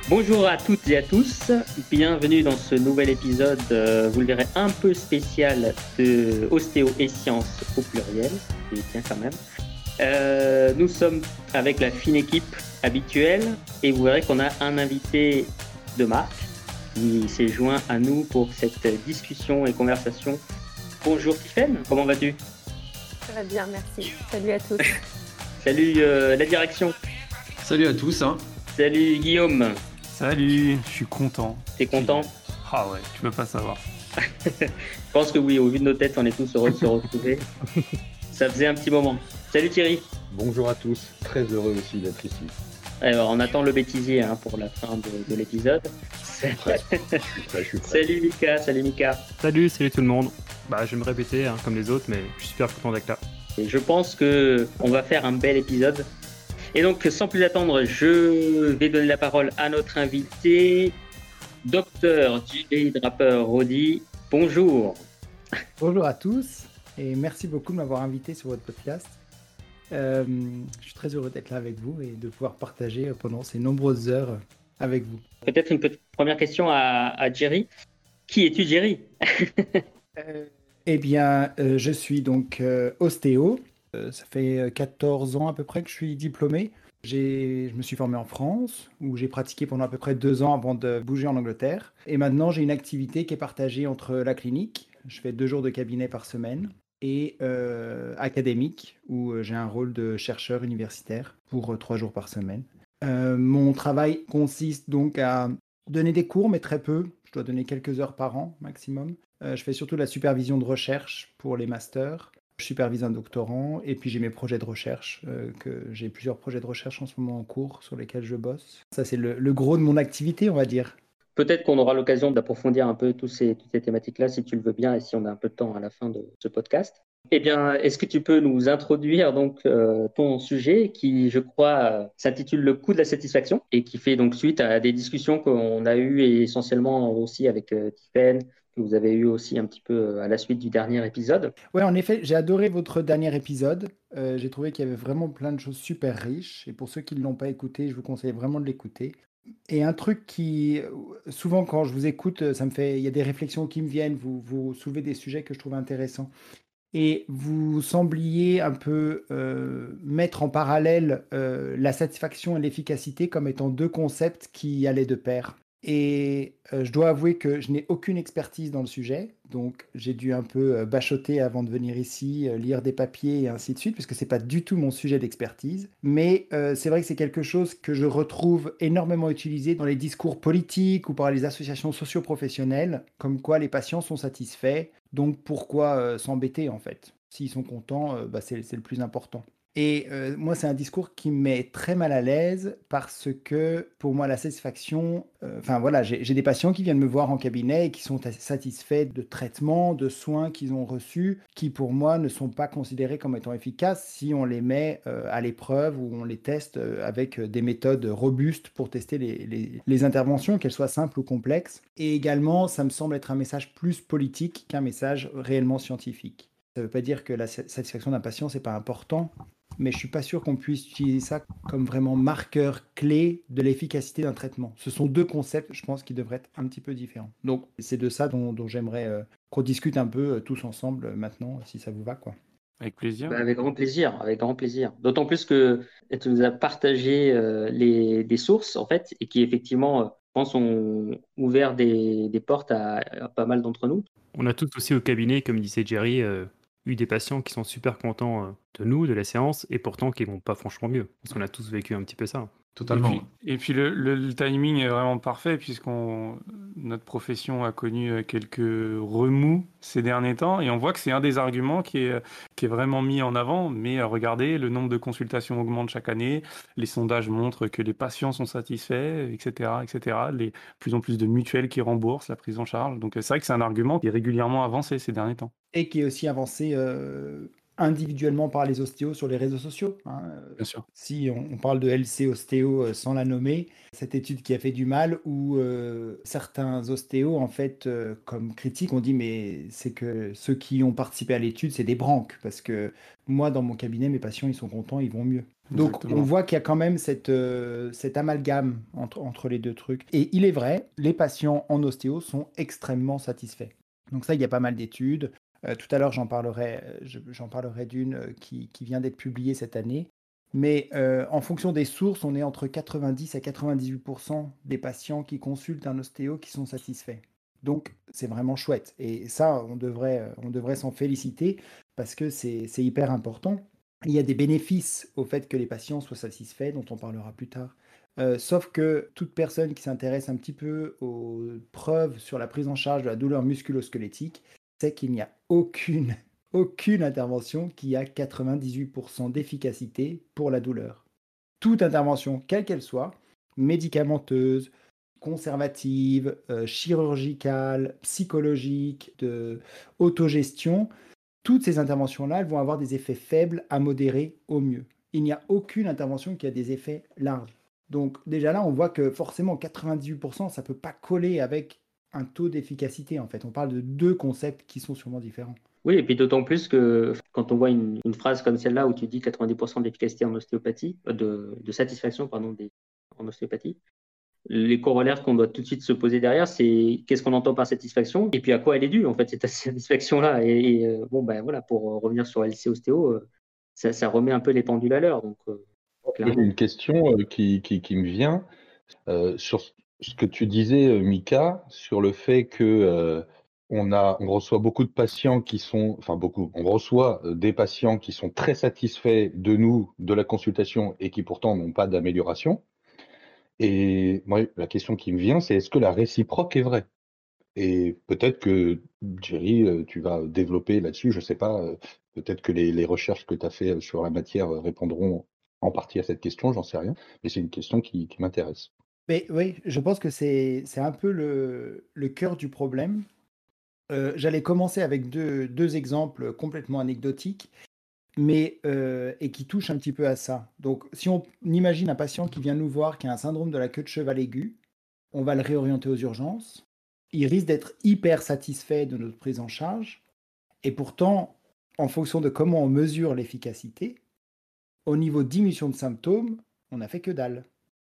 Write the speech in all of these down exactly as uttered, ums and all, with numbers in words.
Bonjour à toutes et à tous, bienvenue dans ce nouvel épisode, euh, vous le verrez, un peu spécial de Ostéo et Sciences au pluriel, et tiens quand même. Euh, nous sommes avec la fine équipe habituelle et vous verrez qu'on a un invité de marque qui s'est joint à nous pour cette discussion et conversation. Bonjour Tiffaine, comment vas-tu? Ça va bien, merci. Salut à tous. Salut euh, la direction. Salut à tous. Hein. Salut Guillaume. Salut, je suis content. T'es content? Ah ouais, tu peux pas savoir. Je pense que oui, au vu de nos têtes, on est tous heureux de se retrouver. Ça faisait un petit moment. Salut Thierry. Bonjour à tous, très heureux aussi d'être ici. Alors, on attend le bêtisier hein, pour la fin de, de l'épisode. Je suis prêt, je suis prêt, je suis prêt. Salut Mika, salut Mika. Salut, salut tout le monde. Bah, je vais me répéter hein, comme les autres, mais je suis super content d'être là. Et je pense que on va faire un bel épisode. Et donc, sans plus attendre, je vais donner la parole à notre invité, Docteur J J Draper Rodi. Bonjour. Bonjour à tous et merci beaucoup de m'avoir invité sur votre podcast. Euh, je suis très heureux d'être là avec vous et de pouvoir partager pendant ces nombreuses heures avec vous. Peut-être une petite première question à, à Jerry. Qui es-tu, Jerry? euh, Eh bien, euh, je suis donc euh, ostéo. Euh, ça fait quatorze ans à peu près que je suis diplômé. J'ai, je me suis formé en France, où j'ai pratiqué pendant à peu près deux ans avant de bouger en Angleterre. Et maintenant, j'ai une activité qui est partagée entre la clinique, je fais deux jours de cabinet par semaine, et euh, académique, où j'ai un rôle de chercheur universitaire pour euh, trois jours par semaine. Euh, mon travail consiste donc à donner des cours, mais très peu. Je dois donner quelques heures par an maximum. Euh, je fais surtout de la supervision de recherche pour les masters. Je supervise un doctorant et puis j'ai mes projets de recherche, euh, que j'ai plusieurs projets de recherche en ce moment en cours sur lesquels je bosse. Ça, c'est le, le gros de mon activité, on va dire. Peut-être qu'on aura l'occasion d'approfondir un peu tous ces, toutes ces thématiques-là, si tu le veux bien, et si on a un peu de temps à la fin de ce podcast. Eh bien, est-ce que tu peux nous introduire donc euh, ton sujet qui, je crois, euh, s'intitule Le coût de la satisfaction et qui fait donc suite à des discussions qu'on a eues et essentiellement aussi avec euh, Tiffaine, que vous avez eu aussi un petit peu à la suite du dernier épisode. Ouais, en effet, j'ai adoré votre dernier épisode. Euh, j'ai trouvé qu'il y avait vraiment plein de choses super riches. Et pour ceux qui ne l'ont pas écouté, je vous conseille vraiment de l'écouter. Et un truc qui, souvent quand je vous écoute, ça me fait, il y a des réflexions qui me viennent, vous, vous soulevez des sujets que je trouve intéressants. Et vous sembliez un peu euh, mettre en parallèle euh, la satisfaction et l'efficacité comme étant deux concepts qui allaient de pair. Et euh, je dois avouer que je n'ai aucune expertise dans le sujet, donc j'ai dû un peu euh, bachoter avant de venir ici, euh, lire des papiers et ainsi de suite, puisque ce n'est pas du tout mon sujet d'expertise. Mais euh, c'est vrai que c'est quelque chose que je retrouve énormément utilisé dans les discours politiques ou par les associations socio-professionnelles, comme quoi les patients sont satisfaits, donc pourquoi euh, s'embêter en fait? S'ils sont contents, euh, bah, c'est, c'est le plus important. Et euh, moi, c'est un discours qui me met très mal à l'aise parce que pour moi, la satisfaction, enfin euh, voilà, j'ai, j'ai des patients qui viennent me voir en cabinet et qui sont satisfaits de traitements, de soins qu'ils ont reçus, qui pour moi ne sont pas considérés comme étant efficaces si on les met euh, à l'épreuve ou on les teste euh, avec des méthodes robustes pour tester les, les, les interventions, qu'elles soient simples ou complexes. Et également, ça me semble être un message plus politique qu'un message réellement scientifique. Ça ne veut pas dire que la satisfaction d'un patient, c'est pas important, mais je ne suis pas sûr qu'on puisse utiliser ça comme vraiment marqueur clé de l'efficacité d'un traitement. Ce sont deux concepts, je pense, qui devraient être un petit peu différents. Donc, c'est de ça dont, dont j'aimerais euh, qu'on discute un peu euh, tous ensemble euh, maintenant, si ça vous va, quoi. Avec plaisir. Bah, avec grand plaisir, avec grand plaisir. D'autant plus que tu nous as partagé euh, les, des sources, en fait, et qui, effectivement, euh, je pense, ont ouvert des, des portes à, à pas mal d'entre nous. On a tous aussi au cabinet, comme disait Jerry, euh, eu des patients qui sont super contents euh, de nous, de la séance, et pourtant qui vont pas franchement mieux. Parce qu'on a tous vécu un petit peu ça. Totalement. Et puis, et puis le, le, le timing est vraiment parfait puisqu'on notre profession a connu quelques remous ces derniers temps et on voit que c'est un des arguments qui est, qui est vraiment mis en avant. Mais regardez, le nombre de consultations augmente chaque année, les sondages montrent que les patients sont satisfaits, et cetera, et cetera. Les plus en plus de mutuelles qui remboursent la prise en charge. Donc c'est vrai que c'est un argument qui est régulièrement avancé ces derniers temps. Et qui est aussi avancé euh, individuellement par les ostéos sur les réseaux sociaux. Hein. Bien sûr. Si on, on parle de L C Ostéo euh, sans la nommer, cette étude qui a fait du mal, où euh, certains ostéos, en fait, euh, comme critique, ont dit mais c'est que ceux qui ont participé à l'étude, c'est des branques, parce que moi, dans mon cabinet, mes patients, ils sont contents, ils vont mieux. Donc, Exactement. on voit qu'il y a quand même cette, euh, cet amalgame entre, entre les deux trucs. Et il est vrai, les patients en ostéo sont extrêmement satisfaits. Donc ça, il y a pas mal d'études. Euh, tout à l'heure, j'en parlerai, je- j'en parlerai d'une euh, qui, qui vient d'être publiée cette année. Mais euh, en fonction des sources, on est entre quatre-vingt-dix à quatre-vingt-dix-huit pour cent des patients qui consultent un ostéo qui sont satisfaits. Donc, c'est vraiment chouette. Et ça, on devrait, euh, on devrait s'en féliciter parce que c'est c'est hyper important. Il y a des bénéfices au fait que les patients soient satisfaits, dont on parlera plus tard. Euh, sauf que toute personne qui s'intéresse un petit peu aux preuves sur la prise en charge de la douleur musculo-squelettique sait qu'il n'y a aucune, aucune intervention qui a quatre-vingt-dix-huit pour cent d'efficacité pour la douleur. Toute intervention, quelle qu'elle soit, médicamenteuse, conservative, euh, chirurgicale, psychologique, de autogestion, toutes ces interventions-là, elles vont avoir des effets faibles à modérés au mieux. Il n'y a aucune intervention qui a des effets larges. Donc déjà là, on voit que forcément quatre-vingt-dix-huit pour cent, ça ne peut pas coller avec un taux d'efficacité. En fait, on parle de deux concepts qui sont sûrement différents. Oui, et puis d'autant plus que quand on voit une, une phrase comme celle-là où tu dis quatre-vingt-dix pour cent d'efficacité en ostéopathie, euh, de, de satisfaction pardon, des, en ostéopathie, les corollaires qu'on doit tout de suite se poser derrière, c'est qu'est-ce qu'on entend par satisfaction et puis à quoi elle est due en fait cette satisfaction-là. Et, et, euh, bon ben voilà, pour euh, revenir sur L C Ostéo, euh, ça, ça remet un peu les pendules à l'heure. Donc euh, J'ai clairement. une question euh, qui, qui, qui me vient euh, sur ce que tu disais, euh, Mika, sur le fait que euh, on a, on reçoit beaucoup de patients qui sont, enfin beaucoup, on reçoit euh, des patients qui sont très satisfaits de nous, de la consultation et qui pourtant n'ont pas d'amélioration. Et moi, la question qui me vient, c'est est-ce que la réciproque est vraie? Et peut-être que, Jerry, euh, tu vas développer là-dessus, je sais pas, euh, peut-être que les, les recherches que tu as fait sur la matière euh, répondront en partie à cette question, j'en sais rien, mais c'est une question qui, qui m'intéresse. Mais oui, je pense que c'est c'est un peu le, le cœur du problème. Euh, J'allais commencer avec deux, deux exemples complètement anecdotiques, mais euh, et qui touchent un petit peu à ça. Donc, si on imagine un patient qui vient nous voir, qui a un syndrome de la queue de cheval aiguë, on va le réorienter aux urgences. Il risque d'être hyper satisfait de notre prise en charge, et pourtant, en fonction de comment on mesure l'efficacité, au niveau de diminution de symptômes, on n'a fait que dalle.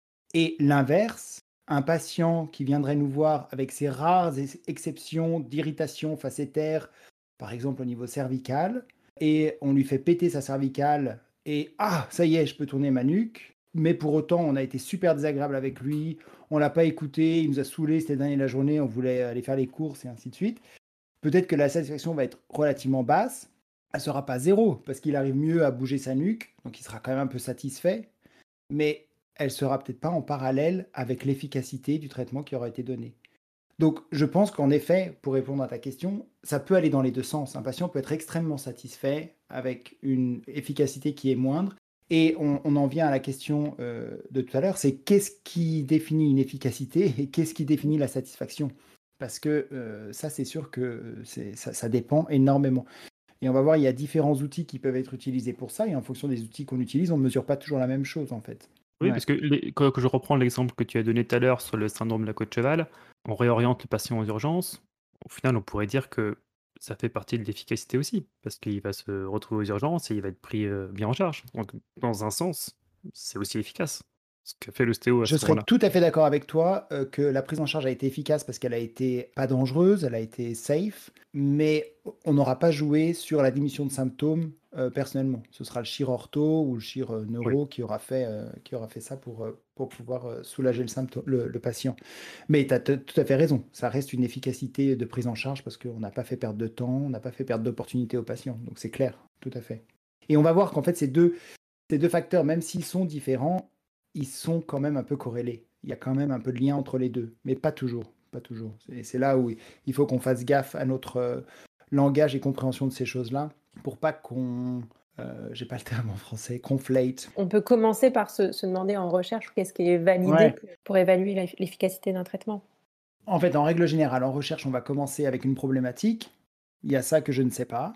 Et l'inverse, un patient qui viendrait nous voir avec ses rares ex- exceptions d'irritation facétaire, par exemple au niveau cervical, et on lui fait péter sa cervicale, et ah, ça y est, je peux tourner ma nuque, mais pour autant, on a été super désagréable avec lui, on l'a pas écouté, il nous a saoulés, c'était dernier de la journée, on voulait aller faire les courses, et ainsi de suite. Peut-être que la satisfaction va être relativement basse, elle ne sera pas zéro, parce qu'il arrive mieux à bouger sa nuque, donc il sera quand même un peu satisfait, mais elle sera peut-être pas en parallèle avec l'efficacité du traitement qui aura été donné. Donc, je pense qu'en effet, pour répondre à ta question, ça peut aller dans les deux sens. Un patient peut être extrêmement satisfait avec une efficacité qui est moindre. Et on, on en vient à la question euh, de tout à l'heure, c'est qu'est-ce qui définit une efficacité et qu'est-ce qui définit la satisfaction? Parce que euh, ça, c'est sûr que c'est, ça, ça dépend énormément. Et on va voir, il y a différents outils qui peuvent être utilisés pour ça. Et en fonction des outils qu'on utilise, on ne mesure pas toujours la même chose, en fait. Oui, Ouais. parce que les- quand que je reprends l'exemple que tu as donné tout à l'heure sur le syndrome de la queue de cheval, on réoriente le patient aux urgences. Au final, on pourrait dire que ça fait partie de l'efficacité aussi, parce qu'il va se retrouver aux urgences et il va être pris euh, bien en charge. Donc, dans un sens, c'est aussi efficace. Ce que fait l'ostéo à Je ce serais moment-là. tout à fait d'accord avec toi euh, que la prise en charge a été efficace parce qu'elle a été pas dangereuse, elle a été safe, mais on n'aura pas joué sur la diminution de symptômes euh, personnellement. Ce sera le chiro-ortho ou le chiro-neuro qui aura fait, euh, qui aura fait ça pour, euh, pour pouvoir euh, soulager le, symptôme, le, le patient. Mais tu as tout à fait raison, ça reste une efficacité de prise en charge parce qu'on n'a pas fait perdre de temps, on n'a pas fait perdre d'opportunités aux patients. Donc c'est clair, tout à fait. Et on va voir qu'en fait ces deux, ces deux facteurs, même s'ils sont différents, ils sont quand même un peu corrélés. Il y a quand même un peu de lien entre les deux, mais pas toujours. Pas toujours. Et c'est là où il faut qu'on fasse gaffe à notre euh, langage et compréhension de ces choses-là, pour pas qu'on, euh, j'ai pas le terme en français, conflate. On peut commencer par se, se demander en recherche qu'est-ce qui est validé Ouais. pour, pour évaluer la- l'efficacité d'un traitement. En fait, en règle générale, en recherche, on va commencer avec une problématique. Il y a ça que je ne sais pas.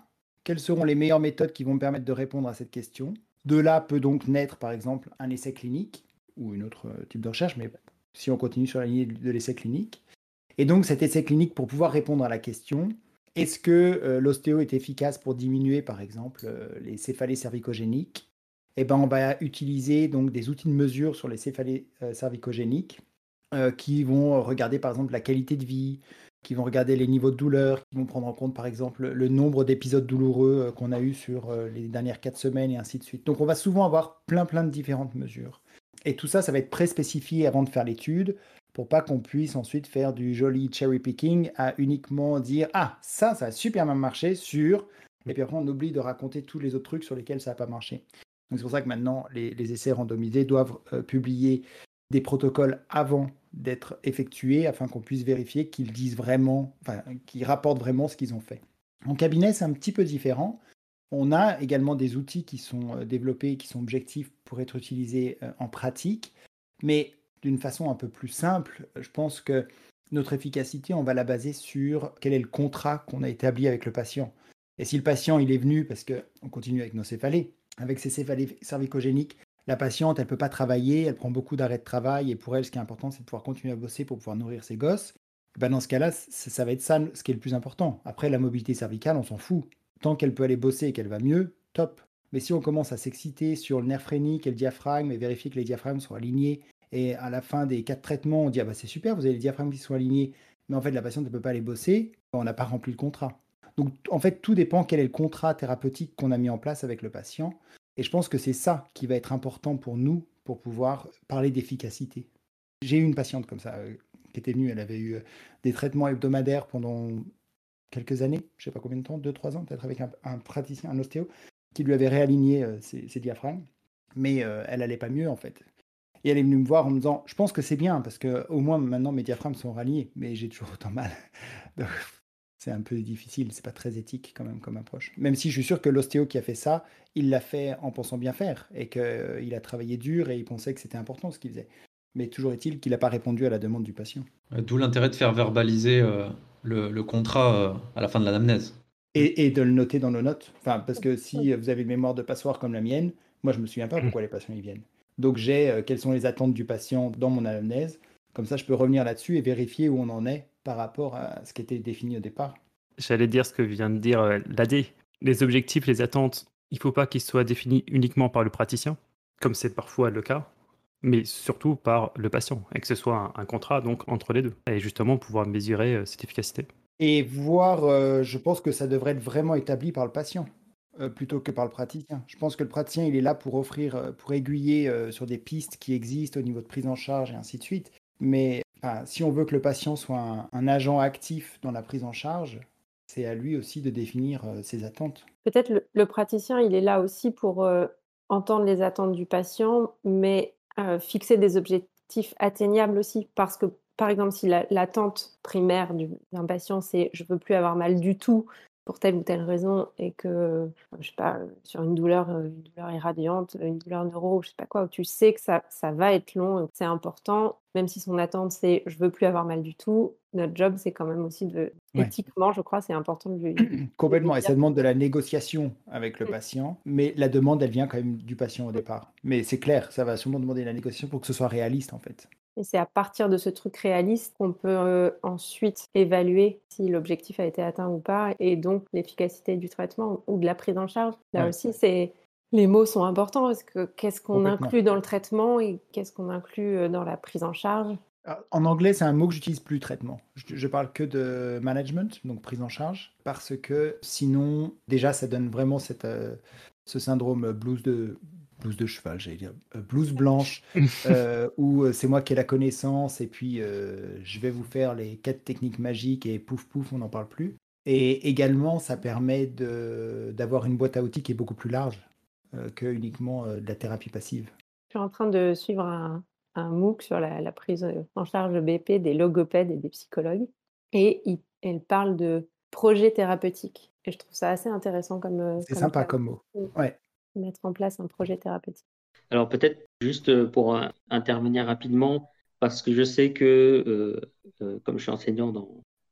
quelles seront les meilleures méthodes qui vont me permettre de répondre à cette question. De là peut donc naître, par exemple, un essai clinique ou une autre euh, type de recherche, mais si on continue sur la lignée de l'essai clinique. Et donc, cet essai clinique, pour pouvoir répondre à la question, est-ce que euh, l'ostéo est efficace pour diminuer, par exemple, euh, les céphalées cervicogéniques? Eh ben, on va utiliser donc des outils de mesure sur les céphalées euh, cervicogéniques euh, qui vont regarder, par exemple, la qualité de vie, qui vont regarder les niveaux de douleur, qui vont prendre en compte, par exemple, le nombre d'épisodes douloureux euh, qu'on a eu sur euh, les dernières quatre semaines et ainsi de suite. Donc, on va souvent avoir plein, plein de différentes mesures. Et tout ça, ça va être pré-spécifié avant de faire l'étude, pour pas qu'on puisse ensuite faire du joli cherry picking à uniquement dire « Ah, ça, ça a super bien marché sur… » Et puis après, on oublie de raconter tous les autres trucs sur lesquels ça n'a pas marché. Donc c'est pour ça que maintenant, les, les essais randomisés doivent euh, publier des protocoles avant d'être effectués afin qu'on puisse vérifier qu'ils disent vraiment, enfin, qu'ils rapportent vraiment ce qu'ils ont fait. En cabinet, c'est un petit peu différent. On a également des outils qui sont développés, qui sont objectifs pour être utilisés en pratique, mais d'une façon un peu plus simple. Je pense que notre efficacité, on va la baser sur quel est le contrat qu'on a établi avec le patient. Et si le patient il est venu, parce qu'on continue avec nos céphalées, avec ces céphalées cervicogéniques, la patiente, elle ne peut pas travailler, elle prend beaucoup d'arrêts de travail, et pour elle, ce qui est important, c'est de pouvoir continuer à bosser pour pouvoir nourrir ses gosses. Ben dans ce cas-là, ça, ça va être ça ce qui est le plus important. Après, la mobilité cervicale, on s'en fout. Tant qu'elle peut aller bosser et qu'elle va mieux, top. Mais si on commence à s'exciter sur le nerf phrénique et le diaphragme et vérifier que les diaphragmes sont alignés, et à la fin des quatre traitements, on dit « Ah bah c'est super, vous avez les diaphragmes qui sont alignés », mais en fait la patiente ne peut pas aller bosser, on n'a pas rempli le contrat. Donc en fait, tout dépend quel est le contrat thérapeutique qu'on a mis en place avec le patient. Et je pense que c'est ça qui va être important pour nous, pour pouvoir parler d'efficacité. J'ai eu une patiente comme ça, euh, qui était venue, elle avait eu des traitements hebdomadaires pendant quelques années, je ne sais pas combien de temps, deux trois ans peut-être, avec un, un praticien, un ostéo, qui lui avait réaligné euh, ses, ses diaphragmes, mais euh, elle n'allait pas mieux en fait. Et elle est venue me voir en me disant, je pense que c'est bien, parce qu'au moins maintenant mes diaphragmes sont réalignés, mais j'ai toujours autant mal. Donc, c'est un peu difficile, c'est pas très éthique quand même comme approche. Même si je suis sûr que l'ostéo qui a fait ça, il l'a fait en pensant bien faire, et qu'il euh, a travaillé dur, et il pensait que c'était important ce qu'il faisait. Mais toujours est-il qu'il n'a pas répondu à la demande du patient. D'où l'intérêt de faire verbaliser euh, le, le contrat euh, à la fin de l'anamnèse. Et, et de le noter dans nos notes. Enfin, parce que si vous avez une mémoire de passoire comme la mienne, moi je ne me souviens pas pourquoi les patients y viennent. Donc j'ai euh, quelles sont les attentes du patient dans mon anamnèse. Comme ça, je peux revenir là-dessus et vérifier où on en est par rapport à ce qui était défini au départ. J'allais dire ce que vient de dire euh, l'A D. Les objectifs, les attentes, il ne faut pas qu'ils soient définis uniquement par le praticien, comme c'est parfois le cas, mais surtout par le patient, et que ce soit un, un contrat donc entre les deux, et justement pouvoir mesurer euh, cette efficacité. Et voir, euh, je pense que ça devrait être vraiment établi par le patient, euh, plutôt que par le praticien. Je pense que le praticien, il est là pour offrir, euh, pour aiguiller euh, sur des pistes qui existent au niveau de prise en charge et ainsi de suite. Mais enfin, si on veut que le patient soit un, un agent actif dans la prise en charge, c'est à lui aussi de définir euh, ses attentes. Peut-être le, le praticien, il est là aussi pour euh, entendre les attentes du patient, mais euh, fixer des objectifs atteignables aussi. Parce que, par exemple, si la, l'attente primaire du, d'un patient, c'est « je ne veux plus avoir mal du tout », pour telle ou telle raison, et que, je sais pas, sur une douleur, une douleur irradiante, une douleur neuro, je sais pas quoi, où tu sais que ça, ça va être long, c'est important, même si son attente c'est je veux plus avoir mal du tout, notre job c'est quand même aussi de, Ouais. éthiquement, je crois, c'est important de lui. Complètement, et ça demande de la négociation avec le patient, mais la demande, elle vient quand même du patient au départ. Mais c'est clair, ça va sûrement demander la négociation pour que ce soit réaliste en fait. Et c'est à partir de ce truc réaliste qu'on peut euh, ensuite évaluer si l'objectif a été atteint ou pas, et donc l'efficacité du traitement ou de la prise en charge. Là Ouais. aussi, c'est les mots sont importants parce que qu'est-ce qu'on Complètement. inclut dans le traitement et qu'est-ce qu'on inclut dans la prise en charge. En anglais, c'est un mot que j'utilise plus, traitement. Je, je parle que de management, donc prise en charge, parce que sinon, déjà, ça donne vraiment cette, euh, ce syndrome blouse de, blouse de cheval, j'allais dire, euh, blouse blanche, euh, où euh, c'est moi qui ai la connaissance, et puis euh, je vais vous faire les quatre techniques magiques, et pouf pouf, on n'en parle plus. Et également, ça permet de, d'avoir une boîte à outils qui est beaucoup plus large euh, que uniquement euh, de la thérapie passive. Je suis en train de suivre un, un MOOC sur la, la prise en charge B P des logopèdes et des psychologues, et il, elle parle de projet thérapeutique. Et je trouve ça assez intéressant comme. C'est comme sympa terme. comme mot. Ouais. Mettre en place un projet thérapeutique. Alors peut-être juste pour euh, intervenir rapidement, parce que je sais que, euh, euh, comme je suis enseignant dans,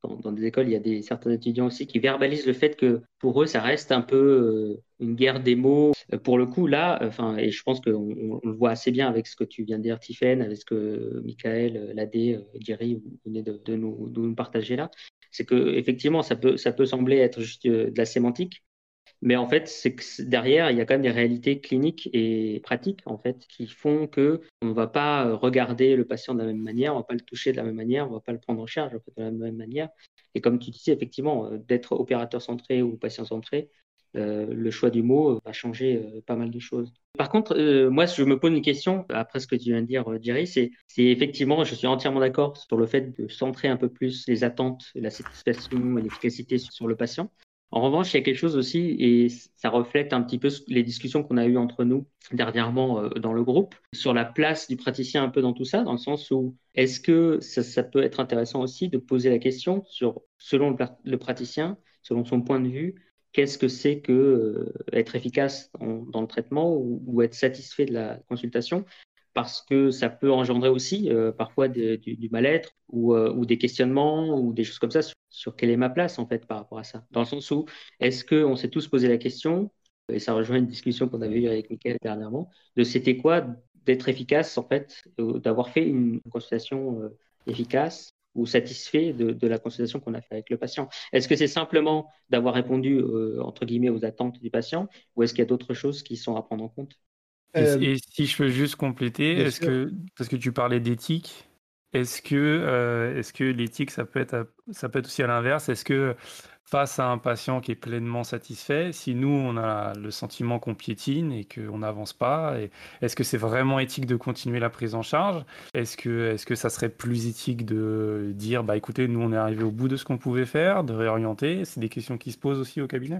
dans, dans des écoles, il y a des, certains étudiants aussi qui verbalisent le fait que pour eux, ça reste un peu euh, une guerre des mots. Euh, Pour le coup, là, enfin, et je pense qu'on on, on le voit assez bien avec ce que tu viens de dire, Tiffaine, avec ce que Michael, euh, Ladé, euh, Jerry, vous venez de, de nous, de nous partager là, c'est que effectivement, ça peut, ça peut sembler être juste euh, de la sémantique. Mais en fait, c'est que c- derrière, il y a quand même des réalités cliniques et pratiques en fait qui font que on ne va pas euh, regarder le patient de la même manière, on ne va pas le toucher de la même manière, on ne va pas le prendre en charge en fait, de la même manière. Et comme tu disais, effectivement, euh, d'être opérateur centré ou patient centré, euh, le choix du mot euh, va changer euh, pas mal de choses. Par contre, euh, moi, je me pose une question après ce que tu viens de dire, euh, Jerry, c'est, c'est effectivement, je suis entièrement d'accord sur le fait de centrer un peu plus les attentes, la satisfaction et l'efficacité sur le patient. En revanche, il y a quelque chose aussi, et ça reflète un petit peu les discussions qu'on a eues entre nous dernièrement euh, dans le groupe, sur la place du praticien un peu dans tout ça, dans le sens où est-ce que ça, ça peut être intéressant aussi de poser la question sur, selon le, pla- le praticien, selon son point de vue, qu'est-ce que c'est que euh, être efficace dans, dans le traitement ou, ou être satisfait de la consultation? Parce que ça peut engendrer aussi euh, parfois des- du, du mal-être ou, euh, ou des questionnements ou des choses comme ça sur, sur quelle est ma place en fait par rapport à ça. Dans le sens où est-ce qu'on s'est tous posé la question, et ça rejoint une discussion qu'on avait eue avec Mickaël dernièrement, de c'était quoi d'être efficace en fait, euh, d'avoir fait une consultation euh, efficace ou satisfait de, de la consultation qu'on a fait avec le patient. Est-ce que c'est simplement d'avoir répondu euh, entre guillemets aux attentes du patient ou est-ce qu'il y a d'autres choses qui sont à prendre en compte? Et, Euh, et si je peux juste compléter, bien est-ce sûr. que, parce que tu parlais d'éthique, est-ce que, euh, est-ce que l'éthique, ça peut être, à- ça peut être aussi à l'inverse? Est-ce que face à un patient qui est pleinement satisfait, si nous, on a le sentiment qu'on piétine et qu'on n'avance pas, et est-ce que c'est vraiment éthique de continuer la prise en charge? Est-ce que, est-ce que ça serait plus éthique de dire, bah écoutez, nous, on est arrivé au bout de ce qu'on pouvait faire, de réorienter? C'est des questions qui se posent aussi au cabinet?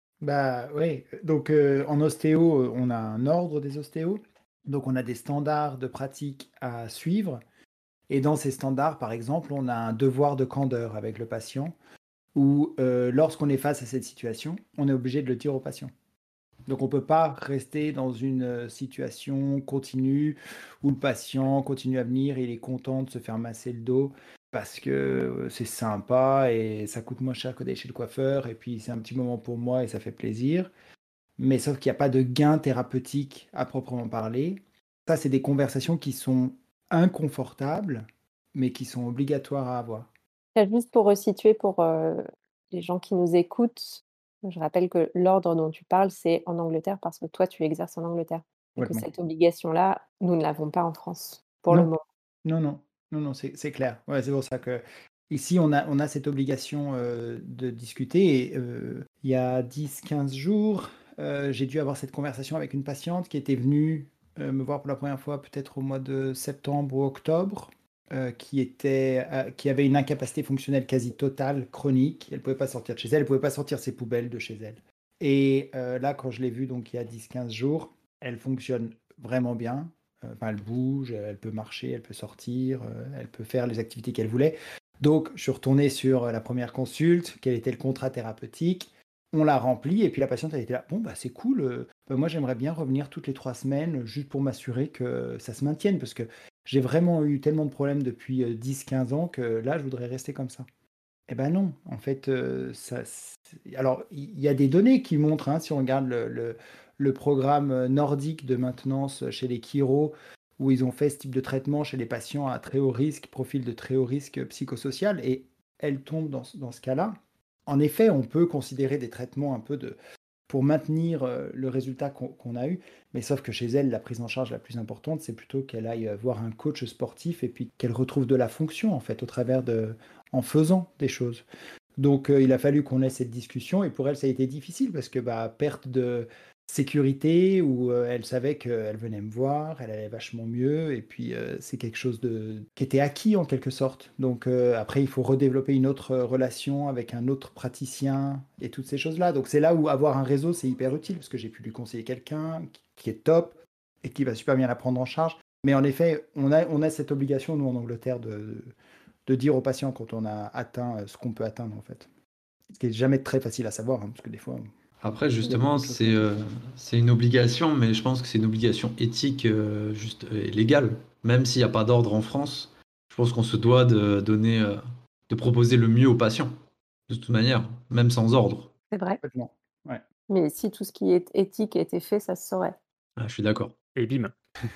Bah oui, donc euh, en ostéo, euh, on a un ordre des ostéos, donc on a des standards de pratique à suivre, et dans ces standards, par exemple, on a un devoir de candeur avec le patient, où euh, lorsqu'on est face à cette situation, on est obligé de le dire au patient. Donc on ne peut pas rester dans une euh, situation continue où le patient continue à venir et il est content de se faire masser le dos parce que euh, c'est sympa et ça coûte moins cher que d'aller chez le coiffeur et puis c'est un petit moment pour moi et ça fait plaisir. Mais sauf qu'il n'y a pas de gain thérapeutique à proprement parler. Ça, c'est des conversations qui sont inconfortables, mais qui sont obligatoires à avoir. Juste pour resituer pour euh, les gens qui nous écoutent, je rappelle que l'ordre dont tu parles, c'est en Angleterre parce que toi, tu exerces en Angleterre. Et que Complètement. cette obligation-là, nous ne l'avons pas en France pour le Non, moment. non, non, non, non, c'est c'est clair. Ouais, c'est pour ça que ici, on a, on a cette obligation euh, de discuter. Et euh, il y a dix, quinze jours, euh, j'ai dû avoir cette conversation avec une patiente qui était venue euh, me voir pour la première fois, peut-être au mois de septembre ou octobre, euh, qui était, euh, qui avait une incapacité fonctionnelle quasi totale, chronique. Elle ne pouvait pas sortir de chez elle, elle ne pouvait pas sortir ses poubelles de chez elle. Et euh, là, quand je l'ai vue, donc il y a dix, quinze jours, elle fonctionne vraiment bien. Euh, Enfin, elle bouge, elle peut marcher, elle peut sortir, euh, elle peut faire les activités qu'elle voulait. Donc, je suis retourné sur euh, la première consulte, quel était le contrat thérapeutique. On l'a rempli et puis la patiente elle était là. Bon, bah c'est cool. euh, bah, moi, j'aimerais bien revenir toutes les trois semaines juste pour m'assurer que ça se maintienne parce que j'ai vraiment eu tellement de problèmes depuis euh, dix quinze ans que là, je voudrais rester comme ça. Eh ben non, en fait, euh, ça, c'est- alors il y a des données qui montrent, hein, si on regarde le, le- le programme euh, nordique de maintenance chez les chiro, où ils ont fait ce type de traitement chez les patients à très haut risque, profil de très haut risque psychosocial, et elle tombe dans, ce- dans ce cas-là. En effet, on peut considérer des traitements un peu de, pour maintenir euh, le résultat qu'on qu'on a eu, mais sauf que chez elle, la prise en charge la plus importante, c'est plutôt qu'elle aille euh, voir un coach sportif et puis qu'elle retrouve de la fonction, en fait, au travers de, en faisant des choses. Donc euh, il a fallu qu'on ait cette discussion et pour elle ça a été difficile parce que bah, perte de sécurité où euh, elle savait qu'elle venait me voir, elle allait vachement mieux et puis euh, c'est quelque chose de qui était acquis en quelque sorte. Donc euh, après il faut redévelopper une autre euh, relation avec un autre praticien et toutes ces choses-là. Donc c'est là où avoir un réseau c'est hyper utile parce que j'ai pu lui conseiller quelqu'un qui, qui est top et qui va super bien la prendre en charge. Mais en effet, on a, on a cette obligation, nous en Angleterre, de, de dire aux patients quand on a atteint euh, ce qu'on peut atteindre en fait. Ce qui est jamais très facile à savoir, hein, parce que des fois, Après, il y a beaucoup justement, de choses c'est qu'on euh, fait. c'est une obligation, mais je pense que c'est une obligation éthique euh, juste et légale. Même s'il n'y a pas d'ordre en France, je pense qu'on se doit de donner euh, de proposer le mieux aux patients, de toute manière, même sans ordre. C'est vrai. Complètement. Ouais. Mais si tout ce qui est éthique a été fait, ça se saurait. Ah, je suis d'accord. Et bim.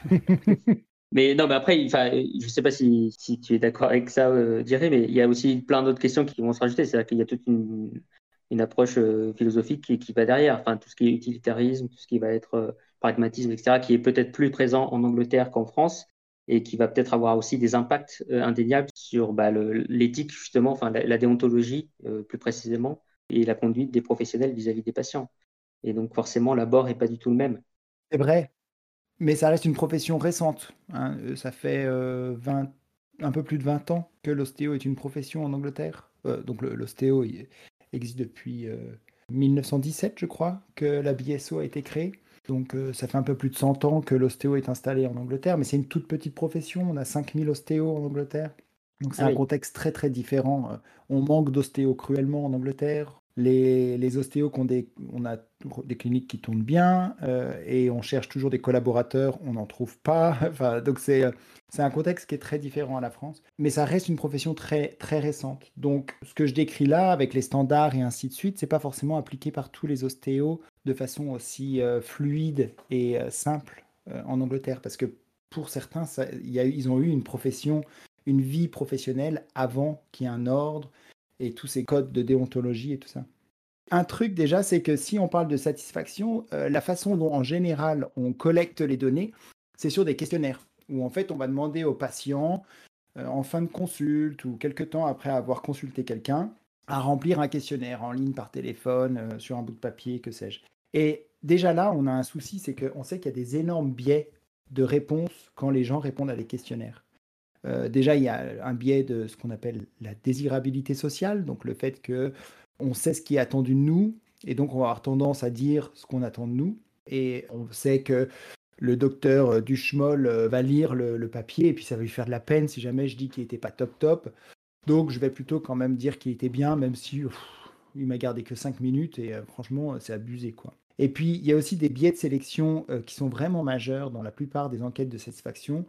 Mais non, mais après, enfin, je sais pas si, si tu es d'accord avec ça, euh, Thierry, mais il y a aussi plein d'autres questions qui vont se rajouter. C'est-à-dire qu'il y a toute une, une approche euh, philosophique qui, qui va derrière. Enfin, tout ce qui est utilitarisme, tout ce qui va être euh, pragmatisme, et cetera, qui est peut-être plus présent en Angleterre qu'en France et qui va peut-être avoir aussi des impacts euh, indéniables sur bah, le- l'éthique, justement, enfin, la, la déontologie, euh, plus précisément, et la conduite des professionnels vis-à-vis des patients. Et donc, forcément, l'abord n'est pas du tout le même. C'est vrai, mais ça reste une profession récente, hein. Euh, Ça fait euh, vingt un peu plus de vingt ans que l'ostéo est une profession en Angleterre. Euh, donc le- l'ostéo il existe depuis euh, mille neuf cent dix-sept, je crois, que la B S O a été créée. Donc euh, ça fait un peu plus de cent ans que l'ostéo est installé en Angleterre, mais c'est une toute petite profession. On a cinq mille ostéos en Angleterre. Donc c'est Ah un oui. contexte très très différent. Euh, On manque d'ostéos cruellement en Angleterre. Les, les ostéos qui ont des, on a des cliniques qui tournent bien euh, et on cherche toujours des collaborateurs, on n'en trouve pas. Enfin, donc c'est, euh, c'est un contexte qui est très différent à la France, mais ça reste une profession très, très récente. Donc ce que je décris là, avec les standards et ainsi de suite, c'est pas forcément appliqué par tous les ostéos de façon aussi euh, fluide et euh, simple euh, en Angleterre, parce que pour certains, ça, il y a eu- ils ont eu une profession, une vie professionnelle avant qu'il y ait un ordre et tous ces codes de déontologie et tout ça. Un truc déjà, c'est que si on parle de satisfaction, euh, la façon dont en général on collecte les données, c'est sur des questionnaires, où en fait on va demander aux patients, euh, en fin de consulte ou quelques temps après avoir consulté quelqu'un, à remplir un questionnaire en ligne, par téléphone, euh, sur un bout de papier, que sais-je. Et déjà là, on a un souci, c'est qu'on sait qu'il y a des énormes biais de réponse quand les gens répondent à des questionnaires. Euh, déjà, il y a un biais de ce qu'on appelle la désirabilité sociale, donc le fait que on sait ce qui est attendu de nous, et donc on va avoir tendance à dire ce qu'on attend de nous. Et on sait que le docteur euh, Duchemol euh, va lire le, le papier, et puis ça va lui faire de la peine si jamais je dis qu'il n'était pas top top. Donc je vais plutôt quand même dire qu'il était bien, même si pff, il m'a gardé que cinq minutes, et euh, franchement, c'est abusé, quoi. Et puis, il y a aussi des biais de sélection euh, qui sont vraiment majeurs dans la plupart des enquêtes de satisfaction,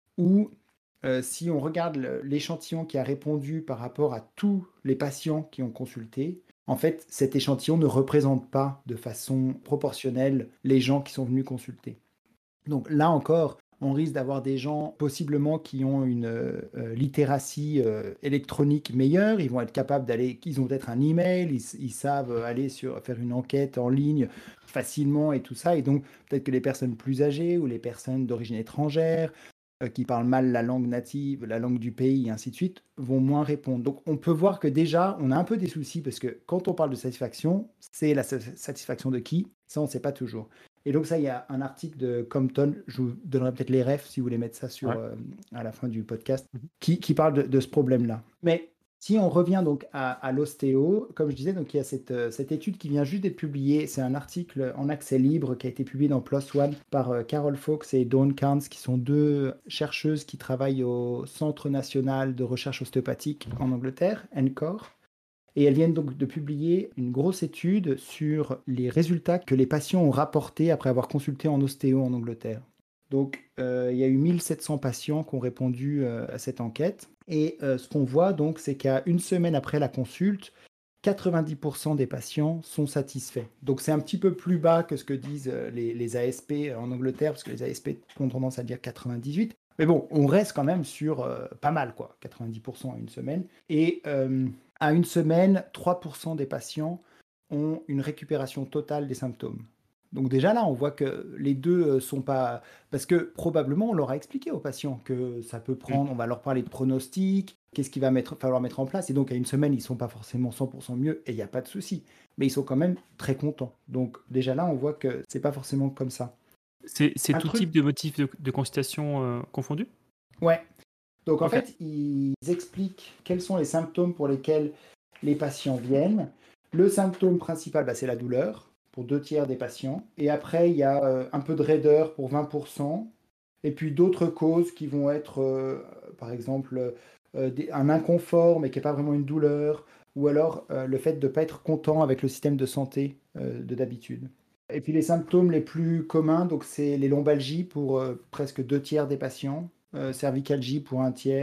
où euh, si on regarde le- l'échantillon qui a répondu par rapport à tous les patients qui ont consulté, en fait, cet échantillon ne représente pas de façon proportionnelle les gens qui sont venus consulter. Donc là encore, on risque d'avoir des gens possiblement qui ont une euh, euh, littératie euh, électronique meilleure. Ils vont être capables d'aller, ils ont peut-être un email, ils, ils savent aller sur, faire une enquête en ligne facilement et tout ça. Et donc peut-être que les personnes plus âgées ou les personnes d'origine étrangère euh, qui parlent mal la langue native, la langue du pays, et ainsi de suite, vont moins répondre. Donc on peut voir que déjà, on a un peu des soucis parce que quand on parle de satisfaction, c'est la sa- satisfaction de qui? Ça, on ne sait pas toujours. Et donc ça, il y a un article de Compton, je vous donnerai peut-être les refs si vous voulez mettre ça sur, Ouais. euh, à la fin du podcast, Mhm. qui, qui parle de, de ce problème-là. Mais si on revient donc à, à l'ostéo, comme je disais, donc il y a cette, euh, cette étude qui vient juste d'être publiée. C'est un article en accès libre qui a été publié dans PLOS ONE par euh, Carol Fox et Dawn Carnes, qui sont deux chercheuses qui travaillent au Centre national de recherche ostéopathique en Angleterre, N C O R. Et elles viennent donc de publier une grosse étude sur les résultats que les patients ont rapportés après avoir consulté en ostéo en Angleterre. Donc, euh, il y a eu mille sept cents patients qui ont répondu euh, à cette enquête. Et euh, ce qu'on voit donc, c'est qu'à une semaine après la consulte, quatre-vingt-dix pour cent des patients sont satisfaits. Donc, c'est un petit peu plus bas que ce que disent euh, les, les A S P en Angleterre, parce que les A S P ont tendance à dire quatre-vingt-dix-huit. Mais bon, on reste quand même sur euh, pas mal, quoi, quatre-vingt-dix pour cent à une semaine. Et euh, à une semaine, trois pour cent des patients ont une récupération totale des symptômes. Donc déjà là, on voit que les deux euh, sont pas... Parce que probablement, on leur a expliqué aux patients que ça peut prendre, on va leur parler de pronostic, qu'est-ce qu'il va mettre, falloir mettre en place. Et donc à une semaine, ils ne sont pas forcément cent pour cent mieux, et il n'y a pas de souci. Mais ils sont quand même très contents. Donc déjà là, on voit que c'est pas forcément comme ça. C'est c'est Un tout truc- type de motifs de, de consultation euh, confondus? Ouais. Donc en Ok. fait, ils expliquent quels sont les symptômes pour lesquels les patients viennent. Le symptôme principal, bah, c'est la douleur pour deux tiers des patients. Et après, il y a euh, un peu de raideur pour vingt pour cent. Et puis d'autres causes qui vont être, euh, par exemple, euh, des- un inconfort, mais qui n'est pas vraiment une douleur. Ou alors euh, le fait de ne pas être content avec le système de santé euh, de d'habitude. Et puis les symptômes les plus communs, donc c'est les lombalgies pour euh, presque deux tiers des patients, euh, cervicalgie pour un tiers,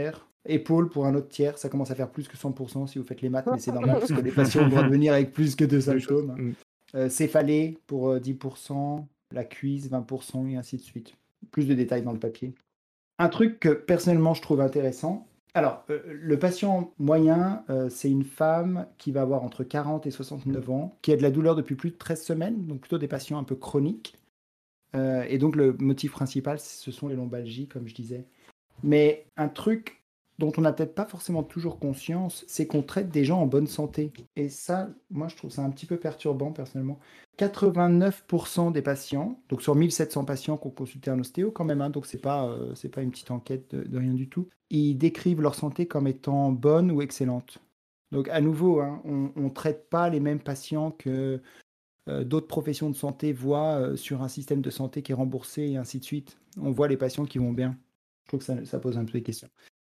Épaule pour un autre tiers, ça commence à faire plus que cent pour cent si vous faites les maths, mais c'est normal parce que les patients ont le droit de venir avec plus que deux symptômes. Mm. Euh, céphalée pour euh, dix pour cent, la cuisse vingt pour cent et ainsi de suite. Plus de détails dans le papier. Un truc que personnellement je trouve intéressant. Alors, euh, le patient moyen, euh, c'est une femme qui va avoir entre quarante et soixante-neuf ans, qui a de la douleur depuis plus de treize semaines, donc plutôt des patients un peu chroniques. Euh, et donc le motif principal, ce sont les lombalgies, comme je disais. Mais un truc dont on n'a peut-être pas forcément toujours conscience, c'est qu'on traite des gens en bonne santé. Et ça, moi, je trouve ça un petit peu perturbant, personnellement. quatre-vingt-neuf pour cent des patients, donc sur mille sept cents patients qui ont consulté un ostéo, quand même, hein, donc c'est pas, euh, c'est pas une petite enquête de, de rien du tout, ils décrivent leur santé comme étant bonne ou excellente. Donc, à nouveau, hein, on ne traite pas les mêmes patients que euh, d'autres professions de santé voient euh, sur un système de santé qui est remboursé et ainsi de suite. On voit les patients qui vont bien. Je trouve que ça, ça pose un peu des questions.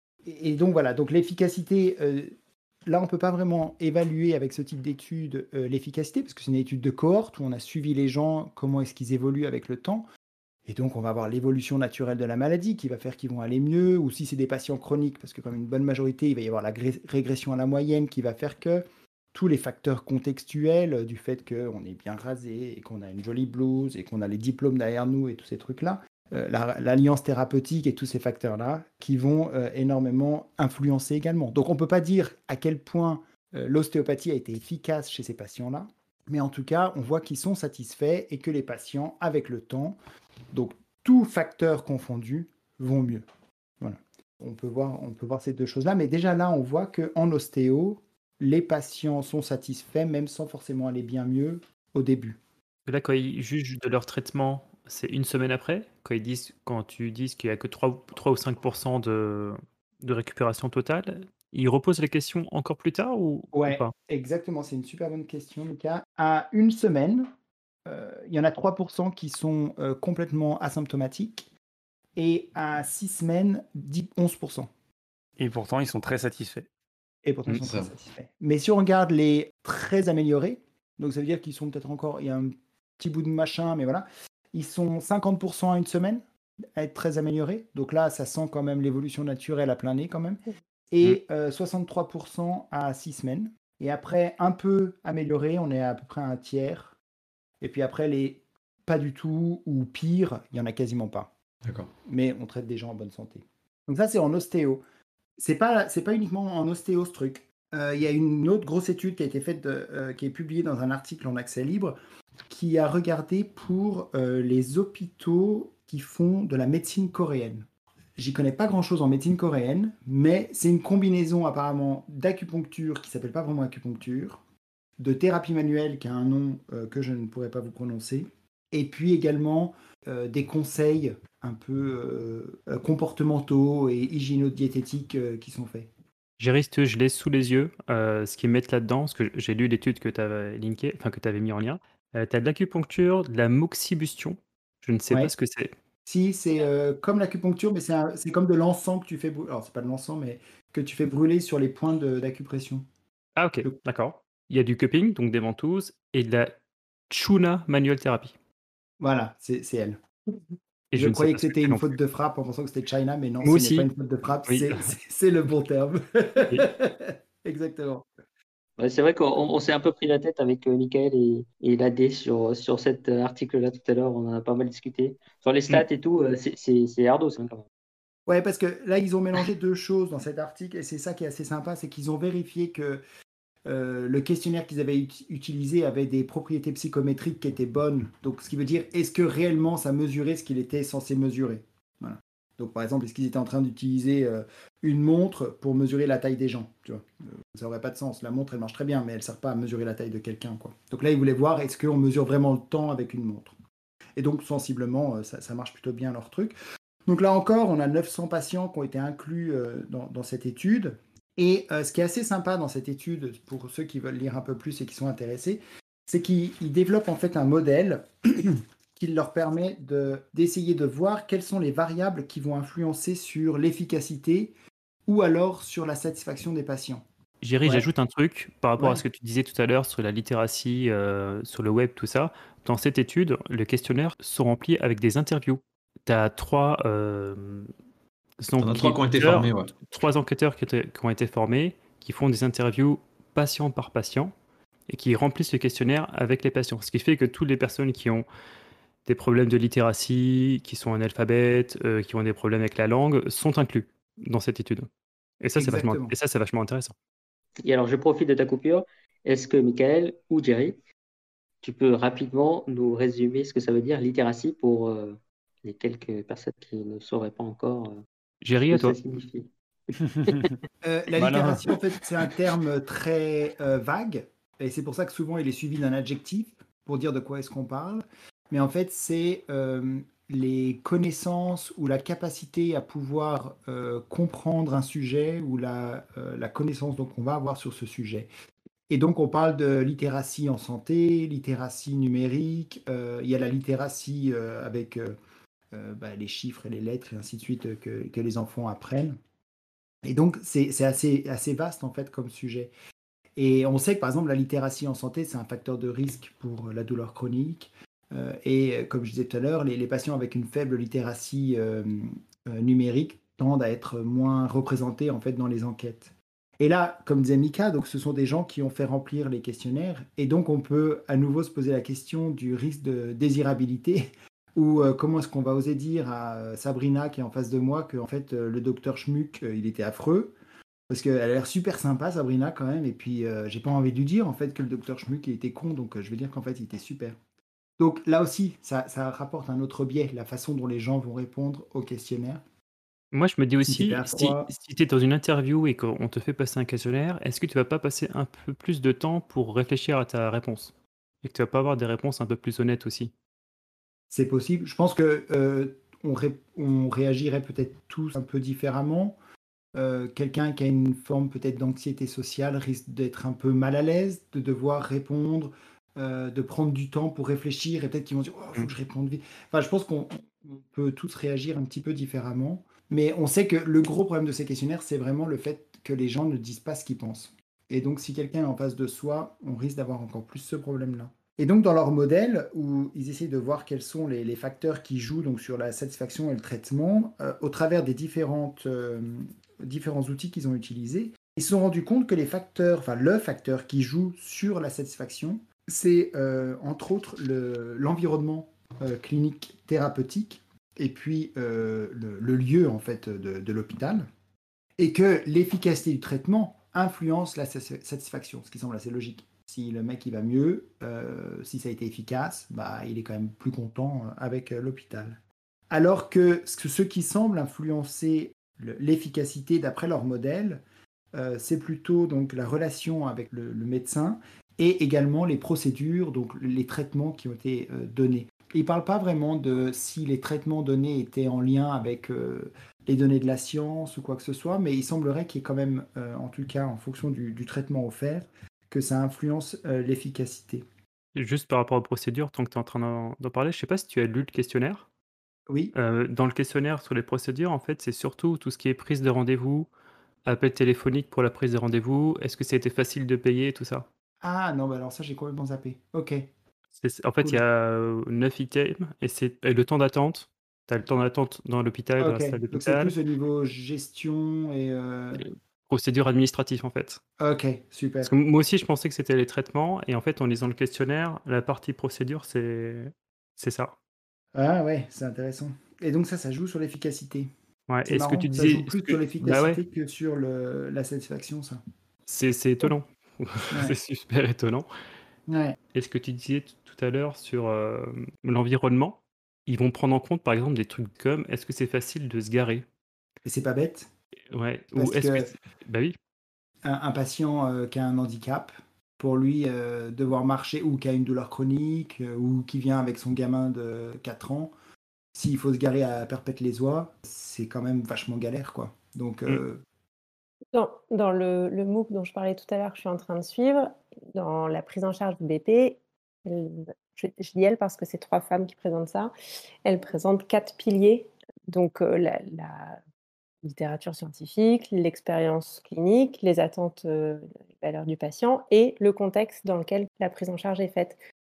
Et donc voilà, donc l'efficacité, euh, là on ne peut pas vraiment évaluer avec ce type d'étude euh, l'efficacité, parce que c'est une étude de cohorte où on a suivi les gens, comment est-ce qu'ils évoluent avec le temps. Et donc on va avoir l'évolution naturelle de la maladie qui va faire qu'ils vont aller mieux, ou si c'est des patients chroniques, parce que comme une bonne majorité, il va y avoir la gré- régression à la moyenne qui va faire que tous les facteurs contextuels euh, du fait qu'on est bien rasé et qu'on a une jolie blouse et qu'on a les diplômes derrière nous et tous ces trucs-là, Euh, la, l'alliance thérapeutique et tous ces facteurs-là qui vont euh, énormément influencer également. Donc on ne peut pas dire à quel point euh, l'ostéopathie a été efficace chez ces patients-là, mais en tout cas, on voit qu'ils sont satisfaits et que les patients, avec le temps, donc tous facteurs confondus, vont mieux. Voilà. On peut voir, on peut voir ces deux choses-là, mais déjà là, on voit qu'en ostéo, les patients sont satisfaits, même sans forcément aller bien mieux au début. Là, quand ils jugent de leur traitement, c'est une semaine après, quand ils disent, quand tu dis qu'il n'y a que trois, trois ou cinq pour cent de, de récupération totale, ils reposent la question encore plus tard ou, ou Ouais, pas? exactement, c'est une super bonne question, Mika. À une semaine, euh, il y en a trois pour cent qui sont euh, complètement asymptomatiques et à six semaines, dix, onze pour cent. Et pourtant, ils sont très satisfaits. Et pourtant, ils Mm, sont ça. très satisfaits. Mais si on regarde les très améliorés, donc ça veut dire qu'ils sont peut-être encore, il y a un petit bout de machin, mais voilà, ils sont cinquante pour cent à une semaine à être très améliorés. Donc là, ça sent quand même l'évolution naturelle à plein nez quand même. Et euh, soixante-trois pour cent à six semaines. Et après, un peu amélioré, on est à peu près à un tiers. Et puis après, les pas du tout ou pire, il n'y en a quasiment pas. D'accord. Mais on traite des gens en bonne santé. Donc ça, c'est en ostéo. C'est pas, c'est pas uniquement en ostéo ce truc. Euh, Il y a une autre grosse étude qui a été faite, de, euh, qui est publiée dans un article en accès libre, qui a regardé pour euh, les hôpitaux qui font de la médecine coréenne. J'y connais pas grand-chose en médecine coréenne, mais c'est une combinaison apparemment d'acupuncture qui s'appelle pas vraiment acupuncture, de thérapie manuelle qui a un nom euh, que je ne pourrais pas vous prononcer, et puis également euh, des conseils un peu euh, comportementaux et hygiéno-diététiques euh, qui sont faits. Jériste, je l'ai sous les yeux, euh, ce qu'ils mettent là-dedans, parce que j'ai lu l'étude que tu avais linké, enfin que tu avais mis en lien. Euh, tu as de l'acupuncture, de la moxibustion. Je ne sais Ouais. pas ce que c'est. Si, c'est euh, comme l'acupuncture, mais c'est, un- c'est comme de l'encens que tu fais brûler. Alors, c'est pas de l'encens, mais que tu fais brûler sur les points de- d'acupression. Ah, ok, Le- d'accord. Il y a du cupping, donc des ventouses, et de la Chuna Manual Therapy. Voilà, c'est, c'est elle. Et Je, je ne sais croyais pas que ce que c'était c'est une non faute plus. de frappe en pensant que c'était China, mais non, Moi ce n'est aussi. pas une faute de frappe, Oui. c'est, c'est- c'est le bon terme. Oui. Exactement. Ouais, c'est vrai qu'on on s'est un peu pris la tête avec euh, Michael et, et l'A D sur, sur cet euh, article-là tout à l'heure. On en a pas mal discuté. Sur les stats Mm. et tout, euh, c'est, c'est, c'est ardos hein, quand même. Ouais, parce que là, ils ont mélangé deux choses dans cet article, et c'est ça qui est assez sympa, c'est qu'ils ont vérifié que euh, le questionnaire qu'ils avaient ut- utilisé avait des propriétés psychométriques qui étaient bonnes. Donc, ce qui veut dire, est-ce que réellement ça mesurait ce qu'il était censé mesurer? Voilà. Donc, par exemple, est-ce qu'ils étaient en train d'utiliser euh, une montre pour mesurer la taille des gens? Tu vois, Euh, ça n'aurait pas de sens. La montre, elle marche très bien, mais elle ne sert pas à mesurer la taille de quelqu'un, quoi. Donc là, ils voulaient voir, est-ce qu'on mesure vraiment le temps avec une montre? Et donc, sensiblement, euh, ça, ça marche plutôt bien leur truc. Donc là encore, on a neuf cents patients qui ont été inclus euh, dans, dans cette étude. Et euh, ce qui est assez sympa dans cette étude, pour ceux qui veulent lire un peu plus et qui sont intéressés, c'est qu'ils ils développent en fait un modèle qui leur permet de, d'essayer de voir quelles sont les variables qui vont influencer sur l'efficacité ou alors sur la satisfaction des patients. Géry, Ouais. j'ajoute un truc par rapport à Ouais. ce que tu disais tout à l'heure sur la littératie, euh, sur le web, tout ça. Dans cette étude, les questionnaires sont remplis avec des interviews. Tu as trois, euh, Ce sont T'en as trois qui ont été enquêteurs, formés, ouais. trois enquêteurs qui, étaient- qui ont été formés, qui font des interviews patient par patient et qui remplissent le questionnaire avec les patients. Ce qui fait que toutes les personnes qui ont des problèmes de littératie, qui sont analphabètes, euh, qui ont des problèmes avec la langue, sont inclus dans cette étude. Et ça, c'est vachement, Exactement. et ça, c'est vachement intéressant. Et alors, je profite de ta coupure. Est-ce que Michael ou Jerry, tu peux rapidement nous résumer ce que ça veut dire littératie pour euh, les quelques personnes qui ne sauraient pas encore euh, ce Jerry, que à ça toi. signifie? Euh, la Malin. littératie, en fait, c'est un terme très euh, vague, et c'est pour ça que souvent il est suivi d'un adjectif pour dire de quoi est-ce qu'on parle. Mais en fait, c'est euh, les connaissances ou la capacité à pouvoir euh, comprendre un sujet ou la, euh, la connaissance donc qu'on va avoir sur ce sujet. Et donc, on parle de littératie en santé, littératie numérique, euh, il y a la littératie euh, avec euh, euh, bah, les chiffres et les lettres et ainsi de suite euh, que, que les enfants apprennent. Et donc, c'est c'est assez, assez vaste en fait comme sujet. Et on sait que par exemple, la littératie en santé, c'est un facteur de risque pour la douleur chronique. Euh, et euh, comme je disais tout à l'heure, les, les patients avec une faible littératie euh, euh, numérique tendent à être moins représentés en fait dans les enquêtes. Et là, comme disait Mika, donc ce sont des gens qui ont fait remplir les questionnaires. Et donc, on peut à nouveau se poser la question du risque de désirabilité ou euh, comment est-ce qu'on va oser dire à euh, Sabrina qui est en face de moi que en fait euh, le docteur Schmuck euh, il était affreux parce qu'elle a l'air super sympa Sabrina quand même et puis euh, j'ai pas envie de lui dire en fait que le docteur Schmuck il était con donc euh, je vais dire qu'en fait il était super. Donc là aussi ça, ça rapporte un autre biais, la façon dont les gens vont répondre au questionnaire. Moi, je me dis Si c'était aussi, à si, froid, si tu es dans une interview et qu'on te fait passer un questionnaire, est-ce que tu vas pas passer un peu plus de temps pour réfléchir à ta réponse? Et que tu vas pas avoir des réponses un peu plus honnêtes aussi? c'est possible. Je pense que euh, on, ré- on réagirait peut-être tous un peu différemment. Euh, quelqu'un qui a une forme peut-être d'anxiété sociale risque d'être un peu mal à l'aise, de devoir répondre, euh, de prendre du temps pour réfléchir et peut-être qu'ils vont dire oh, il faut Mm. que je réponde vite. Enfin, je pense qu'on on peut tous réagir un petit peu différemment, mais on sait que le gros problème de ces questionnaires, c'est vraiment le fait que les gens ne disent pas ce qu'ils pensent. Et donc, si quelqu'un est en face de soi, on risque d'avoir encore plus ce problème-là. Et donc, dans leur modèle, où ils essayent de voir quels sont les, les facteurs qui jouent donc, sur la satisfaction et le traitement, euh, au travers des différentes, euh, différents outils qu'ils ont utilisés, ils se sont rendus compte que les facteurs, enfin le facteur qui joue sur la satisfaction, c'est euh, entre autres le- l'environnement euh, clinique thérapeutique et puis euh, le, le lieu en fait de, de l'hôpital, et que l'efficacité du traitement influence la satisfaction, ce qui semble assez logique. Si le mec il va mieux, euh, si ça a été efficace, bah, il est quand même plus content avec euh, l'hôpital. Alors que ce ce qui semble influencer le- l'efficacité d'après leur modèle, euh, c'est plutôt donc la relation avec le, le médecin et également les procédures, donc les traitements qui ont été euh, donnés. Ils ne parlent pas vraiment de si les traitements donnés étaient en lien avec euh, les données de la science ou quoi que ce soit, mais il semblerait qu'il y ait quand même, euh, en tout cas en fonction du, du traitement offert, que ça influence euh, l'efficacité. Juste par rapport aux procédures, tant que tu es en train d'en d'en parler, je sais pas si tu as lu le questionnaire. Oui. Euh, dans le questionnaire sur les procédures, en fait, c'est surtout tout ce qui est prise de rendez-vous, appel téléphonique pour la prise de rendez-vous, est-ce que ça a été facile de payer, tout ça. Ah non, bah alors ça j'ai complètement zappé. Ok, C'est- En fait, il y cool. a euh, neuf items et c'est et le temps d'attente. Tu as le temps d'attente dans l'hôpital, dans la Ok, salle donc c'est d'hôpital. plus au niveau gestion et... euh, et Procédure administrative, en fait. Ok, Parce super. que moi aussi, je pensais que c'était les traitements, et en fait, en lisant le questionnaire, la partie procédure, c'est c'est ça. Ah ouais, c'est intéressant. Et donc ça, ça joue sur l'efficacité. Ouais. C'est Et ce que marrant, tu ça joue disais, ce plus que... sur bah ouais, l'efficacité que sur le, la satisfaction, ça. c'est c'est étonnant. C'est Ouais, super étonnant. ouais. Et ce que tu disais t- tout à l'heure sur euh, l'environnement, ils vont prendre en compte, par exemple, des trucs comme est-ce que c'est facile de se garer? Et c'est pas bête, Ouais. Ou parce est-ce que... que c'est- Bah oui. un, un patient euh, qui a un handicap, pour lui, euh, devoir marcher, ou qui a une douleur chronique, euh, ou qui vient avec son gamin de quatre ans, s'il faut se garer à Perpète-les-Oies, c'est quand même vachement galère, quoi. Donc, Mm. euh, Dans, dans le, le MOOC dont je parlais tout à l'heure, que je suis en train de suivre, dans la prise en charge du B P, elle- je, je dis elle parce que c'est trois femmes qui présentent ça, elles présentent quatre piliers. Donc, euh, la, la littérature scientifique, l'expérience clinique, les attentes, euh, les valeurs du patient et le contexte dans lequel la prise en charge est faite.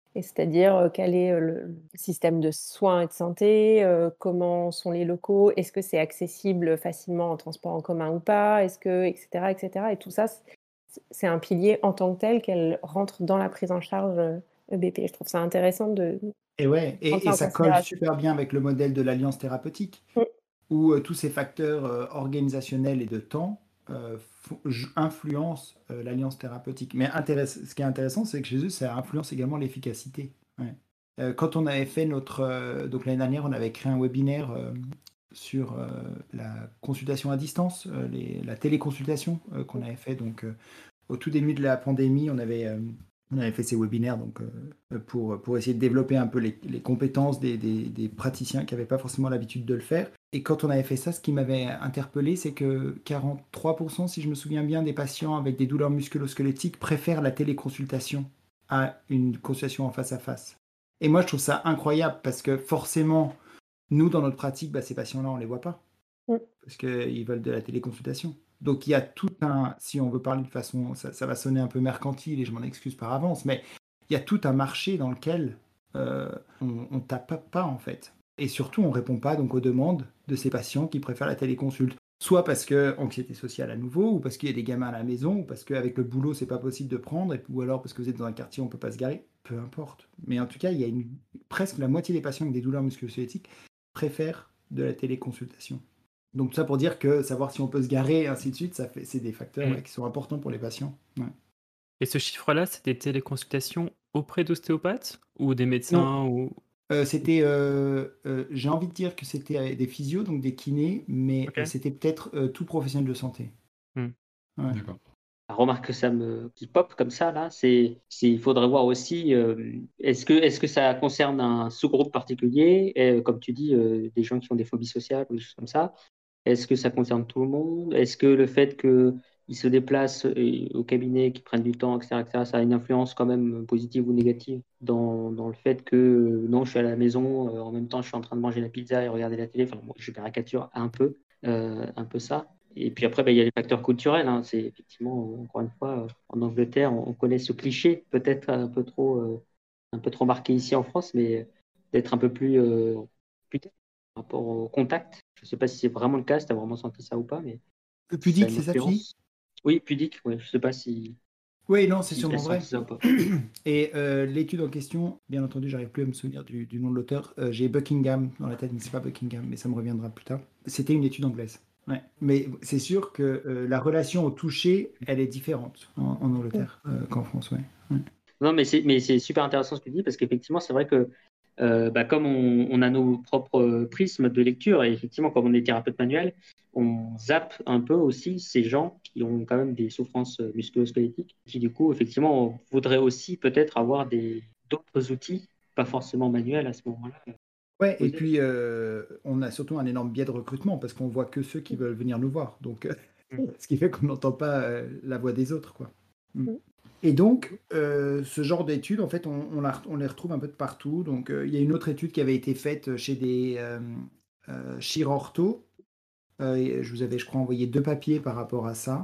Et c'est-à-dire euh, quel est euh, le système de soins et de santé, euh, comment sont les locaux, est-ce que c'est accessible facilement en transport en commun ou pas, est-ce que, et cetera, et cetera. Et tout ça, c'est un pilier en tant que tel qu'elle rentre dans la prise en charge E B P. Je trouve ça intéressant de Et ouais, et, et en ça colle considération. super bien avec le modèle de l'alliance thérapeutique, Mm. où euh, tous ces facteurs euh, organisationnels et de temps euh, fo- j- influencent euh, l'alliance thérapeutique. Mais intéress- ce qui est intéressant, c'est que chez eux, ça influence également l'efficacité. Ouais. Euh, quand on avait fait notre... euh, donc l'année dernière, on avait créé un webinaire euh, sur euh, la consultation à distance, euh, les- la téléconsultation euh, qu'on avait fait. Donc euh, au tout début de la pandémie, on avait... euh, on avait fait ces webinaires donc, euh, pour, pour essayer de développer un peu les, les compétences des, des- des praticiens qui n'avaient pas forcément l'habitude de le faire. Et quand on avait fait ça, ce qui m'avait interpellé, c'est que quarante-trois pour cent, si je me souviens bien, des patients avec des douleurs musculo-squelettiques préfèrent la téléconsultation à une consultation en face à face. Et moi, je trouve ça incroyable parce que forcément, nous, dans notre pratique, bah, ces patients-là, on ne les voit pas Mm. parce qu'ils veulent de la téléconsultation. Donc il y a tout un, si on veut parler de façon, ça, ça va sonner un peu mercantile et je m'en excuse par avance, mais il y a tout un marché dans lequel euh, on, on tape pas en fait. Et surtout, on répond pas donc aux demandes de ces patients qui préfèrent la téléconsulte. Soit parce que anxiété sociale à nouveau, ou parce qu'il y a des gamins à la maison, ou parce qu'avec le boulot c'est pas possible de prendre, et, ou alors parce que vous êtes dans un quartier où on peut pas se garer. Peu importe. Mais en tout cas, il y a une, presque la moitié des patients avec des douleurs musculo-squelettiques préfèrent de la téléconsultation. Donc tout ça pour dire que savoir si on peut se garer et ainsi de suite, ça fait, c'est des facteurs Mm. ouais, qui sont importants pour les patients. Ouais. Et ce chiffre-là, c'est des téléconsultations auprès d'ostéopathes ou des Non, médecins ou... euh, c'était, euh, euh, j'ai envie de dire que c'était euh, des physios, donc des kinés, mais Ok. euh, c'était peut-être euh, tout professionnel de santé. Mm. Ouais. D'accord. La remarque que ça me qui pop comme ça là, c'est c'est- il faudrait voir aussi euh, est-ce que est-ce que ça concerne un sous-groupe particulier, et, comme tu dis, euh, des gens qui ont des phobies sociales ou des choses comme ça. Est-ce que ça concerne tout le monde? Est-ce que le fait qu'ils se déplacent euh, au cabinet, qu'ils prennent du temps, et cetera, et cetera, ça a une influence quand même positive ou négative dans, dans le fait que euh, non, je suis à la maison, euh, en même temps je suis en train de manger la pizza et regarder la télé. Enfin, moi, je caricature un peu, euh, un peu ça. Et puis après, ben, il y a les facteurs culturels. Hein. C'est effectivement, euh, encore une fois, euh, en Angleterre, on, on connaît ce cliché, peut-être un peu trop, euh, un peu trop marqué ici en France, mais d'être un peu plus, euh, plus tête par rapport au contact. Je ne sais pas si c'est vraiment le cas, si tu as vraiment senti ça ou pas, mais Le ça a pudique, une c'est ça, tu dis? influence. Oui, pudique, ouais. Je ne sais pas si, Oui, non, c'est si sûrement elles vrai. sentent ça ou pas. Et euh, l'étude en question, bien entendu, j'arrive plus à me souvenir du, du nom de l'auteur. Euh, j'ai Buckingham dans la tête, mais c'est pas Buckingham, mais ça me reviendra plus tard. C'était une étude anglaise. Ouais. Mais c'est sûr que euh, la relation au toucher, elle est différente en, en Angleterre euh, qu'en France, ouais. Ouais. Non, mais c'est, mais c'est super intéressant ce que tu dis, parce qu'effectivement, c'est vrai que euh, bah, comme on, on a nos propres euh, prismes de lecture, et effectivement, comme on est thérapeute manuel, on zappe un peu aussi ces gens qui ont quand même des souffrances euh, musculo-squelettiques, qui du coup, effectivement, on voudrait aussi peut-être avoir des, d'autres outils, pas forcément manuels à ce moment-là. Ouais, et Posés. puis euh, on a surtout un énorme biais de recrutement parce qu'on voit que ceux qui veulent venir nous voir. Donc, euh, Mm. ce qui fait qu'on n'entend pas euh, la voix des autres, quoi. Mm. Mm. Et donc, euh, ce genre d'études, en fait, on, on, la- on les retrouve un peu de partout. Donc, euh, il y a une autre étude qui avait été faite chez des euh, euh, chirurgos. Euh, et je vous avais, je crois, envoyé deux papiers par rapport à ça.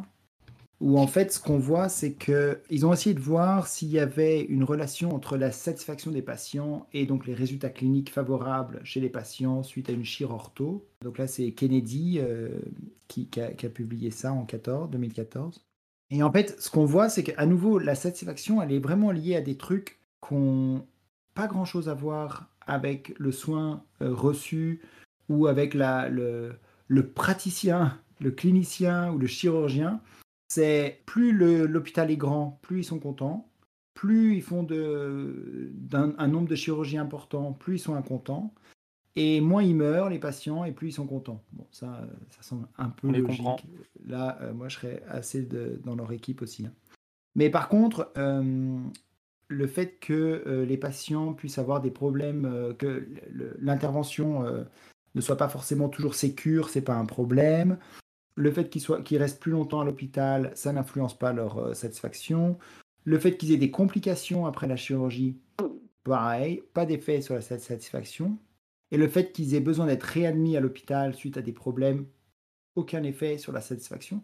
Où en fait, ce qu'on voit, c'est qu'ils ont essayé de voir s'il y avait une relation entre la satisfaction des patients et donc les résultats cliniques favorables chez les patients suite à une chirurto. Donc là, c'est Kennedy euh, qui, qui, a, qui a publié ça en deux mille quatorze. Et en fait, ce qu'on voit, c'est qu'à nouveau, la satisfaction, elle est vraiment liée à des trucs qui n'ont pas grand-chose à voir avec le soin euh, reçu ou avec la, le, le praticien, le clinicien ou le chirurgien. C'est plus le- l'hôpital est grand, plus ils sont contents. Plus ils font de, d'un, un nombre de chirurgiens important, plus ils sont incontents. Et moins ils meurent, les patients, et plus ils sont contents. Bon, ça, euh, ça semble un peu On les logique. comprend. Là, euh, moi, je serais assez de- dans leur équipe aussi. Hein. Mais par contre, euh, le fait que euh, les patients puissent avoir des problèmes, euh, que le- l'intervention euh, ne soit pas forcément toujours sécure, c'est pas un problème. Le fait qu'ils soient, qu'ils restent plus longtemps à l'hôpital, ça n'influence pas leur euh, satisfaction. Le fait qu'ils aient des complications après la chirurgie, pareil, pas d'effet sur la satisfaction. Et le fait qu'ils aient besoin d'être réadmis à l'hôpital suite à des problèmes, aucun effet sur la satisfaction.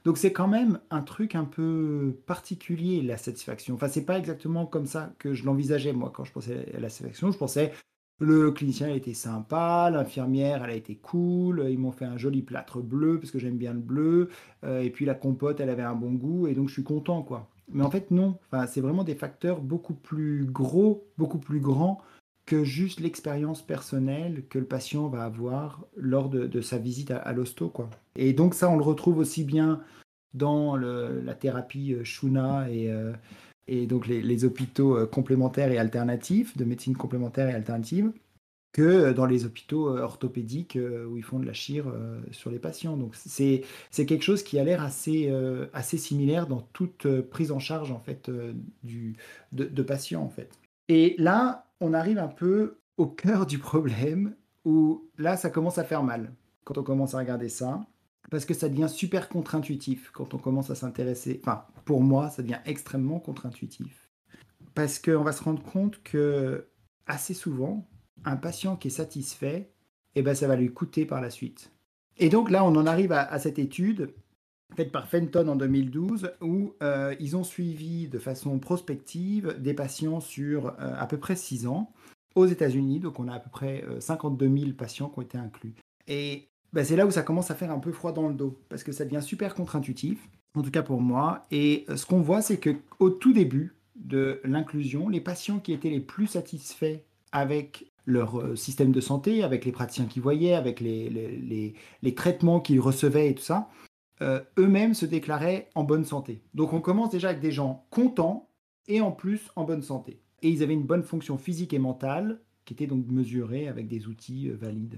Donc c'est quand même un truc un peu particulier, la satisfaction. Enfin, c'est pas exactement comme ça que je l'envisageais, moi, quand je pensais à la satisfaction. Je pensais, le clinicien il était sympa, l'infirmière elle a été cool, ils m'ont fait un joli plâtre bleu parce que j'aime bien le bleu, euh, et puis la compote elle avait un bon goût et donc je suis content quoi. Mais en fait non, enfin, c'est vraiment des facteurs beaucoup plus gros, beaucoup plus grands que juste l'expérience personnelle que le patient va avoir lors de, de sa visite à, à l'hosto quoi. Et donc ça on le retrouve aussi bien dans le- la thérapie euh, Shuna et, euh, et donc les, les hôpitaux euh, complémentaires et alternatifs, de médecine complémentaire et alternative, que euh, dans les hôpitaux euh, orthopédiques euh, où ils font de la chire euh, sur les patients. Donc c'est, c'est quelque chose qui a l'air assez, euh, assez similaire dans toute euh, prise en charge en fait, euh, du, de, de patients en fait. Et là, on arrive un peu au cœur du problème où là, ça commence à faire mal quand on commence à regarder ça parce que ça devient super contre-intuitif quand on commence à s'intéresser. Enfin, pour moi, ça devient extrêmement contre-intuitif. Parce qu'on va se rendre compte que, assez souvent, un patient qui est satisfait, eh ben, ça va lui coûter par la suite. Et donc là, on en arrive à, à cette étude faite par Fenton en deux mille douze, où euh, ils ont suivi de façon prospective des patients sur euh, à peu près six ans aux États-Unis. Donc on a à peu près euh, cinquante-deux mille patients qui ont été inclus. Et ben, c'est là où ça commence à faire un peu froid dans le dos, parce que ça devient super contre-intuitif, en tout cas pour moi. Et euh, ce qu'on voit, c'est qu'au tout début de l'inclusion, les patients qui étaient les plus satisfaits avec leur euh, système de santé, avec les praticiens qu'ils voyaient, avec les, les, les, les traitements qu'ils recevaient et tout ça, euh, eux-mêmes se déclaraient en bonne santé. Donc on commence déjà avec des gens contents et en plus en bonne santé. Et ils avaient une bonne fonction physique et mentale qui était donc mesurée avec des outils euh, valides.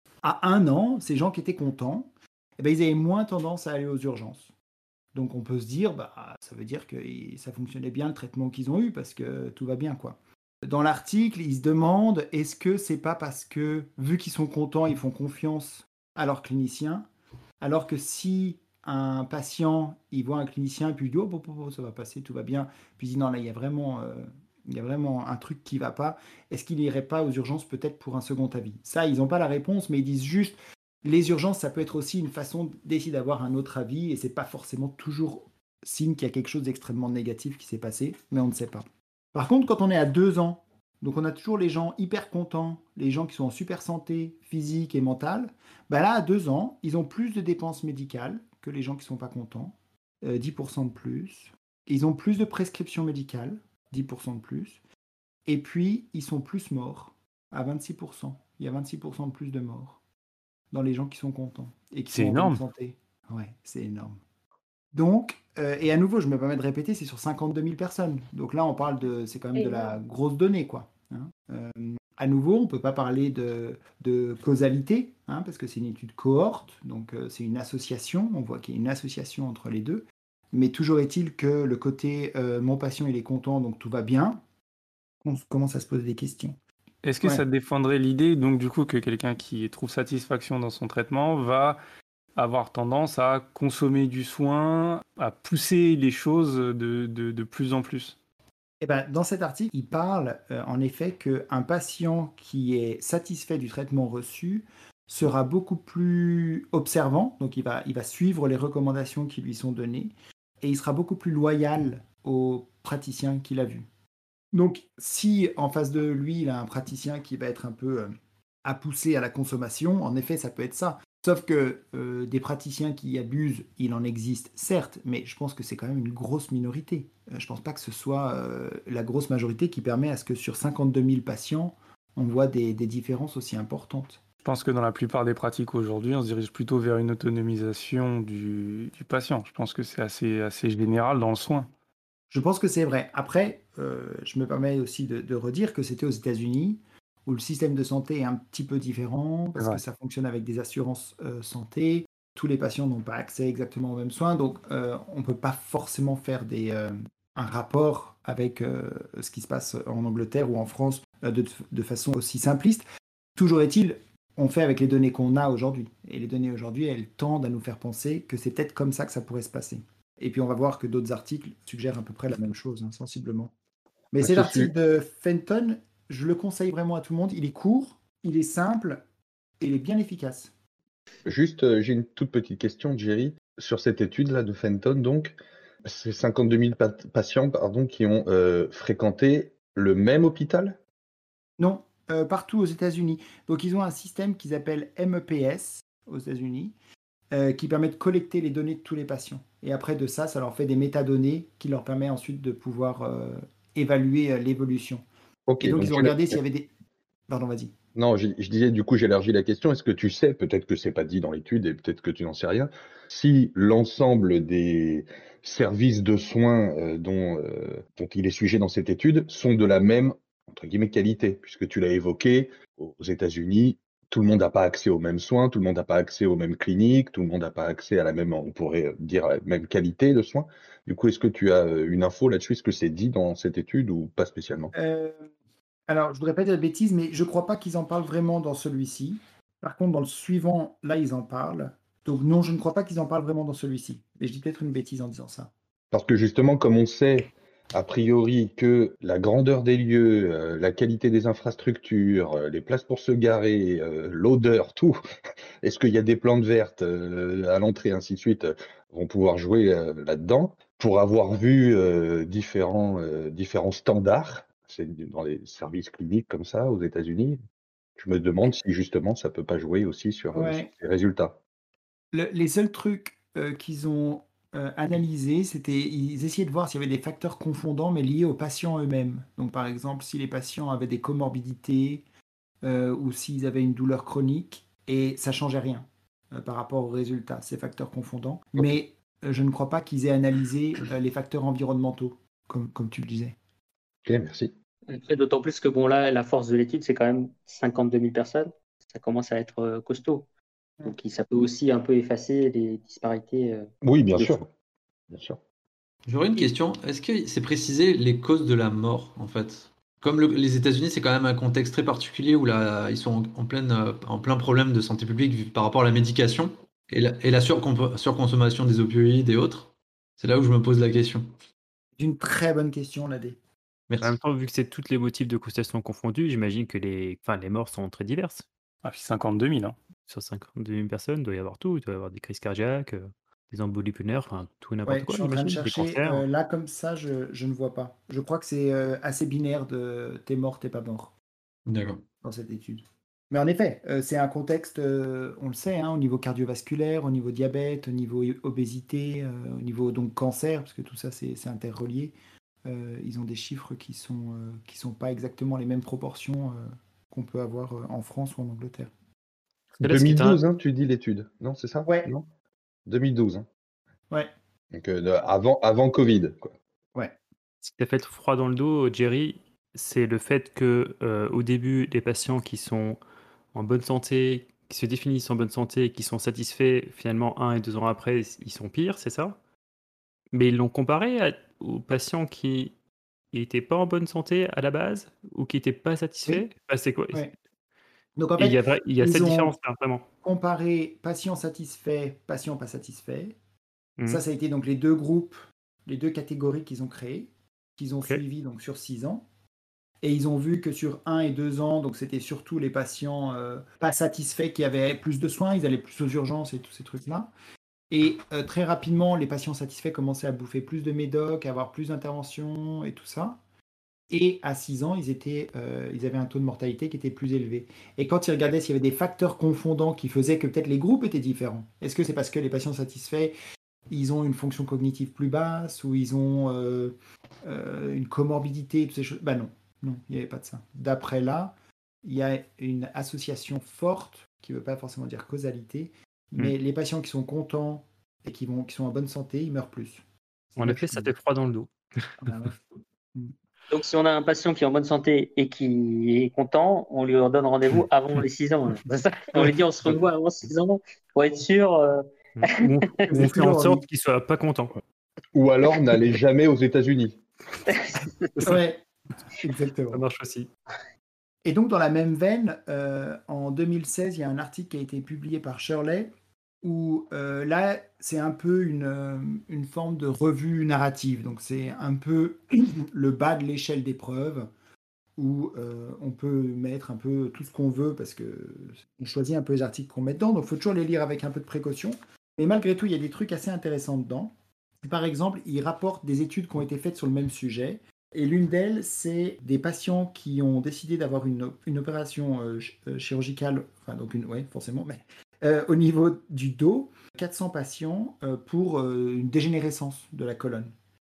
À un an, ces gens qui étaient contents, eh ben, ils avaient moins tendance à aller aux urgences. Donc on peut se dire, bah, ça veut dire que ça fonctionnait bien le traitement qu'ils ont eu parce que tout va bien quoi. Dans l'article, ils se demandent est-ce que c'est pas parce que vu qu'ils sont contents, ils font confiance à leur clinicien, alors que si un patient, il voit un clinicien, puis il dit, oh, bon, bon, bon, ça va passer, tout va bien, puis il dit, non, là, il y a vraiment, euh, il y a vraiment un truc qui va pas, est-ce qu'il n'irait pas aux urgences peut-être pour un second avis? Ça, ils n'ont pas la réponse, mais ils disent juste, les urgences, ça peut être aussi une façon d'essayer d'avoir un autre avis, et c'est pas forcément toujours signe qu'il y a quelque chose d'extrêmement négatif qui s'est passé, mais on ne sait pas. Par contre, quand on est à deux ans, donc on a toujours les gens hyper contents, les gens qui sont en super santé physique et mentale, ben là, à deux ans, ils ont plus de dépenses médicales que les gens qui ne sont pas contents, euh, dix pour cent de plus. Ils ont plus de prescriptions médicales, dix pour cent de plus. Et puis, ils sont plus morts, à vingt-six pour cent. Il y a vingt-six pour cent de plus de morts dans les gens qui sont contents et qui C'est sont en énorme. bonne santé. Ouais, c'est énorme. Donc, euh, et à nouveau, je me permets de répéter, c'est sur cinquante-deux mille personnes. Donc là, on parle de, c'est quand même de la grosse donnée, quoi. Hein. Euh, à nouveau, on ne peut pas parler de, de causalité, hein, parce que c'est une étude cohorte, donc euh, c'est une association, on voit qu'il y a une association entre les deux. Mais toujours est-il que le côté euh, mon patient il est content, donc tout va bien, on commence à se poser des questions. Est-ce que Ouais. ça défendrait l'idée, donc du coup, que quelqu'un qui trouve satisfaction dans son traitement va avoir tendance à consommer du soin, à pousser les choses de, de, de plus en plus? Eh ben, dans cet article, il parle euh, en effet qu'un patient qui est satisfait du traitement reçu sera beaucoup plus observant, donc il va, il va suivre les recommandations qui lui sont données, et il sera beaucoup plus loyal au praticien qu'il a vu. Donc si en face de lui, il a un praticien qui va être un peu euh, à pousser à la consommation, en effet, ça peut être ça. Sauf que euh, des praticiens qui abusent, il en existe, certes, mais je pense que c'est quand même une grosse minorité. Euh, je pense pas que ce soit euh, la grosse majorité qui permet à ce que sur cinquante-deux mille patients, on voit des, des différences aussi importantes. Je pense que dans la plupart des pratiques aujourd'hui, on se dirige plutôt vers une autonomisation du, du patient. Je pense que c'est assez, assez général dans le soin. Je pense que c'est vrai. Après, euh, je me permets aussi de, de redire que c'était aux États-Unis, où le système de santé est un petit peu différent, parce Ouais. que ça fonctionne avec des assurances euh, santé. Tous les patients n'ont pas accès exactement aux mêmes soins, donc euh, on ne peut pas forcément faire des, euh, un rapport avec euh, ce qui se passe en Angleterre ou en France euh, de, de façon aussi simpliste. Toujours est-il, on fait avec les données qu'on a aujourd'hui. Et les données aujourd'hui, elles tendent à nous faire penser que c'est peut-être comme ça que ça pourrait se passer. Et puis on va voir que d'autres articles suggèrent à peu près la même chose, hein, sensiblement. Mais À c'est ce l'article sujet, de Fenton, je le conseille vraiment à tout le monde. Il est court, il est simple et il est bien efficace. juste, euh, j'ai une toute petite question, Jerry. sur cette étude-là de Fenton, donc, c'est cinquante-deux mille pa- patients pardon, qui ont euh, fréquenté le même hôpital? Non, euh, partout aux États-Unis. Donc, ils ont un système qu'ils appellent M E P S aux États-Unis, euh, qui permet de collecter les données de tous les patients. Et après de ça, ça leur fait des métadonnées qui leur permet ensuite de pouvoir euh, évaluer euh, l'évolution. Ok, Et donc, donc ils ont tu regardé s'il y avait des... Pardon, vas-y. Non, je, je disais, du coup, j'élargis la question. Est-ce que tu sais, peut-être que c'est pas dit dans l'étude et peut-être que tu n'en sais rien, si l'ensemble des services de soins euh, dont, euh, dont il est sujet dans cette étude sont de la même, entre guillemets, qualité, puisque tu l'as évoqué, aux États-Unis, tout le monde n'a pas accès aux mêmes soins, tout le monde n'a pas accès aux mêmes cliniques, tout le monde n'a pas accès à la même, on pourrait dire, à la même qualité de soins. Du coup, est-ce que tu as euh, une info là-dessus? Est-ce que c'est dit dans cette étude ou pas spécialement? Euh, alors, je voudrais pas dire de bêtises, mais je crois pas qu'ils en parlent vraiment dans celui-ci. Par contre, dans le suivant, là, ils en parlent. Donc, non, je ne crois pas qu'ils en parlent vraiment dans celui-ci. Mais je dis peut-être une bêtise en disant ça. Parce que justement, comme on sait a priori que la grandeur des lieux, euh, la qualité des infrastructures, euh, les places pour se garer, euh, l'odeur, tout, est-ce qu'il y a des plantes vertes euh, à l'entrée, ainsi de suite, euh, vont pouvoir jouer euh, là-dedans. Pour avoir vu euh, différents, euh, différents standards, c'est dans les services cliniques comme ça aux États-Unis, je me demande si justement ça peut pas jouer aussi sur, euh, sur Ouais. ces résultats. Le- les seuls trucs euh, qu'ils ont euh, analysés, c'était ils essayaient de voir s'il y avait des facteurs confondants, mais liés aux patients eux-mêmes. Donc, par exemple, si les patients avaient des comorbidités euh, ou s'ils avaient une douleur chronique, et ça changeait rien euh, par rapport aux résultats, ces facteurs confondants. Ok, Mais euh, je ne crois pas qu'ils aient analysé euh, les facteurs environnementaux, comme, comme tu le disais. ok, merci. Et d'autant plus que bon là, la force de l'étude, c'est quand même cinquante-deux mille personnes. Ça commence à être euh, costaud. Donc il- ça peut aussi un peu effacer les disparités euh, Oui, bien de sûr, bien sûr. J'aurais une Et question. Est-ce que c'est précisé les causes de la mort, en fait? Comme le- les États-Unis, c'est quand même un contexte très particulier où là, ils sont en, en pleine, euh, en plein problème de santé publique vu- par rapport à la médication et la, et la surcomp- surconsommation des opioïdes et autres. C'est là où je me pose la question. c'est une très bonne question, Ladé. En même Merci. temps, vu que c'est tous les motifs de contestation confondus, j'imagine que les, enfin, les morts sont très diverses. Ah, puis cinquante-deux mille, hein. Sur cinquante-deux mille personnes, il doit y avoir tout. Il doit y avoir des crises cardiaques, euh, des embolies pulmonaires, enfin tout et n'importe Ouais, je quoi, suis en train de j'imagine, des chercher. cancers. Euh, là, comme ça, je, je ne vois pas. Je crois que c'est euh, assez binaire de t'es mort, t'es pas mort D'accord. dans cette étude. Mais en effet, euh, c'est un contexte, euh, on le sait, hein, au niveau cardiovasculaire, au niveau diabète, au niveau obésité, euh, au niveau donc cancer, parce que tout ça c'est c'est interrelié. Euh, ils ont des chiffres qui sont euh, qui sont pas exactement les mêmes proportions euh, qu'on peut avoir euh, en France ou en Angleterre. Et là, ce qui est un- deux mille douze, hein, tu dis l'étude, non, c'est ça? Ouais, Non? deux mille douze, hein. ouais, Donc euh, de- avant, avant Covid, quoi. ouais, ce qui t'a fait le froid dans le dos, Jerry, c'est le fait que euh, au début, les patients qui sont en bonne santé, qui se définissent en bonne santé et qui sont satisfaits, finalement, un et deux ans après, ils sont pires, c'est ça? Mais ils l'ont comparé à- aux patients qui n'étaient pas en bonne santé à la base ou qui n'étaient pas satisfaits. oui, Enfin, c'est quoi? ouais. Donc en Et il y fait, a, vra- il y a ils cette ont différence-là, vraiment. comparé patient satisfait, patient pas satisfait. Ça, Mhm. ça a été donc les deux groupes, les deux catégories qu'ils ont créées, qu'ils ont Ok. suivies donc sur six ans. Et ils ont vu que sur un et deux ans, donc c'était surtout les patients euh, pas satisfaits qui avaient plus de soins, ils allaient plus aux urgences et tous ces trucs-là. Et euh, très rapidement, les patients satisfaits commençaient à bouffer plus de médoc, à avoir plus d'interventions et tout ça. Et à six ans, ils, étaient, euh, ils avaient un taux de mortalité qui était plus élevé. Et quand ils regardaient s'il y avait des facteurs confondants qui faisaient que peut-être les groupes étaient différents, est-ce que c'est parce que les patients satisfaits ils ont une fonction cognitive plus basse ou ils ont euh, euh, une comorbidité, toutes ces choses. Bah non, non, il n'y avait pas de ça. D'après là, il y a une association forte, qui ne veut pas forcément dire causalité, mais Mhm. les patients qui sont contents et qui, vont, qui sont en bonne santé, ils meurent plus. C'est En neuf effet, ça choses. fait froid dans le dos. Ah bah ouais. Mm. Donc, si on a un patient qui est en bonne santé et qui est content, on lui donne rendez-vous avant les six ans. Là. C'est ça. On lui dit on se revoit avant six ans pour être sûr. euh, Mhm. Ou on, ou C'est on fait en toujours sorte envie. qu'ils soient pas contents. Ou alors n'allez jamais aux États-Unis. Ouais, Ça exactement. marche aussi. Et donc, dans la même veine, euh, en deux mille seize, il y a un article qui a été publié par Shirley où euh, là, c'est un peu une, euh, une forme de revue narrative. Donc, c'est un peu le bas de l'échelle des preuves où euh, on peut mettre un peu tout ce qu'on veut parce que on choisit un peu les articles qu'on met dedans. Donc, il faut toujours les lire avec un peu de précaution. Mais malgré tout, il y a des trucs assez intéressants dedans. Par exemple, il rapporte des études qui ont été faites sur le même sujet. Et l'une d'elles, c'est des patients qui ont décidé d'avoir une, une opération euh, chirurgicale, enfin, donc une, ouais, forcément, mais euh, au niveau du dos, quatre cents patients euh, pour euh, une dégénérescence de la colonne.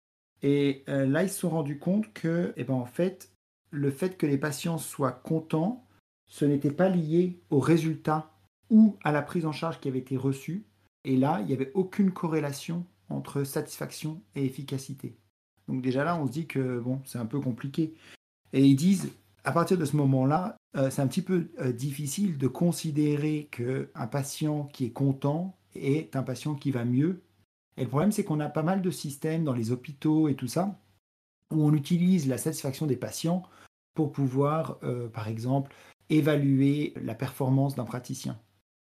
Et euh, là, ils se sont rendus compte que, eh ben, en fait, le fait que les patients soient contents, ce n'était pas lié au résultat ou à la prise en charge qui avait été reçue. Et là, il n'y avait aucune corrélation entre satisfaction et efficacité. Donc déjà là, on se dit que bon, c'est un peu compliqué. Et ils disent, à partir de ce moment-là, euh, c'est un petit peu euh, difficile de considérer qu'un patient qui est content est un patient qui va mieux. Et le problème, c'est qu'on a pas mal de systèmes dans les hôpitaux et tout ça, où on utilise la satisfaction des patients pour pouvoir, euh, par exemple, évaluer la performance d'un praticien,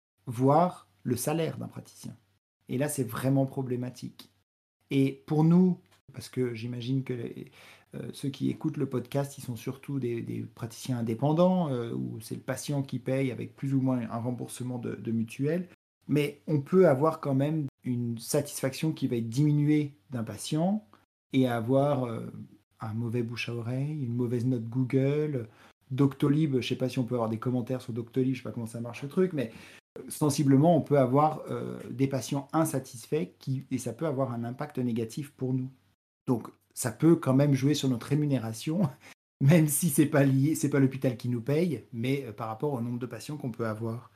voire le salaire d'un praticien. Et là, c'est vraiment problématique. Et pour nous, parce que j'imagine que les, euh, ceux qui écoutent le podcast, ils sont surtout des, des praticiens indépendants, euh, où c'est le patient qui paye avec plus ou moins un remboursement de, de mutuelle. Mais on peut avoir quand même une satisfaction qui va être diminuée d'un patient et avoir euh, un mauvais bouche à oreille, une mauvaise note Google, Doctolib, je ne sais pas si on peut avoir des commentaires sur Doctolib, je ne sais pas comment ça marche le truc, mais sensiblement, on peut avoir euh, des patients insatisfaits qui, et ça peut avoir un impact négatif pour nous. Donc, ça peut quand même jouer sur notre rémunération, même si c'est pas lié, c'est pas l'hôpital qui nous paye, mais euh, par rapport au nombre de patients qu'on peut avoir.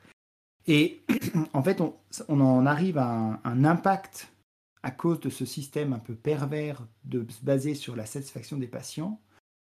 Et en fait, on, on en arrive à un, un impact à cause de ce système un peu pervers de se baser sur la satisfaction des patients,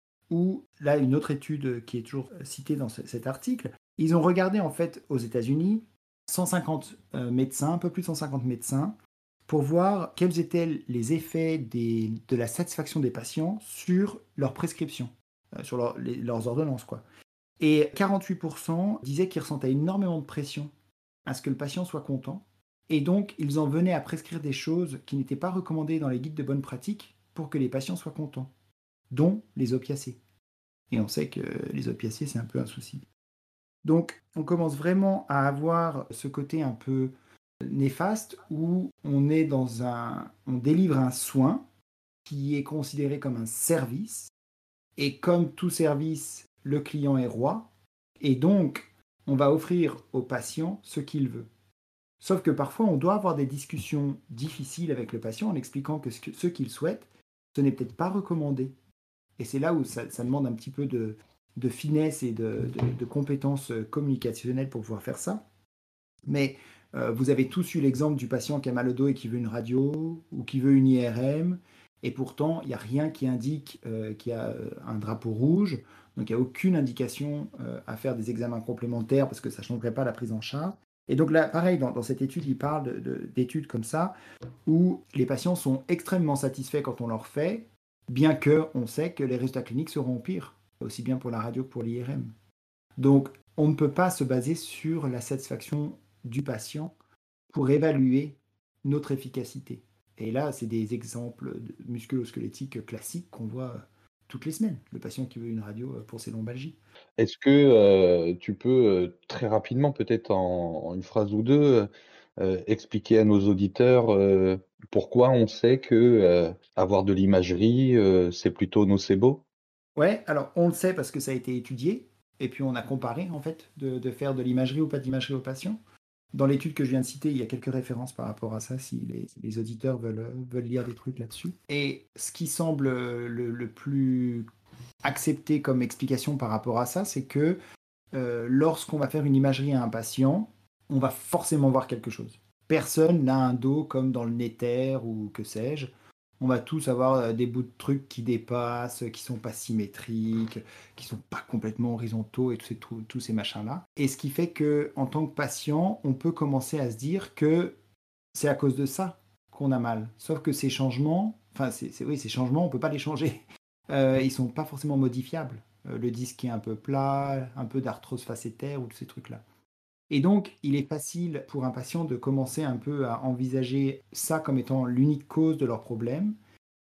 où là, une autre étude qui est toujours citée dans ce, cet article, ils ont regardé en fait aux États-Unis cent cinquante euh, médecins, un peu plus de cent cinquante médecins, pour voir quels étaient les effets des, de la satisfaction des patients sur leurs prescriptions, euh, sur leur, les, leurs ordonnances, quoi. Et quarante-huit pour cent disaient qu'ils ressentaient énormément de pression à ce que le patient soit content, et donc ils en venaient à prescrire des choses qui n'étaient pas recommandées dans les guides de bonne pratique pour que les patients soient contents, dont les opiacés. Et on sait que les opiacés, c'est un peu un souci. Donc, on commence vraiment à avoir ce côté un peu néfaste où on est dans un, on délivre un soin qui est considéré comme un service, et comme tout service, le client est roi, et donc on va offrir au patient ce qu'il veut. Sauf que parfois, on doit avoir des discussions difficiles avec le patient en expliquant que ce, que, ce qu'il souhaite, ce n'est peut-être pas recommandé. Et c'est là où ça, ça demande un petit peu de, de finesse et de, de, de compétences communicationnelles pour pouvoir faire ça. Mais euh, vous avez tous eu l'exemple du patient qui a mal au dos et qui veut une radio ou qui veut une I R M, et pourtant, il n'y a rien qui indique euh, qu'il y a un drapeau rouge, donc il n'y a aucune indication euh, à faire des examens complémentaires parce que ça ne changerait pas la prise en charge. Et donc là, pareil, dans, dans cette étude, il parle de, de, d'études comme ça, où les patients sont extrêmement satisfaits quand on leur fait, bien qu'on sait que les résultats cliniques seront pires, aussi bien pour la radio que pour l'I R M. Donc, on ne peut pas se baser sur la satisfaction du patient pour évaluer notre efficacité. Et là, c'est des exemples musculo-squelettiques classiques qu'on voit toutes les semaines. Le patient qui veut une radio pour ses lombalgies. Est-ce que euh, tu peux euh, très rapidement, peut-être en, en une phrase ou deux, euh, expliquer à nos auditeurs euh, pourquoi on sait que euh, avoir de l'imagerie, euh, c'est plutôt nocebo? Ouais, alors on le sait parce que ça a été étudié, et puis on a comparé en fait de, de faire de l'imagerie ou pas d'imagerie aux patients. Dans l'étude que je viens de citer, il y a quelques références par rapport à ça, si les, les auditeurs veulent, veulent lire des trucs là-dessus. Et ce qui semble le, le plus accepté comme explication par rapport à ça, c'est que euh, lorsqu'on va faire une imagerie à un patient, on va forcément voir quelque chose. Personne n'a un dos comme dans le Néther ou que sais-je. On va tous avoir des bouts de trucs qui dépassent, qui sont pas symétriques, qui sont pas complètement horizontaux et tous ces, tous, tous ces machins-là. Et ce qui fait que, en tant que patient, on peut commencer à se dire que c'est à cause de ça qu'on a mal. Sauf que ces changements, enfin, c'est, c'est, oui, ces changements, on peut pas les changer. Euh, ils sont pas forcément modifiables. Euh, le disque est un peu plat, un peu d'arthrose facétaire ou tous ces trucs-là. Et donc, il est facile pour un patient de commencer un peu à envisager ça comme étant l'unique cause de leur problème.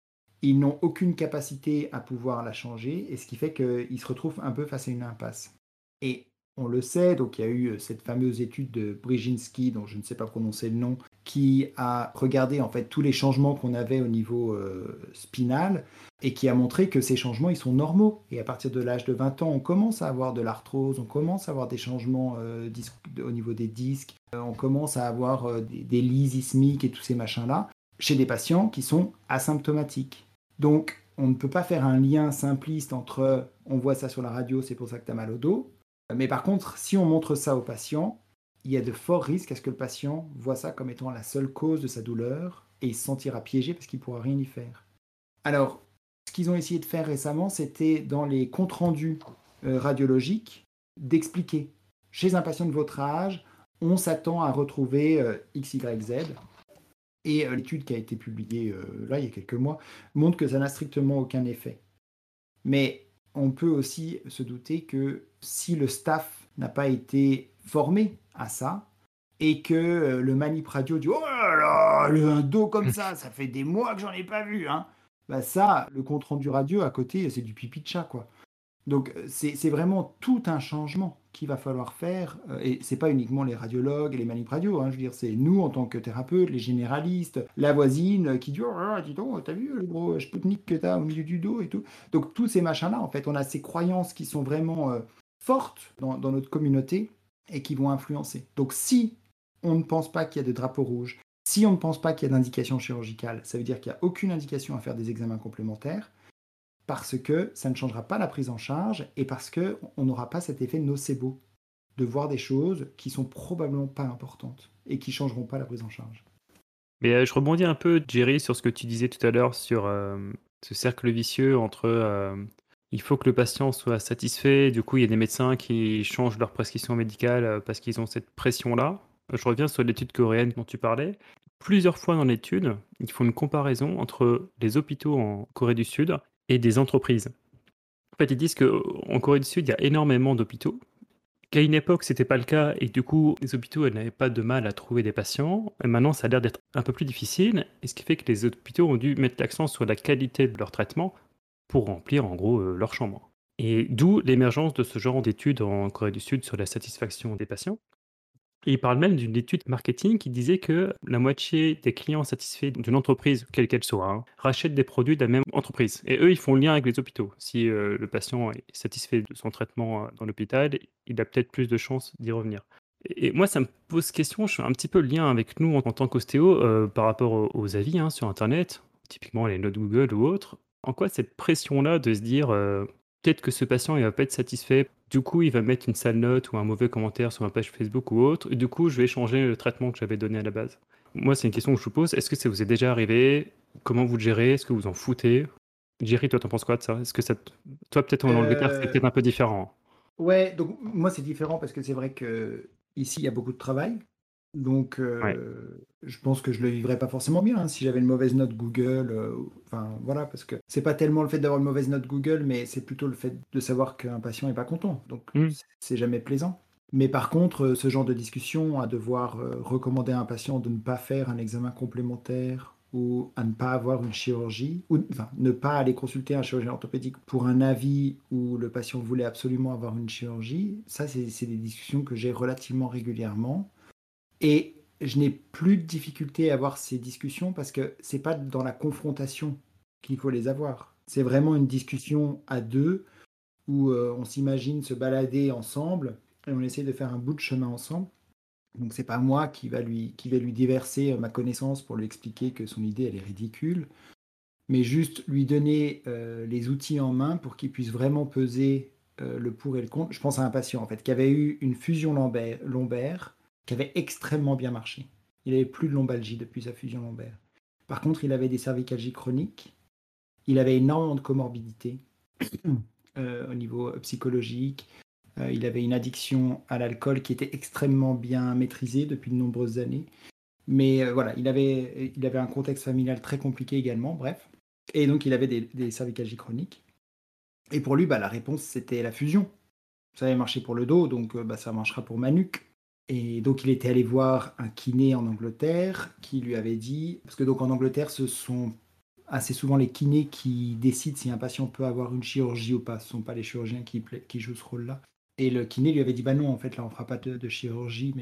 Ils n'ont aucune capacité à pouvoir la changer, et ce qui fait qu'ils se retrouvent un peu face à une impasse. Et on le sait, donc il y a eu cette fameuse étude de Brzezinski, dont je ne sais pas prononcer le nom, qui a regardé en fait tous les changements qu'on avait au niveau euh, spinal et qui a montré que ces changements ils sont normaux. Et à partir de l'âge de vingt ans, on commence à avoir de l'arthrose, on commence à avoir des changements euh, dis- au niveau des disques, euh, on commence à avoir euh, des, des lies ismiques et tous ces machins-là chez des patients qui sont asymptomatiques. Donc, on ne peut pas faire un lien simpliste entre on voit ça sur la radio, c'est pour ça que tu as mal au dos. Mais par contre, si on montre ça au patient, il y a de forts risques à ce que le patient voit ça comme étant la seule cause de sa douleur et il se sentira piégé parce qu'il ne pourra rien y faire. Alors, ce qu'ils ont essayé de faire récemment, c'était dans les comptes rendus euh, radiologiques, d'expliquer. Chez un patient de votre âge, on s'attend à retrouver euh, X Y Z. Et euh, l'étude qui a été publiée euh, là, il y a quelques mois, montre que ça n'a strictement aucun effet. Mais on peut aussi se douter que si le staff n'a pas été formé à ça, et que euh, le manip radio dit « Oh là là, le- un dos comme ça, ça fait des mois que j'en ai pas vu hein. !» Bah ça, le compte rendu radio à côté, c'est du pipi de chat, quoi. Donc c'est c'est vraiment tout un changement qu'il va falloir faire, euh, et c'est pas uniquement les radiologues et les manip radio, hein, je veux dire, c'est nous en tant que thérapeutes, les généralistes, la voisine euh, qui dit « Oh là là, dis donc, t'as vu le gros Sputnik que t'as au milieu du dos et tout ?» Donc tous ces machins-là, en fait, on a ces croyances qui sont vraiment euh, fortes dans, dans notre communauté et qui vont influencer. Donc si on ne pense pas qu'il y a de drapeau rouge, si on ne pense pas qu'il y a d'indication chirurgicale, ça veut dire qu'il n'y a aucune indication à faire des examens complémentaires, parce que ça ne changera pas la prise en charge et parce qu'on n'aura pas cet effet nocebo de voir des choses qui sont probablement pas importantes et qui changeront pas la prise en charge. Mais euh, je rebondis un peu, Jerry, sur ce que tu disais tout à l'heure sur euh, ce cercle vicieux entre euh, il faut que le patient soit satisfait, du coup il y a des médecins qui changent leur prescription médicale euh, parce qu'ils ont cette pression-là. Je reviens sur l'étude coréenne dont tu parlais. Plusieurs fois dans l'étude, ils font une comparaison entre les hôpitaux en Corée du Sud et des entreprises. En fait, ils disent qu'en Corée du Sud, il y a énormément d'hôpitaux, qu'à une époque, c'était pas le cas, et du coup, les hôpitaux elles n'avaient pas de mal à trouver des patients. Et maintenant, ça a l'air d'être un peu plus difficile, et ce qui fait que les hôpitaux ont dû mettre l'accent sur la qualité de leur traitement pour remplir en gros euh, leur chambre. Et d'où l'émergence de ce genre d'études en Corée du Sud sur la satisfaction des patients. Et il parle même d'une étude marketing qui disait que la moitié des clients satisfaits d'une entreprise, quelle qu'elle soit, hein, rachètent des produits de la même entreprise. Et eux, ils font le lien avec les hôpitaux. Si euh, le patient est satisfait de son traitement euh, dans l'hôpital, il a peut-être plus de chances d'y revenir. Et, et moi, ça me pose question, je fais un petit peu le lien avec nous en, en tant qu'ostéo euh, par rapport aux, aux avis hein, sur Internet, typiquement les notes Google ou autres. En quoi cette pression-là de se dire euh, peut-être que ce patient il va pas être satisfait, du coup il va mettre une sale note ou un mauvais commentaire sur ma page Facebook ou autre, et du coup je vais changer le traitement que j'avais donné à la base. Moi c'est une question que je vous pose, est-ce que ça vous est déjà arrivé? Comment vous le gérez? Est-ce que vous en foutez? Jerry, toi t'en penses quoi de ça? Est-ce que ça te- Toi peut-être en Angleterre c'est Euh, peut-être un peu différent. ouais, donc moi c'est différent parce que c'est vrai que ici il y a beaucoup de travail. Donc Ouais. euh, je pense que je le vivrais pas forcément bien hein, si j'avais une mauvaise note Google. euh, Enfin voilà, parce que c'est pas tellement le fait d'avoir une mauvaise note Google, mais c'est plutôt le fait de savoir qu'un patient est pas content. Donc Hmm. c'est c'est jamais plaisant. Mais par contre, euh, ce genre de discussion, à devoir euh, recommander à un patient de ne pas faire un examen complémentaire ou à ne pas avoir une chirurgie, ou enfin ne pas aller consulter un chirurgien orthopédique pour un avis où le patient voulait absolument avoir une chirurgie, ça c'est c'est des discussions que j'ai relativement régulièrement. Et je n'ai plus de difficulté à avoir ces discussions parce que c'est pas dans la confrontation qu'il faut les avoir. C'est vraiment une discussion à deux où euh, on s'imagine se balader ensemble et on essaie de faire un bout de chemin ensemble. Donc c'est pas moi qui va lui, qui va lui déverser euh, ma connaissance pour lui expliquer que son idée elle est ridicule, mais juste lui donner euh, les outils en main pour qu'il puisse vraiment peser euh, le pour et le contre. Je pense à un patient en fait qui avait eu une fusion lombaire, lombaire qui avait extrêmement bien marché. Il n'avait plus de lombalgie depuis sa fusion lombaire. Par contre, il avait des cervicalgies chroniques, il avait énormément de comorbidités euh, au niveau psychologique. Euh, il avait une addiction à l'alcool qui était extrêmement bien maîtrisée depuis de nombreuses années. Mais euh, voilà, il avait, il avait un contexte familial très compliqué également, bref. Et donc, il avait des, des cervicalgies chroniques. Et pour lui, bah, la réponse, c'était la fusion. Ça avait marché pour le dos, donc euh, bah, ça marchera pour ma nuque. Et donc, il était allé voir un kiné en Angleterre qui lui avait dit... Parce que donc en Angleterre, ce sont assez souvent les kinés qui décident si un patient peut avoir une chirurgie ou pas. Ce ne sont pas les chirurgiens qui, qui jouent ce rôle-là. Et le kiné lui avait dit, bah non, en fait, là, on ne fera pas de, de chirurgie, mais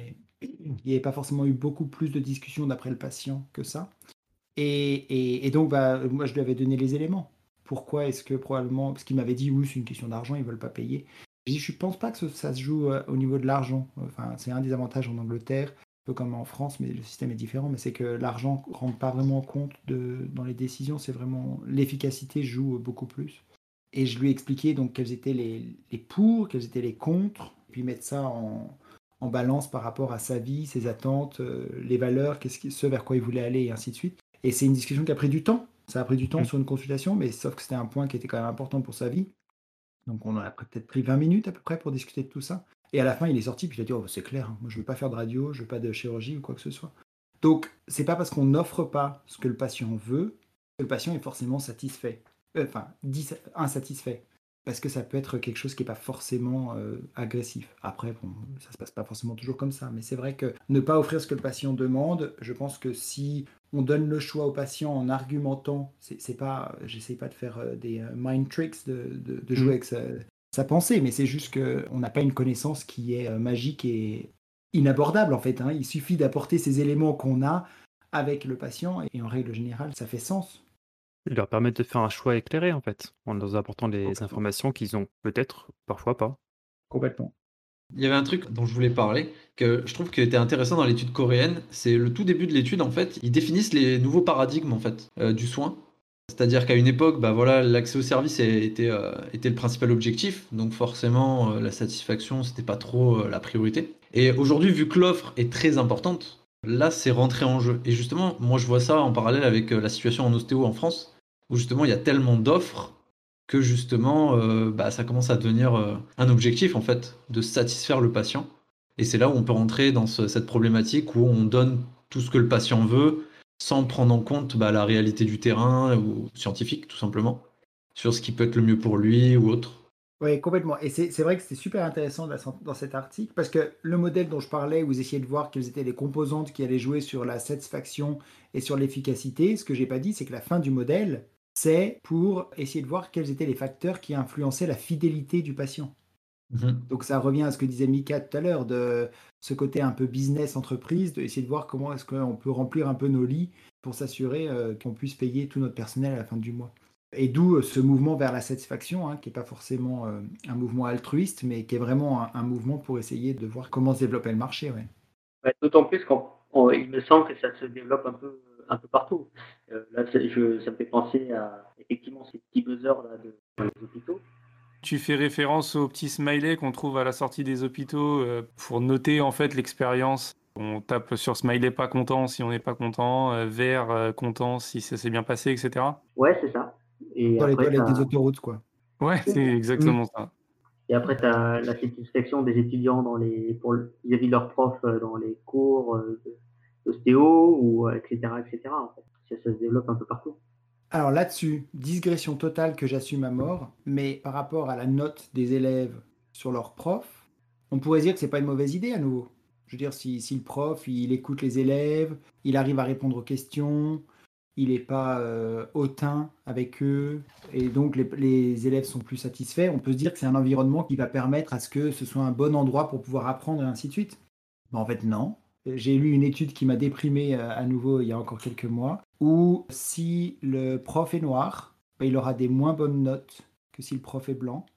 il n'y avait pas forcément eu beaucoup plus de discussions d'après le patient que ça. Et, et, et donc, bah, moi, je lui avais donné les éléments. Pourquoi est-ce que probablement... Parce qu'il m'avait dit, oui, c'est une question d'argent, ils ne veulent pas payer. J'ai dit, je ne pense pas que ce- ça se joue euh, au niveau de l'argent. Enfin, c'est un des avantages en Angleterre, un peu comme en France, mais le système est différent. Mais c'est que l'argent ne rentre pas vraiment en compte de, dans les décisions. C'est vraiment... L'efficacité joue beaucoup plus. Et je lui ai expliqué donc quels étaient les, les pour, quels étaient les contre, puis mettre ça en, en balance par rapport à sa vie, ses attentes, euh, les valeurs, qu'est-ce qui- ce vers quoi il voulait aller, et ainsi de suite. Et c'est une discussion qui a pris du temps. Ça a pris du temps Mm. sur une consultation, mais sauf que c'était un point qui était quand même important pour sa vie. Donc on a peut-être pris vingt minutes à peu près pour discuter de tout ça. Et à la fin, il est sorti, puis il a dit, oh, c'est clair, hein, moi je veux pas faire de radio, je veux pas de chirurgie ou quoi que ce soit. Donc c'est pas parce qu'on n'offre pas ce que le patient veut que le patient est forcément satisfait. Euh, Enfin, dis- insatisfait. Parce que ça peut être quelque chose qui n'est pas forcément euh, agressif. Après, bon, ça se passe pas forcément toujours comme ça. Mais c'est vrai que ne pas offrir ce que le patient demande, je pense que si on donne le choix au patient en argumentant, c'est, c'est pas, j'essaye pas de faire euh, des euh, mind tricks, de, de, de jouer Mm. avec sa, sa pensée, mais c'est juste qu'on n'a pas une connaissance qui est euh, magique et inabordable en fait. Hein. Il suffit d'apporter ces éléments qu'on a avec le patient et en règle générale, ça fait sens. Et leur permettre de faire un choix éclairé, en fait, en leur apportant les Complètement. informations qu'ils ont peut-être, parfois pas. Complètement. Il y avait un truc dont je voulais parler, que je trouve qui était intéressant dans l'étude coréenne, c'est le tout début de l'étude, en fait, ils définissent les nouveaux paradigmes, en fait, euh, du soin. C'est-à-dire qu'à une époque, bah voilà, l'accès au service était, euh, était le principal objectif, donc forcément, euh, la satisfaction, c'était pas trop euh, la priorité. Et aujourd'hui, vu que l'offre est très importante, là, c'est rentré en jeu. Et justement, moi, je vois ça en parallèle avec euh, la situation en ostéo en France, où justement, il y a tellement d'offres que justement, euh, bah, ça commence à devenir euh, un objectif, en fait, de satisfaire le patient. Et c'est là où on peut rentrer dans ce- cette problématique où on donne tout ce que le patient veut, sans prendre en compte bah, la réalité du terrain ou scientifique, tout simplement, sur ce qui peut être le mieux pour lui ou autre. Oui, complètement. Et c'est c'est vrai que c'était super intéressant dans dans cet article parce que le modèle dont je parlais, vous essayez de voir quelles étaient les composantes qui allaient jouer sur la satisfaction et sur l'efficacité. Ce que j'ai pas dit, c'est que la fin du modèle, c'est pour essayer de voir quels étaient les facteurs qui influençaient la fidélité du patient. Mhm. Donc ça revient à ce que disait Mika tout à l'heure, de ce côté un peu business entreprise, de essayer de voir comment est-ce qu'on peut remplir un peu nos lits pour s'assurer euh, qu'on puisse payer tout notre personnel à la fin du mois. Et d'où euh, ce mouvement vers la satisfaction, hein, qui n'est pas forcément euh, un mouvement altruiste, mais qui est vraiment un, un mouvement pour essayer de voir comment se développer le marché. Ouais. Ouais, d'autant plus qu'il me semble que ça se développe un peu, un peu partout. Euh, là, c'est- je, ça me fait penser à effectivement ces petits buzzers là, de, dans les hôpitaux. Tu fais référence au petit smiley qu'on trouve à la sortie des hôpitaux euh, pour noter en fait l'expérience. On tape sur smiley pas content si on n'est pas content, euh, vert euh, content si ça s'est bien passé, et cetera. Ouais, c'est ça. Et Dans les après, toilettes des t'as, autoroutes, quoi. Ouais, c'est exactement ça. et après, t'as la satisfaction des étudiants dans les, pour le- vis-à-vis de leurs profs euh, dans les cours euh, de- d'ostéo, ou euh, et cetera, et cetera. En fait. Ça, ça se développe un peu partout. Alors là-dessus, digression totale que j'assume à mort, mais par rapport à la note des élèves sur leur prof, on pourrait dire que c'est pas une mauvaise idée à nouveau. Je veux dire, si, si le prof, il écoute les élèves, il arrive à répondre aux questions, il n'est pas euh, hautain avec eux, et donc les, les élèves sont plus satisfaits, on peut se dire que c'est un environnement qui va permettre à ce que ce soit un bon endroit pour pouvoir apprendre et ainsi de suite. Mais en fait, non. J'ai lu une étude qui m'a déprimé euh, à nouveau il y a encore quelques mois, où si le prof est noir, bah, il aura des moins bonnes notes que si le prof est blanc.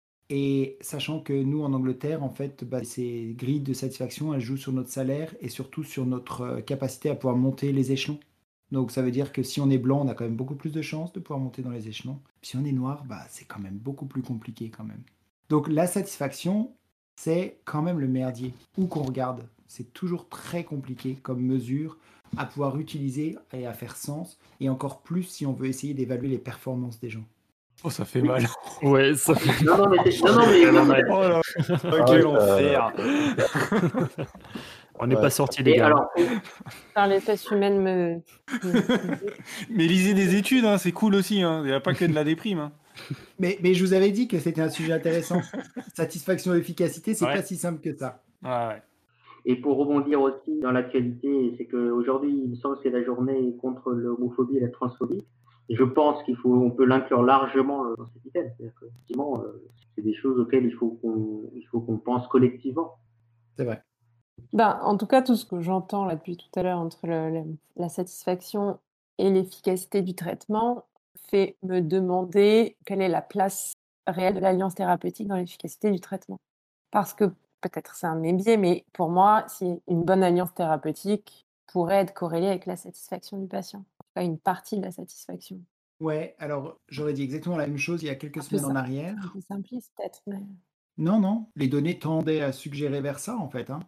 Et sachant que nous, en Angleterre, en fait, bah, ces grilles de satisfaction, elles jouent sur notre salaire et surtout sur notre euh, capacité à pouvoir monter les échelons. Donc ça veut dire que si on est blanc, on a quand même beaucoup plus de chances de pouvoir monter dans les échelons. Si on est noir, bah, c'est quand même beaucoup plus compliqué quand même. Donc la satisfaction, c'est quand même le merdier. Où qu'on regarde, c'est toujours très compliqué comme mesure à pouvoir utiliser et à faire sens. Et encore plus si on veut essayer d'évaluer les performances des gens. Oh, ça fait mal. Ouais, ça Non, non, mais, c'est- non, non, mais, non, mais- Oh là, Ah, quel euh, enfer. on n'est Ouais. pas sorti les mais gars. alors, Par l'espèce humaine me. Mais lisez des études, hein, c'est cool aussi. Hein. Il n'y a pas que de la déprime. Hein. Mais, mais je vous avais dit que c'était un sujet intéressant. Satisfaction et efficacité, c'est Ouais. pas si simple que ça. Ouais, ouais. et pour rebondir aussi dans l'actualité, c'est qu'aujourd'hui, il me semble que c'est la journée contre l'homophobie et la transphobie. Et je pense qu'il faut, on peut l'inclure largement euh, dans cet item. C'est-à-dire que, effectivement, euh, c'est des choses auxquelles il faut qu'on, il faut qu'on pense collectivement. C'est vrai. Ben, en tout cas, tout ce que j'entends là depuis tout à l'heure entre le- le- la satisfaction et l'efficacité du traitement fait me demander quelle est la place réelle de l'alliance thérapeutique dans l'efficacité du traitement. Parce que peut-être c'est un de mes biais, mais pour moi, si une bonne alliance thérapeutique pourrait être corrélée avec la satisfaction du patient, en tout cas une partie de la satisfaction. Ouais, alors j'aurais dit exactement la même chose il y a quelques Un peu semaines en ça, arrière. un peu simpliste peut-être, mais Non, non, les données tendaient à suggérer vers ça en fait, hein,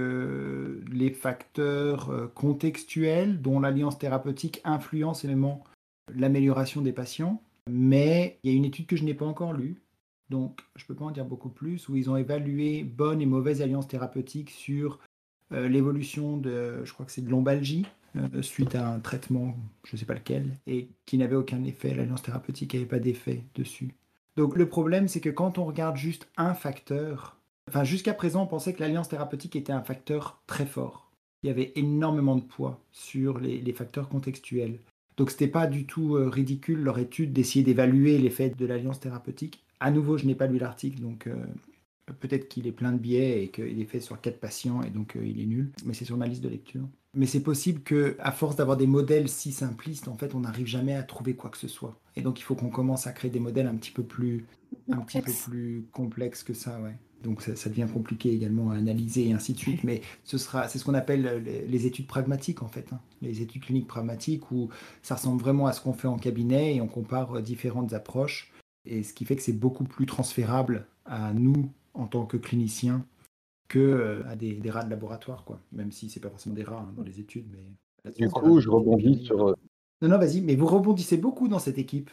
que les facteurs euh, contextuels dont l'alliance thérapeutique influence énormément l'amélioration des patients. Mais il y a une étude que je n'ai pas encore lue, donc je ne peux pas en dire beaucoup plus, où ils ont évalué bonnes et mauvaises alliances thérapeutiques sur euh, l'évolution de, je crois que c'est de lombalgie, euh, suite à un traitement, je ne sais pas lequel, et qui n'avait aucun effet, l'alliance thérapeutique n'avait pas d'effet dessus. Donc le problème, c'est que quand on regarde juste un facteur, enfin jusqu'à présent, on pensait que l'alliance thérapeutique était un facteur très fort. Il y avait énormément de poids sur les, les facteurs contextuels. Donc c'était pas du tout euh, ridicule leur étude d'essayer d'évaluer l'effet de l'alliance thérapeutique. À nouveau, je n'ai pas lu l'article, donc euh, peut-être qu'il est plein de biais et qu'il est fait sur quatre patients et donc euh, il est nul, mais c'est sur ma liste de lecture. Mais c'est possible que, à force d'avoir des modèles si simplistes, en fait, on n'arrive jamais à trouver quoi que ce soit. Et donc il faut qu'on commence à créer des modèles un petit peu plus, un petit peu complexe. plus complexes que ça, ouais. Donc ça, ça devient compliqué également à analyser et ainsi de suite. Mais ce sera, c'est ce qu'on appelle les, les études pragmatiques en fait, hein. Les études cliniques pragmatiques où ça ressemble vraiment à ce qu'on fait en cabinet et on compare euh, différentes approches. Et ce qui fait que c'est beaucoup plus transférable à nous en tant que cliniciens que euh, à des, des rats de laboratoire, quoi. Même si c'est pas forcément des rats hein, dans les études, mais là-dessus, Du c'est coup, je rats- c'est bien rebondis meilleur. sur, Non, non, vas-y, mais vous rebondissez beaucoup dans cette équipe.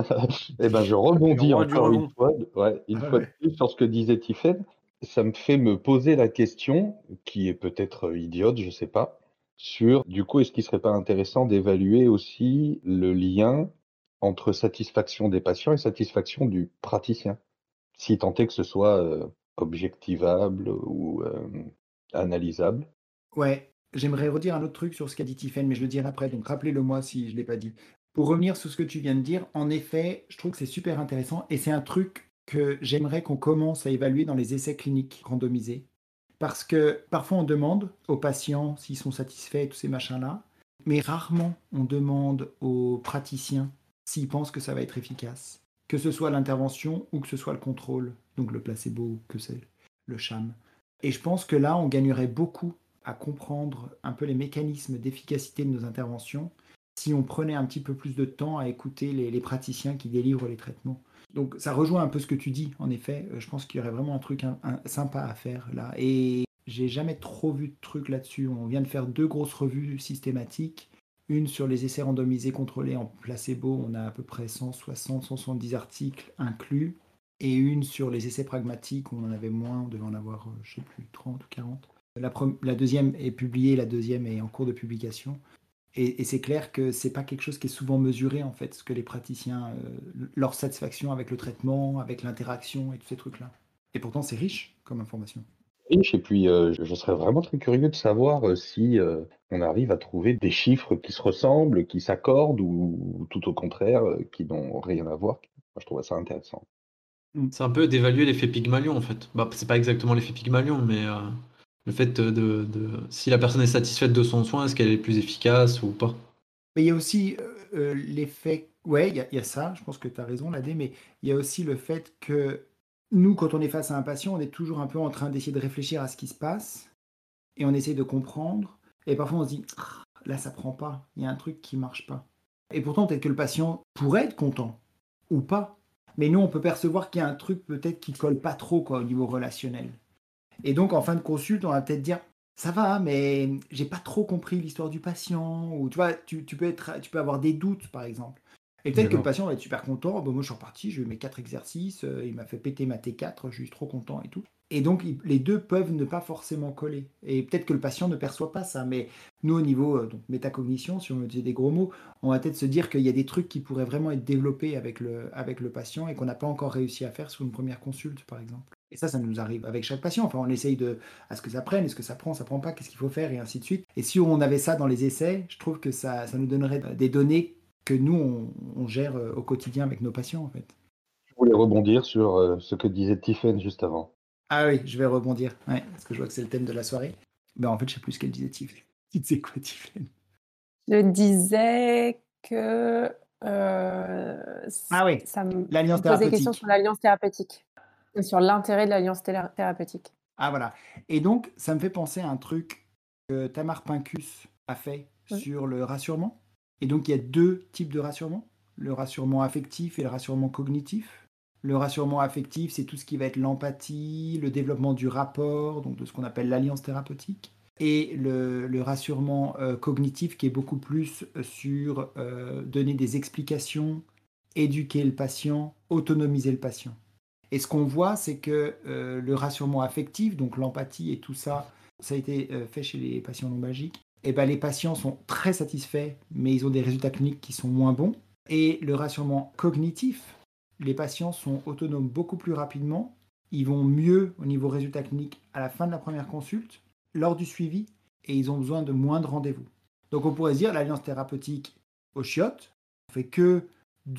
eh ben, je C'est le rebondis roi du encore une rebond. fois, ouais, une Ah fois de ouais. plus sur ce que disait Tiffaine. Ça me fait me poser la question, qui est peut-être euh, idiote, je sais pas, sur, du coup, est-ce qu'il serait pas intéressant d'évaluer aussi le lien entre satisfaction des patients et satisfaction du praticien, si tant est que ce soit euh, objectivable ou euh, analysable. Ouais, j'aimerais redire un autre truc sur ce qu'a dit Tiffen, mais je le dirai après, donc rappelez-le moi si je ne l'ai pas dit. Pour revenir sur ce que tu viens de dire, en effet, je trouve que c'est super intéressant et c'est un truc que j'aimerais qu'on commence à évaluer dans les essais cliniques randomisés. Parce que parfois on demande aux patients s'ils sont satisfaits et tous ces machins-là, mais rarement on demande aux praticiens s'ils pensent que ça va être efficace. Que ce soit l'intervention ou que ce soit le contrôle, donc le placebo ou que c'est le sham. Et je pense que là, on gagnerait beaucoup à comprendre un peu les mécanismes d'efficacité de nos interventions si on prenait un petit peu plus de temps à écouter les, les praticiens qui délivrent les traitements. Donc ça rejoint un peu ce que tu dis, en effet. Euh, Je pense qu'il y aurait vraiment un truc un, un, sympa à faire là. Et j'ai jamais trop vu de trucs là-dessus. On vient de faire deux grosses revues systématiques. Une sur les essais randomisés contrôlés en placebo, on a à peu près cent soixante, cent soixante-dix articles inclus. Et une sur les essais pragmatiques, on en avait moins, on devait en avoir, je ne sais plus, trente ou quarante. La, pre- la deuxième est publiée, la deuxième est en cours de publication. Et, et c'est clair que c'est pas quelque chose qui est souvent mesuré, en fait, ce que les praticiens, euh, leur satisfaction avec le traitement, avec l'interaction et tous ces trucs-là. Et pourtant, c'est riche comme information. Riche, et puis euh, je je serais vraiment très curieux de savoir euh, si euh, on arrive à trouver des chiffres qui se ressemblent, qui s'accordent, ou, ou tout au contraire, euh, qui n'ont rien à voir. Moi, je trouve ça intéressant. Mm. C'est un peu d'évaluer l'effet Pygmalion en fait. Bah, c'est pas exactement l'effet Pygmalion, mais euh, le fait de, de, de- si la personne est satisfaite de son soin, est-ce qu'elle est plus efficace ou pas? Mais il y a aussi euh, euh, l'effet. Ouais, il y, a- il y a ça, je pense que tu as raison, Ladé, mais il y a aussi le fait que nous, quand on est face à un patient, on est toujours un peu en train d'essayer de réfléchir à ce qui se passe et on essaie de comprendre. Et parfois, on se dit, ah, là, ça prend pas, il y a un truc qui marche pas. Et pourtant, peut-être que le patient pourrait être content ou pas. Mais nous, on peut percevoir qu'il y a un truc peut-être qui colle pas trop quoi, au niveau relationnel. Et donc, en fin de consulte, on va peut-être dire, ça va, mais j'ai pas trop compris l'histoire du patient. Ou tu vois, tu, tu peux être, tu peux avoir des doutes, par exemple. Et peut-être que le D'accord. patient va être super content. Bon, moi, je suis reparti, j'ai eu mes quatre exercices, euh, il m'a fait péter ma T quatre, je suis trop content et tout. Et donc, il- les deux peuvent ne pas forcément coller. Et peut-être que le patient ne perçoit pas ça. Mais nous, au niveau euh, donc, métacognition, si on utilise des gros mots, on va peut-être se dire qu'il y a des trucs qui pourraient vraiment être développés avec le, avec le patient et qu'on n'a pas encore réussi à faire sur une première consulte, par exemple. Et ça, ça nous arrive avec chaque patient. Enfin, on essaye de, à ce que ça prenne, est-ce que ça prend, ça prend pas, qu'est-ce qu'il faut faire, et ainsi de suite. Et si on avait ça dans les essais, je trouve que ça, ça nous donnerait des données que nous, on, on gère euh, au quotidien avec nos patients, en fait. Je voulais rebondir sur euh, ce que disait Tiffen juste avant. Ah oui, je vais rebondir, ouais, parce que je vois que c'est le thème de la soirée. Ben, en fait, je sais plus ce qu'elle disait, Tiffaine. Tu disais quoi, Tiffaine? Je disais que euh, Ah oui, ça me l'alliance posait des questions thérapeutique. sur l'alliance thérapeutique et sur l'intérêt de l'alliance théla- thérapeutique. Ah voilà. Et donc, ça me fait penser à un truc que Tamar Pincus a fait Oui. sur le rassurement. Et donc, il y a deux types de rassurement. Le rassurement affectif et le rassurement cognitif. Le rassurement affectif, c'est tout ce qui va être l'empathie, le développement du rapport, donc de ce qu'on appelle l'alliance thérapeutique. Et le, le rassurement euh, cognitif qui est beaucoup plus sur euh, donner des explications, éduquer le patient, autonomiser le patient. Et ce qu'on voit, c'est que euh, le rassurement affectif, donc l'empathie et tout ça, ça a été euh, fait chez les patients lombalgiques. Et ben, les patients sont très satisfaits, mais ils ont des résultats cliniques qui sont moins bons. Et le rassurement cognitif, les patients sont autonomes beaucoup plus rapidement. Ils vont mieux au niveau résultats cliniques à la fin de la première consulte, lors du suivi, et ils ont besoin de moins de rendez-vous. Donc on pourrait se dire l'alliance thérapeutique au chiottes, on fait que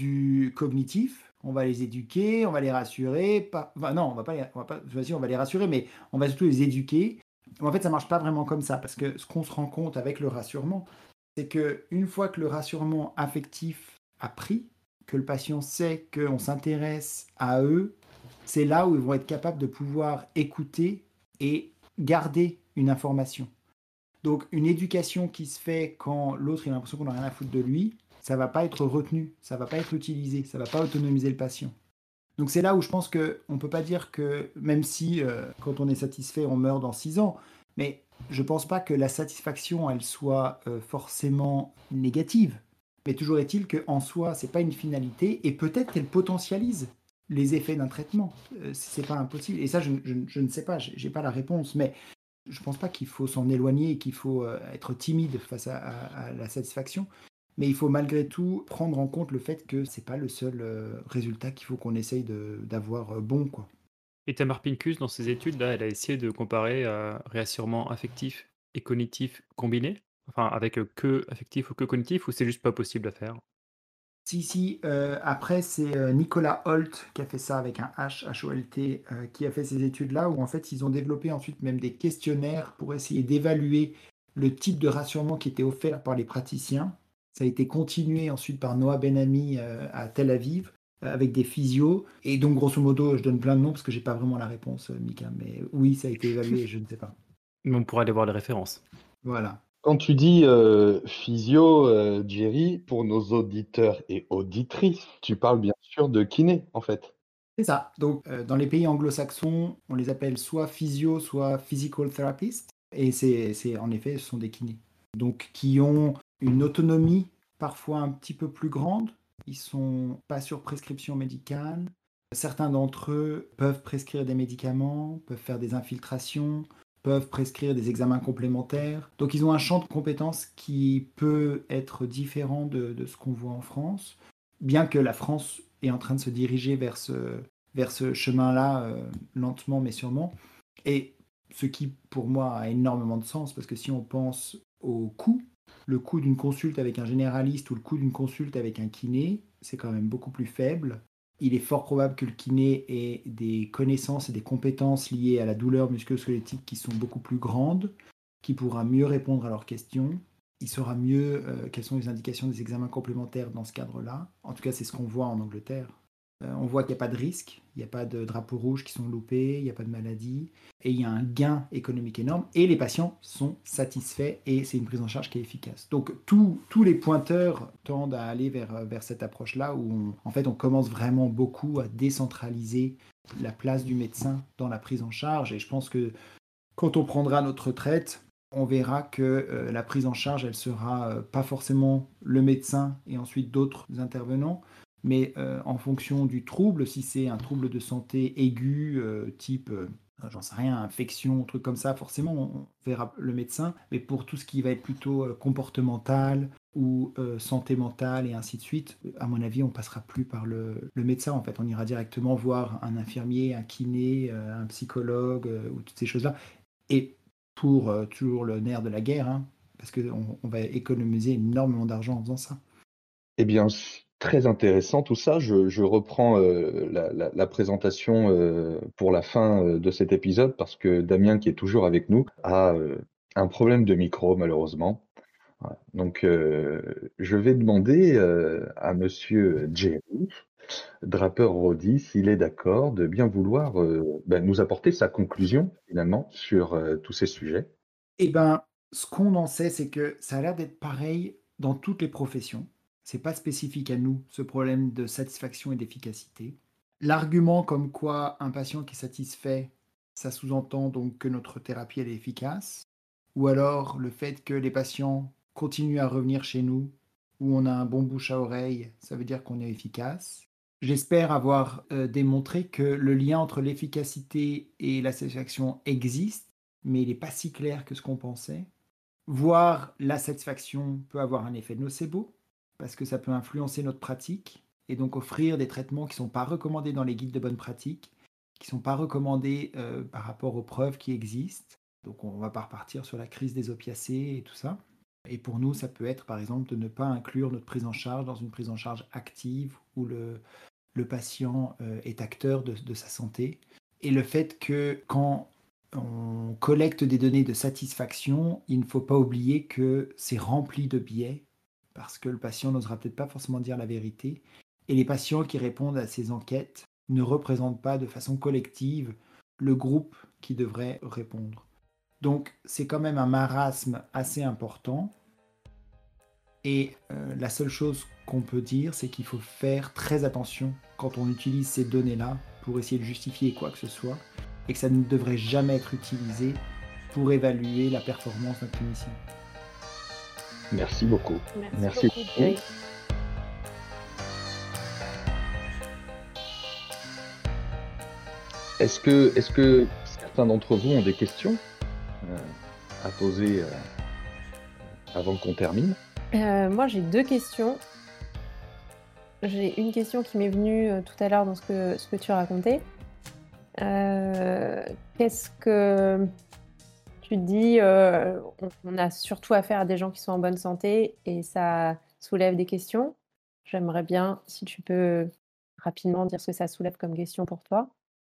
du cognitif, on va les éduquer, on va les rassurer. Pas... Enfin, non, on va pas, les... on va pas, vas-y, on va les rassurer, mais on va surtout les éduquer. En fait, ça marche pas vraiment comme ça, parce que ce qu'on se rend compte avec le rassurement, c'est que une fois que le rassurement affectif a pris, que le patient sait qu'on s'intéresse à eux, c'est là où ils vont être capables de pouvoir écouter et garder une information. Donc, une éducation qui se fait quand l'autre il a l'impression qu'on n'a rien à foutre de lui, ça ne va pas être retenu, ça ne va pas être utilisé, ça ne va pas autonomiser le patient. Donc, c'est là où je pense qu'on ne peut pas dire que, même si euh, quand on est satisfait, on meurt dans six ans, mais je ne pense pas que la satisfaction, elle soit euh, forcément négative. Mais toujours est-il qu'en soi, ce n'est pas une finalité, et peut-être qu'elle potentialise les effets d'un traitement. Euh, ce n'est pas impossible. Et ça, je, je, je ne sais pas, je n'ai pas la réponse, mais je ne pense pas qu'il faut s'en éloigner et qu'il faut euh, être timide face à, à, à la satisfaction. Mais il faut malgré tout prendre en compte le fait que ce n'est pas le seul euh, résultat qu'il faut qu'on essaye de, d'avoir euh, bon, quoi. Et Tamar Pincus, dans ses études, là, elle a essayé de comparer euh, réassurement affectif et cognitif combiné, enfin avec euh, que affectif ou que cognitif, ou c'est juste pas possible à faire? Si, si, euh, après c'est euh, Nicolas Holt qui a fait ça avec un H, H O L T, euh, qui a fait ces études-là, où en fait ils ont développé ensuite même des questionnaires pour essayer d'évaluer le type de rassurement qui était offert par les praticiens. Ça a été continué ensuite par Noah Benami euh, à Tel Aviv, euh, avec des physios. Et donc grosso modo, je donne plein de noms parce que j'ai pas vraiment la réponse, euh, Mika, mais oui, ça a été évalué, je ne sais pas. Mais on pourrait aller voir les références. Voilà. Quand tu dis euh, physio, euh, Jerry, pour nos auditeurs et auditrices, tu parles bien sûr de kiné, en fait. C'est ça. Donc, euh, dans les pays anglo-saxons, on les appelle soit physio, soit physical therapist. Et c'est, c'est en effet, ce sont des kinés. Donc, qui ont une autonomie parfois un petit peu plus grande. Ils sont pas sur prescription médicale. Certains d'entre eux peuvent prescrire des médicaments, peuvent faire des infiltrations, peuvent prescrire des examens complémentaires. Donc, ils ont un champ de compétences qui peut être différent de, de ce qu'on voit en France, bien que la France est en train de se diriger vers ce, vers ce chemin-là, euh, lentement mais sûrement. Et ce qui, pour moi, a énormément de sens, parce que si on pense au coût, le coût d'une consulte avec un généraliste ou le coût d'une consulte avec un kiné, c'est quand même beaucoup plus faible. Il est fort probable que le kiné ait des connaissances et des compétences liées à la douleur musculo-squelettique qui sont beaucoup plus grandes, qui pourra mieux répondre à leurs questions. Il saura mieux euh, quelles sont les indications des examens complémentaires dans ce cadre-là. En tout cas, c'est ce qu'on voit en Angleterre. Euh, on voit qu'il n'y a pas de risque, il n'y a pas de drapeaux rouges qui sont loupés, il n'y a pas de maladie, et il y a un gain économique énorme, et les patients sont satisfaits, et c'est une prise en charge qui est efficace. Donc tous les pointeurs tendent à aller vers, vers cette approche-là, où on, en fait on commence vraiment beaucoup à décentraliser la place du médecin dans la prise en charge, et je pense que quand on prendra notre retraite, on verra que euh, la prise en charge, elle sera euh, pas forcément le médecin et ensuite d'autres intervenants, mais euh, en fonction du trouble, si c'est un trouble de santé aigu, euh, type, euh, j'en sais rien, infection, truc comme ça, forcément on verra le médecin, mais pour tout ce qui va être plutôt euh, comportemental ou euh, santé mentale et ainsi de suite, à mon avis, on passera plus par le, le médecin, en fait, on ira directement voir un infirmier, un kiné, euh, un psychologue, euh, ou toutes ces choses-là, et pour euh, toujours le nerf de la guerre, hein, parce qu'on on va économiser énormément d'argent en faisant ça. Eh bien, c'est très intéressant tout ça. Je, je reprends euh, la, la, la présentation euh, pour la fin euh, de cet épisode parce que Damien, qui est toujours avec nous, a, euh, un problème de micro, malheureusement. Voilà. Donc, euh, je vais demander euh, à Monsieur Jerry, Draper Roddy, s'il est d'accord de bien vouloir euh, ben, nous apporter sa conclusion, finalement, sur euh, tous ces sujets. Eh ben, ce qu'on en sait, c'est que ça a l'air d'être pareil dans toutes les professions. C'est pas spécifique à nous, ce problème de satisfaction et d'efficacité. L'argument comme quoi un patient qui est satisfait, ça sous-entend donc que notre thérapie elle est efficace, ou alors le fait que les patients continuent à revenir chez nous, où on a un bon bouche à oreille, ça veut dire qu'on est efficace. J'espère avoir euh, démontré que le lien entre l'efficacité et la satisfaction existe, mais il n'est pas si clair que ce qu'on pensait. Voire la satisfaction peut avoir un effet nocebo, parce que ça peut influencer notre pratique, et donc offrir des traitements qui ne sont pas recommandés dans les guides de bonne pratique, qui ne sont pas recommandés euh, par rapport aux preuves qui existent. Donc on ne va pas repartir sur la crise des opiacés et tout ça. Et pour nous, ça peut être par exemple de ne pas inclure notre prise en charge dans une prise en charge active où le, le patient euh, est acteur de, de sa santé. Et le fait que quand on collecte des données de satisfaction, il ne faut pas oublier que c'est rempli de biais, parce que le patient n'osera peut-être pas forcément dire la vérité. Et les patients qui répondent à ces enquêtes ne représentent pas de façon collective le groupe qui devrait répondre. Donc c'est quand même un marasme assez important. Et euh, la seule chose qu'on peut dire, c'est qu'il faut faire très attention quand on utilise ces données-là pour essayer de justifier quoi que ce soit, et que ça ne devrait jamais être utilisé pour évaluer la performance d'un clinicien. Merci beaucoup. Merci, Merci beaucoup, beaucoup. Jerry. Est-ce que, est-ce que certains d'entre vous ont des questions euh, à poser euh, avant qu'on termine? Euh, moi, j'ai deux questions. J'ai une question qui m'est venue euh, tout à l'heure dans ce que, ce que tu racontais. Euh, qu'est-ce que tu dis euh, on, on a surtout affaire à des gens qui sont en bonne santé et ça soulève des questions. J'aimerais bien, si tu peux rapidement dire ce que ça soulève comme question pour toi.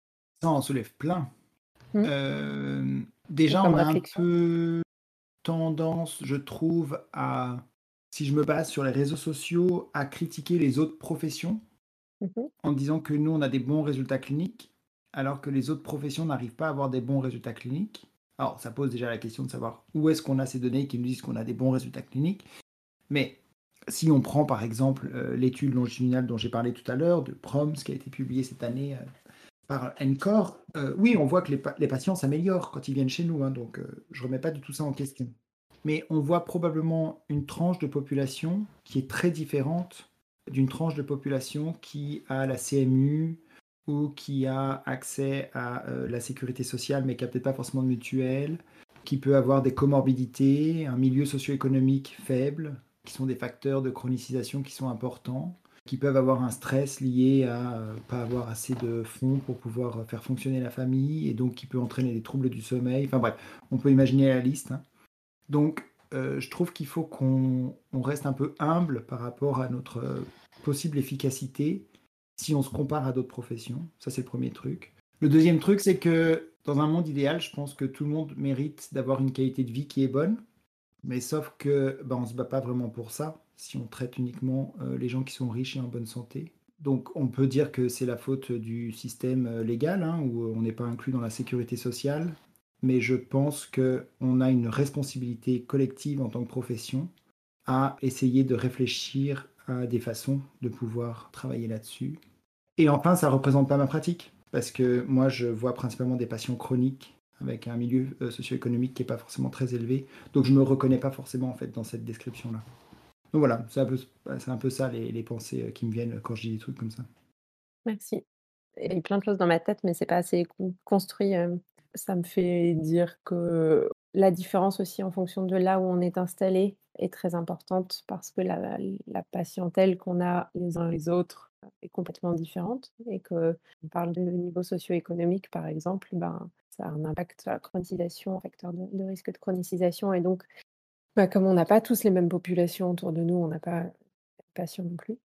Ça en soulève plein. Hmm. Euh, Et déjà, comme on a un réflexion. peu tendance, je trouve, à, si je me base sur les réseaux sociaux, à critiquer les autres professions Mhm. en disant que nous, on a des bons résultats cliniques, alors que les autres professions n'arrivent pas à avoir des bons résultats cliniques. Alors, ça pose déjà la question de savoir où est-ce qu'on a ces données qui nous disent qu'on a des bons résultats cliniques. Mais si on prend par exemple euh, l'étude longitudinale dont j'ai parlé tout à l'heure, de Proms, qui a été publiée cette année euh, par Encore, euh, oui, on voit que les, pa- les patients s'améliorent quand ils viennent chez nous, hein, donc euh, je ne remets pas du tout ça en question. Mais on voit probablement une tranche de population qui est très différente d'une tranche de population qui a la C M U ou qui a accès à euh, la sécurité sociale mais qui n'a peut-être pas forcément de mutuelle, qui peut avoir des comorbidités, un milieu socio-économique faible, qui sont des facteurs de chronicisation qui sont importants, qui peuvent avoir un stress lié à euh, pas avoir assez de fonds pour pouvoir faire fonctionner la famille et donc qui peut entraîner des troubles du sommeil. Enfin bref, on peut imaginer la liste, hein. Donc, euh, je trouve qu'il faut qu'on on reste un peu humble par rapport à notre euh, possible efficacité si on se compare à d'autres professions. Ça, c'est le premier truc. Le deuxième truc, c'est que dans un monde idéal, je pense que tout le monde mérite d'avoir une qualité de vie qui est bonne. Mais sauf que ben, on ne se bat pas vraiment pour ça si on traite uniquement euh, les gens qui sont riches et en bonne santé. Donc on peut dire que c'est la faute du système euh, légal, hein, où on n'est pas inclus dans la sécurité sociale, mais je pense qu'on a une responsabilité collective en tant que profession à essayer de réfléchir à des façons de pouvoir travailler là-dessus. Et enfin, ça ne représente pas ma pratique, parce que moi, je vois principalement des patients chroniques avec un milieu euh, socio-économique qui n'est pas forcément très élevé, donc je ne me reconnais pas forcément en fait dans cette description-là. Donc voilà, c'est un peu, c'est un peu ça les, les pensées euh, qui me viennent quand je dis des trucs comme ça. Merci. Il y a plein de choses dans ma tête, mais c'est pas assez con- construit. euh. Ça me fait dire que la différence aussi en fonction de là où on est installé est très importante parce que la, la patientèle qu'on a les uns les autres est complètement différente et que on parle de niveau socio-économique par exemple, ben, ça a un impact sur la chronisation, un facteur de, de risque de chronicisation et donc bah, comme on n'a pas tous les mêmes populations autour de nous, on n'a pas de patients non plus.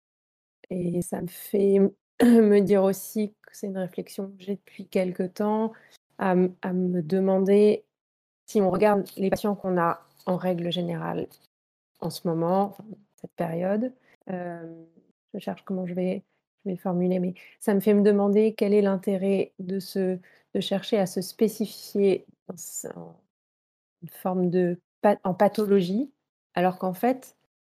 Et ça me fait me dire aussi que c'est une réflexion que j'ai depuis quelque temps, à, m- à me demander si on regarde les patients qu'on a en règle générale en ce moment, enfin, cette période, euh, je cherche comment je vais, je vais formuler, mais ça me fait me demander quel est l'intérêt de, se, de chercher à se spécifier en, s- en une forme de pa- en pathologie, alors qu'en fait,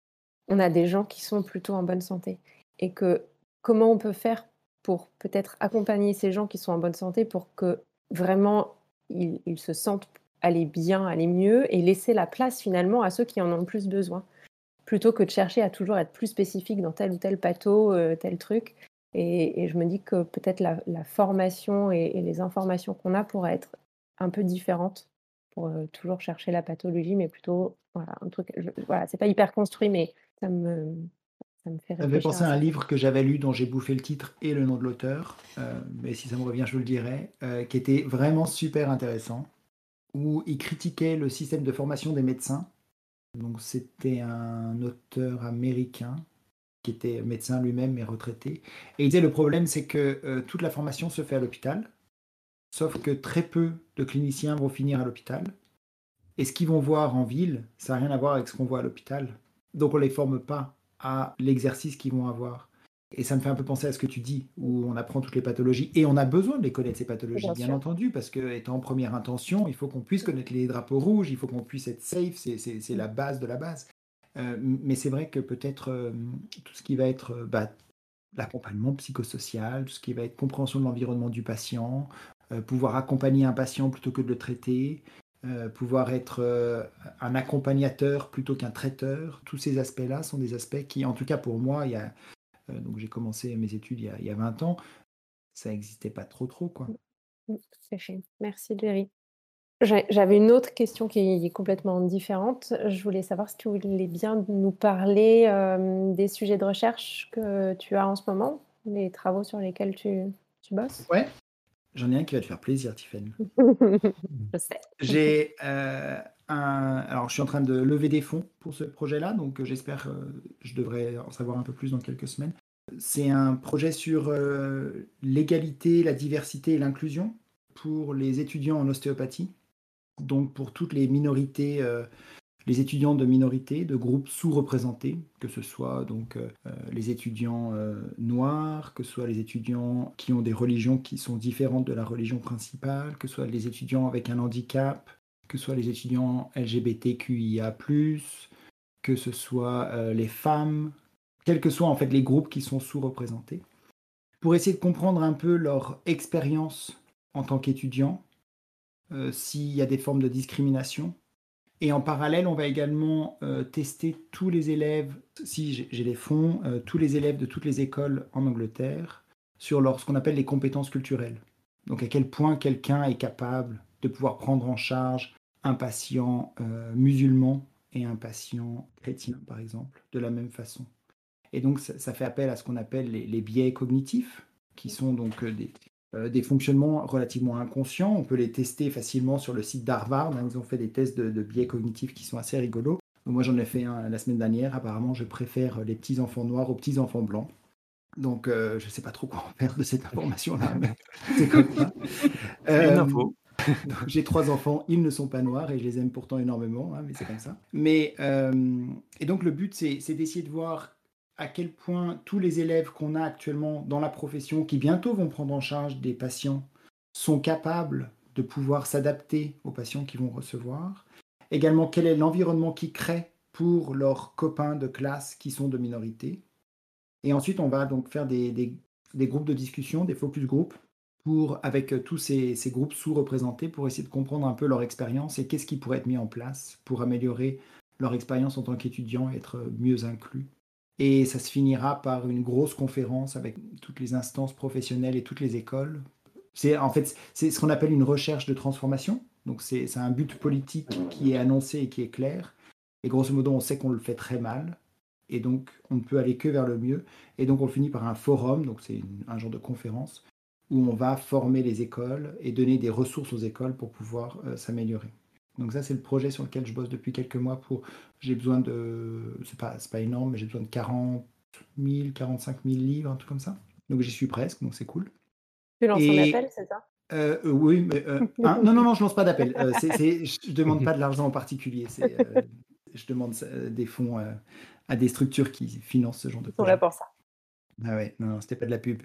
on a des gens qui sont plutôt en bonne santé. Et que comment on peut faire pour peut-être accompagner ces gens qui sont en bonne santé pour que vraiment ils, ils se sentent aller bien, aller mieux et laisser la place finalement à ceux qui en ont le plus besoin, plutôt que de chercher à toujours être plus spécifique dans tel ou tel patho, euh, tel truc. Et, et je me dis que peut-être la, la formation et, et les informations qu'on a pourraient être un peu différentes pour euh, toujours chercher la pathologie, mais plutôt, voilà, un truc, je- voilà, c'est pas hyper construit, mais ça me, ça me fait Ça me fait réfléchir penser à à un ça. livre que j'avais lu dont j'ai bouffé le titre et le nom de l'auteur, euh, mais si ça me revient, je vous le dirai, euh, qui était vraiment super intéressant, où il critiquait le système de formation des médecins. Donc c'était un auteur américain qui était médecin lui-même mais retraité. Et il disait le problème c'est que euh, toute la formation se fait à l'hôpital, sauf que très peu de cliniciens vont finir à l'hôpital. Et ce qu'ils vont voir en ville, ça n'a rien à voir avec ce qu'on voit à l'hôpital. Donc on ne les forme pas à l'exercice qu'ils vont avoir. Et ça me fait un peu penser à ce que tu dis, où on apprend toutes les pathologies. Et on a besoin de les connaître, ces pathologies, Bien bien sûr. entendu, parce que étant en première intention, il faut qu'on puisse connaître les drapeaux rouges, il faut qu'on puisse être safe, c'est, c'est, c'est la base de la base. Euh, mais c'est vrai que peut-être euh, tout ce qui va être euh, bah, l'accompagnement psychosocial, tout ce qui va être compréhension de l'environnement du patient, euh, pouvoir accompagner un patient plutôt que de le traiter, euh, pouvoir être euh, un accompagnateur plutôt qu'un traiteur, tous ces aspects-là sont des aspects qui, en tout cas pour moi, il y a, euh, donc j'ai commencé mes études il y a, il y a vingt ans, ça n'existait pas trop trop, quoi. Mm, c'est fait. Merci, Jerry. J'ai- J'avais une autre question qui est complètement différente. Je voulais savoir si tu voulais bien nous parler euh, des sujets de recherche que tu as en ce moment, les travaux sur lesquels tu, tu bosses. Ouais, j'en ai un qui va te faire plaisir, Tiffany. Je sais. J'ai euh, un... Alors, je suis en train de lever des fonds pour ce projet-là, donc euh, j'espère, euh, je devrais en savoir un peu plus dans quelques semaines. C'est un projet sur euh, l'égalité, la diversité et l'inclusion pour les étudiants en ostéopathie, donc pour toutes les minorités, euh, les étudiants de minorités, de groupes sous-représentés, que ce soit donc euh, les étudiants euh, noirs, que ce soit les étudiants qui ont des religions qui sont différentes de la religion principale, que ce soit les étudiants avec un handicap, que ce soit les étudiants L G B T Q I A plus, que ce soit euh, les femmes, quels que soient en fait les groupes qui sont sous-représentés, pour essayer de comprendre un peu leur expérience en tant qu'étudiants, euh, s'il y a des formes de discrimination. Et en parallèle, on va également euh, tester tous les élèves, si j'ai j'ai les fonds, euh, tous les élèves de toutes les écoles en Angleterre sur leur, ce qu'on appelle les compétences culturelles. Donc à quel point quelqu'un est capable de pouvoir prendre en charge un patient euh, musulman et un patient chrétien, par exemple, de la même façon. Et donc ça, ça fait appel à ce qu'on appelle les, les biais cognitifs, qui sont donc euh, des, euh, des fonctionnements relativement inconscients. On peut les tester facilement sur le site d'Harvard. Hein. Ils ont fait des tests de, de biais cognitifs qui sont assez rigolos. Donc moi j'en ai fait un la semaine dernière. Apparemment je préfère les petits enfants noirs aux petits enfants blancs. Donc euh, je ne sais pas trop quoi en faire de cette information-là, mais c'est comme ça. C'est une Euh, info. donc, j'ai trois enfants, ils ne sont pas noirs et je les aime pourtant énormément, hein, mais c'est comme ça. Mais, euh, et donc le but, c'est, c'est d'essayer de voir à quel point tous les élèves qu'on a actuellement dans la profession, qui bientôt vont prendre en charge des patients, sont capables de pouvoir s'adapter aux patients qu'ils vont recevoir. Également, quel est l'environnement qu'ils créent pour leurs copains de classe qui sont de minorité. Et ensuite, on va donc faire des, des, des groupes de discussion, des focus groups, pour, avec euh, tous ces, ces groupes sous-représentés pour essayer de comprendre un peu leur expérience et qu'est-ce qui pourrait être mis en place pour améliorer leur expérience en tant qu'étudiant et être mieux inclus. Et ça se finira par une grosse conférence avec toutes les instances professionnelles et toutes les écoles. C'est en fait c'est ce qu'on appelle une recherche de transformation. Donc c'est, c'est un but politique qui est annoncé et qui est clair. Et grosso modo, on sait qu'on le fait très mal. Et donc, on ne peut aller que vers le mieux. Et donc, on finit par un forum, donc c'est une, un genre de conférence, où on va former les écoles et donner des ressources aux écoles pour pouvoir euh, s'améliorer. Donc ça, c'est le projet sur lequel je bosse depuis quelques mois. Pour, j'ai besoin de, c'est pas, c'est pas énorme, mais j'ai besoin de quarante mille, quarante-cinq mille livres, un truc comme ça. Donc j'y suis presque, donc c'est cool. Tu lances un Et appel, c'est ça? Euh, euh, oui, mais euh, hein, non, non, non, je lance pas d'appel. Euh, c'est, c'est, je demande pas de l'argent en particulier. C'est, euh, je demande euh, des fonds euh, à des structures qui financent ce genre de Ils sont là projet. pour ça. Ah ouais, non, non, c'était pas de la pub.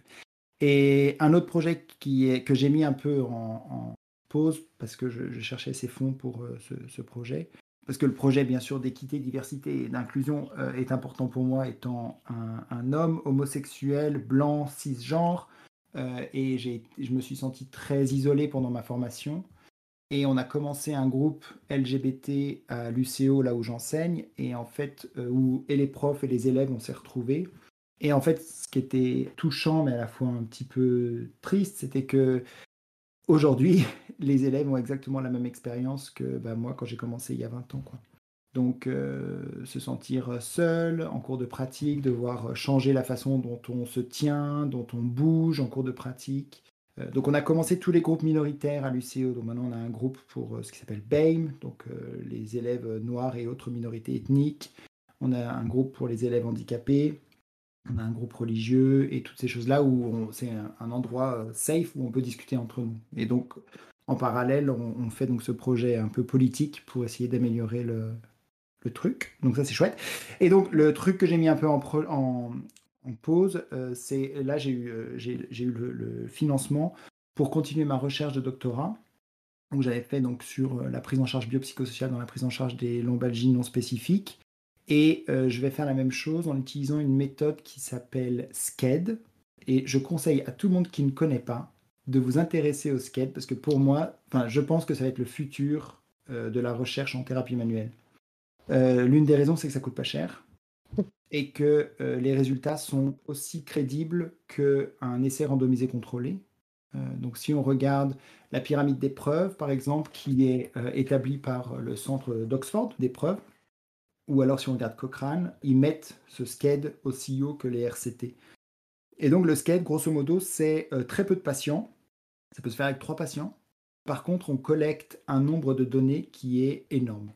Et un autre projet qui est, que j'ai mis un peu en, en pause parce que je, je cherchais ces fonds pour euh, ce, ce projet. Parce que le projet, bien sûr, d'équité, diversité et d'inclusion euh, est important pour moi, étant un, un homme homosexuel, blanc, cisgenre. Euh, et j'ai, je me suis senti très isolé pendant ma formation. Et on a commencé un groupe L G B T à l'U C O, là où j'enseigne, et en fait, euh, où et les profs et les élèves, on s'est retrouvés. Et en fait, ce qui était touchant, mais à la fois un petit peu triste, c'était que aujourd'hui, les élèves ont exactement la même expérience que bah, moi quand j'ai commencé il y a vingt ans, quoi. Donc, euh, se sentir seul en cours de pratique, devoir changer la façon dont on se tient, dont on bouge en cours de pratique. Euh, donc, on a commencé tous les groupes minoritaires à l'U C O. Donc, maintenant, on a un groupe pour euh, ce qui s'appelle B A M E, donc euh, les élèves noirs et autres minorités ethniques. On a un groupe pour les élèves handicapés. On a un groupe religieux et toutes ces choses-là où on, c'est un, un endroit euh, safe où on peut discuter entre nous. Et donc, en parallèle, on, on fait donc ce projet un peu politique pour essayer d'améliorer le, le truc. Donc ça, c'est chouette. Et donc, le truc que j'ai mis un peu en, pro, en, en pause, euh, c'est là, j'ai eu, euh, j'ai, j'ai eu le, le financement pour continuer ma recherche de doctorat, où j'avais fait donc sur la prise en charge biopsychosociale dans la prise en charge des lombalgies non spécifiques. Et euh, je vais faire la même chose en utilisant une méthode qui s'appelle S C E D. Et je conseille à tout le monde qui ne connaît pas de vous intéresser au S C E D parce que pour moi, enfin, je pense que ça va être le futur euh, de la recherche en thérapie manuelle. Euh, l'une des raisons, c'est que ça coûte pas cher et que euh, les résultats sont aussi crédibles qu'un essai randomisé contrôlé. Euh, donc, si on regarde la pyramide des preuves, par exemple, qui est euh, établie par le centre d'Oxford des preuves, ou alors si on regarde Cochrane, ils mettent ce S C E D aussi haut que les R C T. Et donc le S C E D, grosso modo, c'est euh, très peu de patients. Ça peut se faire avec trois patients. Par contre, on collecte un nombre de données qui est énorme.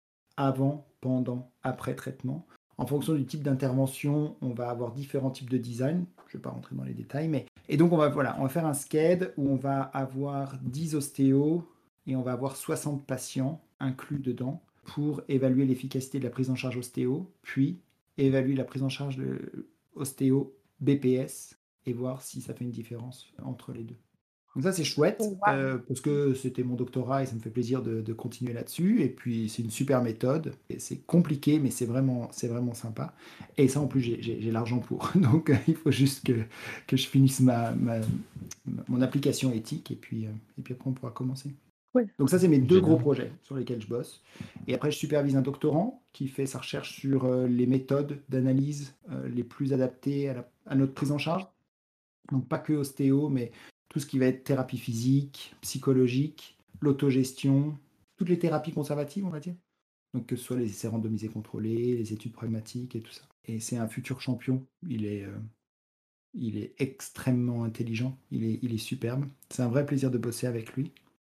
Avant, pendant, après traitement. En fonction du type d'intervention, on va avoir différents types de design. Je ne vais pas rentrer dans les détails, mais... Et donc, on va, voilà, on va faire un S C E D où on va avoir dix ostéos et on va avoir soixante patients inclus dedans pour évaluer l'efficacité de la prise en charge ostéo, puis évaluer la prise en charge de ostéo B P S et voir si ça fait une différence entre les deux. Donc ça, c'est chouette, Wow. euh, parce que c'était mon doctorat et ça me fait plaisir de, de continuer là-dessus. Et puis, c'est une super méthode. Et c'est compliqué, mais c'est vraiment, c'est vraiment sympa. Et ça, en plus, j'ai, j'ai, j'ai l'argent pour. Donc, euh, il faut juste que, que je finisse ma, ma, ma- mon application éthique. Et puis, euh, et puis après, on pourra commencer. Ouais. Donc ça, c'est mes deux Génial. gros projets sur lesquels je bosse. Et après, je supervise un doctorant qui fait sa recherche sur euh, les méthodes d'analyse euh, les plus adaptées à, la- à notre prise en charge. Donc pas que ostéo, mais tout ce qui va être thérapie physique, psychologique, l'autogestion, toutes les thérapies conservatives, on va dire. Donc que ce soit les essais randomisés contrôlés, les études pragmatiques et tout ça. Et c'est un futur champion. Il est, euh, il est extrêmement intelligent. Il est, il est superbe. C'est un vrai plaisir de bosser avec lui.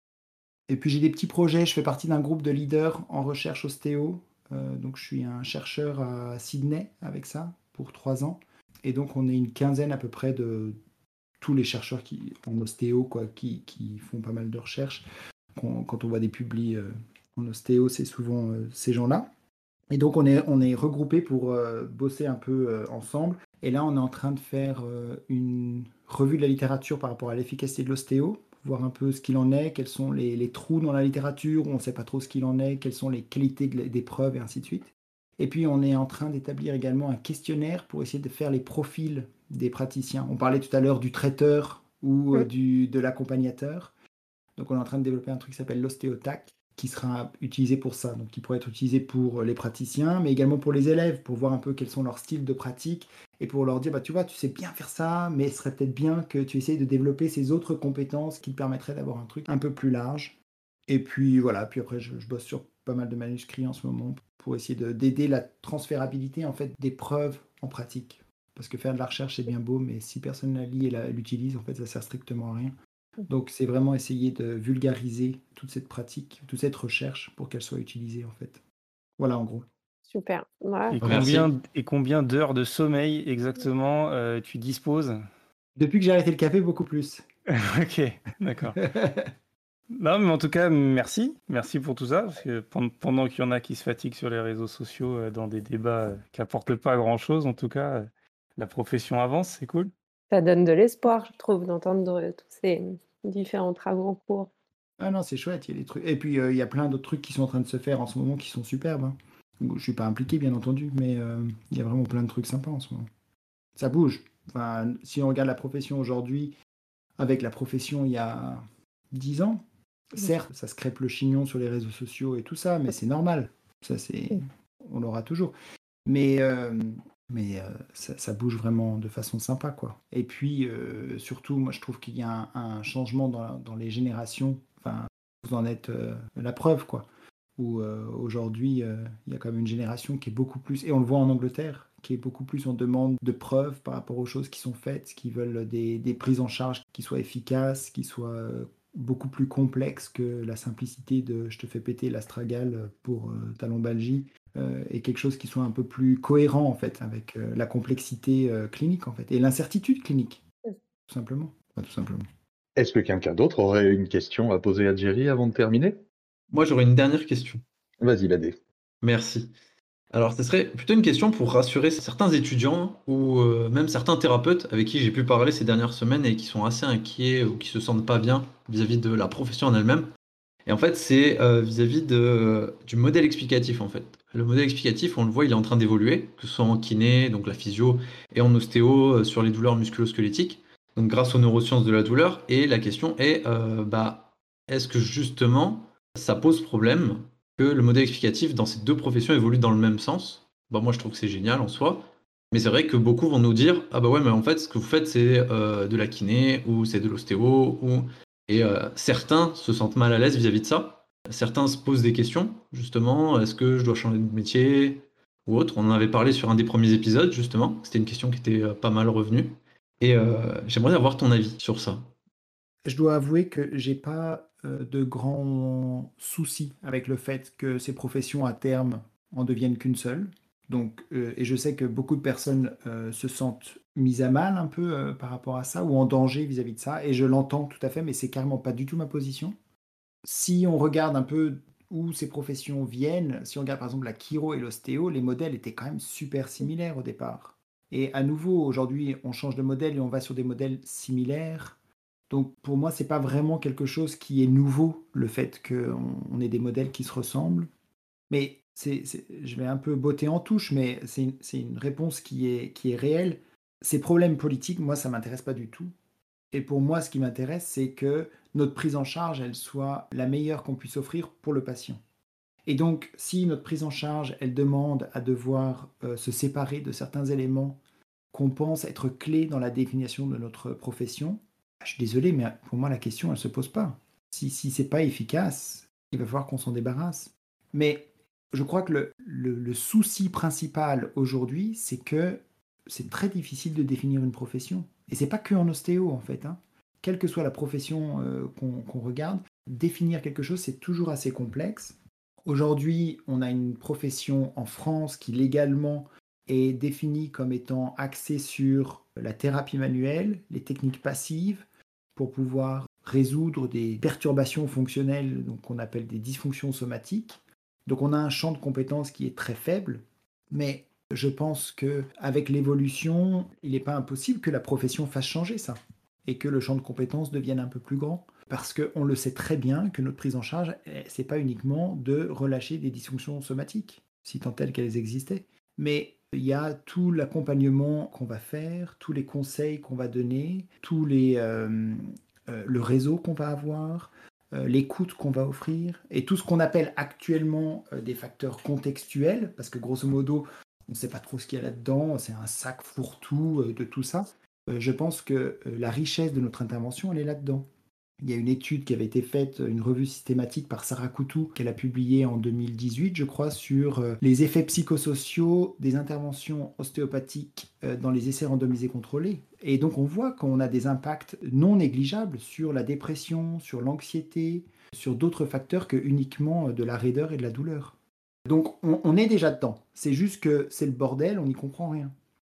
Et puis j'ai des petits projets. Je fais partie d'un groupe de leaders en recherche ostéo. Euh, donc je suis un chercheur à Sydney avec ça pour trois ans. Et donc on est une quinzaine à peu près de tous les chercheurs qui, en ostéo quoi, qui, qui font pas mal de recherches. Quand, quand on voit des publis euh, en ostéo, c'est souvent euh, ces gens-là. Et donc on est, on est regroupés pour euh, bosser un peu euh, ensemble. Et là, on est en train de faire euh, une revue de la littérature par rapport à l'efficacité de l'ostéo, voir un peu ce qu'il en est, quels sont les, les trous dans la littérature, où on ne sait pas trop ce qu'il en est, quelles sont les qualités de- des preuves, et ainsi de suite. Et puis, on est en train d'établir également un questionnaire pour essayer de faire les profils des praticiens. On parlait tout à l'heure du traiteur ou euh, Mm. du, de l'accompagnateur. Donc, on est en train de développer un truc qui s'appelle l'ostéotac, qui sera utilisé pour ça. Donc, qui pourrait être utilisé pour les praticiens, mais également pour les élèves, pour voir un peu quels sont leurs styles de pratique et pour leur dire, bah, tu vois, tu sais bien faire ça, mais ce serait peut-être bien que tu essayes de développer ces autres compétences qui te permettraient d'avoir un truc un peu plus large. Et puis voilà, puis après, je, je bosse sur pas mal de manuscrits en ce moment pour essayer de, d'aider la transférabilité en fait des preuves en pratique. Parce que faire de la recherche, c'est bien beau, mais si personne la lit et la, l'utilise, en fait, ça sert strictement à rien. Donc, c'est vraiment essayer de vulgariser toute cette pratique, toute cette recherche pour qu'elle soit utilisée, en fait. Voilà, en gros. Super. Ouais. Et Merci. combien, et combien d'heures de sommeil exactement euh, tu disposes? Depuis que j'ai arrêté le café, beaucoup plus. Ok, d'accord. Non, mais en tout cas, merci. Merci pour tout ça. Parce que pen- pendant qu'il y en a qui se fatiguent sur les réseaux sociaux euh, dans des débats euh, qui apportent pas grand-chose, en tout cas, euh, la profession avance, c'est cool. Ça donne de l'espoir, je trouve, d'entendre euh, tous ces différents travaux en cours. Ah non, c'est chouette, il y a des trucs. Et puis, euh, il y a plein d'autres trucs qui sont en train de se faire en ce moment qui sont superbes. Hein. Je suis pas impliqué, bien entendu, mais euh, il y a vraiment plein de trucs sympas en ce moment. Ça bouge. Enfin, si on regarde la profession aujourd'hui, avec la profession il y a dix ans, certes, ça se crêpe le chignon sur les réseaux sociaux et tout ça, mais c'est normal. Ça, c'est... On l'aura toujours. Mais, euh, mais euh, ça, ça bouge vraiment de façon sympa, quoi. Et puis, euh, surtout, moi, je trouve qu'il y a un, un changement dans, dans les générations. Enfin, vous en êtes euh, la preuve, quoi. Où euh, aujourd'hui, euh, il y a quand même une génération qui est beaucoup plus, et on le voit en Angleterre, qui est beaucoup plus en demande de preuves par rapport aux choses qui sont faites, qui veulent des, des prises en charge qui soient efficaces, qui soient euh, beaucoup plus complexes que la simplicité de je te fais péter l'astragale pour euh, ta lombalgie, euh, et quelque chose qui soit un peu plus cohérent en fait avec euh, la complexité euh, clinique en fait et l'incertitude clinique, tout simplement. Enfin, tout simplement. Est-ce que quelqu'un d'autre aurait une question à poser à Jerry avant de terminer? Moi, j'aurais une dernière question. Vas-y, Badé. Merci. Alors, ce serait plutôt une question pour rassurer certains étudiants ou euh, même certains thérapeutes avec qui j'ai pu parler ces dernières semaines et qui sont assez inquiets ou qui se sentent pas bien vis-à-vis de la profession en elle-même. Et en fait, c'est euh, vis-à-vis de, euh, du modèle explicatif, en fait. Le modèle explicatif, on le voit, il est en train d'évoluer, que ce soit en kiné, donc la physio, et en ostéo, euh, sur les douleurs musculo-squelettiques, donc grâce aux neurosciences de la douleur. Et la question est, euh, bah, est-ce que justement, ça pose problème que le modèle explicatif dans ces deux professions évolue dans le même sens? Bah, moi, je trouve que c'est génial en soi. Mais c'est vrai que beaucoup vont nous dire, ah bah ouais, mais en fait, ce que vous faites, c'est euh, de la kiné, ou c'est de l'ostéo, ou... Et euh, certains se sentent mal à l'aise vis-à-vis de ça. Certains se posent des questions, justement, est-ce que je dois changer de métier ou autre? On en avait parlé sur un des premiers épisodes, justement. C'était une question qui était euh, pas mal revenue. Et euh, j'aimerais avoir ton avis sur ça. Je dois avouer que j'ai pas euh, de grands soucis avec le fait que ces professions à terme en deviennent qu'une seule. Donc, euh, et je sais que beaucoup de personnes euh, se sentent mises à mal un peu euh, par rapport à ça ou en danger vis-à-vis de ça. Et je l'entends tout à fait, mais c'est carrément pas du tout ma position. Si on regarde un peu où ces professions viennent, si on regarde par exemple la chiro et l'ostéo, les modèles étaient quand même super similaires au départ. Et à nouveau, aujourd'hui, on change de modèle et on va sur des modèles similaires. Donc pour moi, c'est pas vraiment quelque chose qui est nouveau, le fait qu'on on ait des modèles qui se ressemblent. Mais c'est, c'est- je vais un peu botter en touche, mais c'est une, c'est une réponse qui est, qui est réelle. Ces problèmes politiques, moi, ça m'intéresse pas du tout. Et pour moi, ce qui m'intéresse, c'est que notre prise en charge, elle soit la meilleure qu'on puisse offrir pour le patient. Et donc, si notre prise en charge, elle demande à devoir euh, se séparer de certains éléments qu'on pense être clés dans la définition de notre profession, je suis désolé, mais pour moi, la question, elle ne se pose pas. Si, si ce n'est pas efficace, il va falloir qu'on s'en débarrasse. Mais je crois que le, le- le souci principal aujourd'hui, c'est que c'est très difficile de définir une profession. Et c'est pas que en ostéo, en fait. Hein. Quelle que soit la profession euh, qu'on qu'on regarde, définir quelque chose, c'est toujours assez complexe. Aujourd'hui, on a une profession en France qui légalement est définie comme étant axée sur la thérapie manuelle, les techniques passives, pour pouvoir résoudre des perturbations fonctionnelles, donc qu'on appelle des dysfonctions somatiques. Donc on a un champ de compétences qui est très faible, mais je pense qu'avec l'évolution, il n'est pas impossible que la profession fasse changer ça et que le champ de compétences devienne un peu plus grand. Parce qu'on le sait très bien que notre prise en charge, c'est pas uniquement de relâcher des dysfonctions somatiques, si tant est qu'elles existaient, mais il y a tout l'accompagnement qu'on va faire, tous les conseils qu'on va donner, tous les, euh, euh, le réseau qu'on va avoir, euh, l'écoute qu'on va offrir, et tout ce qu'on appelle actuellement euh, des facteurs contextuels, parce que grosso modo, on ne sait pas trop ce qu'il y a là-dedans, c'est un sac fourre-tout euh, de tout ça. Euh, je pense que euh, la richesse de notre intervention, elle est là-dedans. Il y a une étude qui avait été faite, une revue systématique par Sarah Coutou, qu'elle a publiée en deux mille dix-huit, je crois, sur euh, les effets psychosociaux des interventions ostéopathiques euh, dans les essais randomisés contrôlés. Et donc on voit qu'on a des impacts non négligeables sur la dépression, sur l'anxiété, sur d'autres facteurs que uniquement euh, de la raideur et de la douleur. Donc on, on est déjà dedans. C'est juste que c'est le bordel, on n'y comprend rien.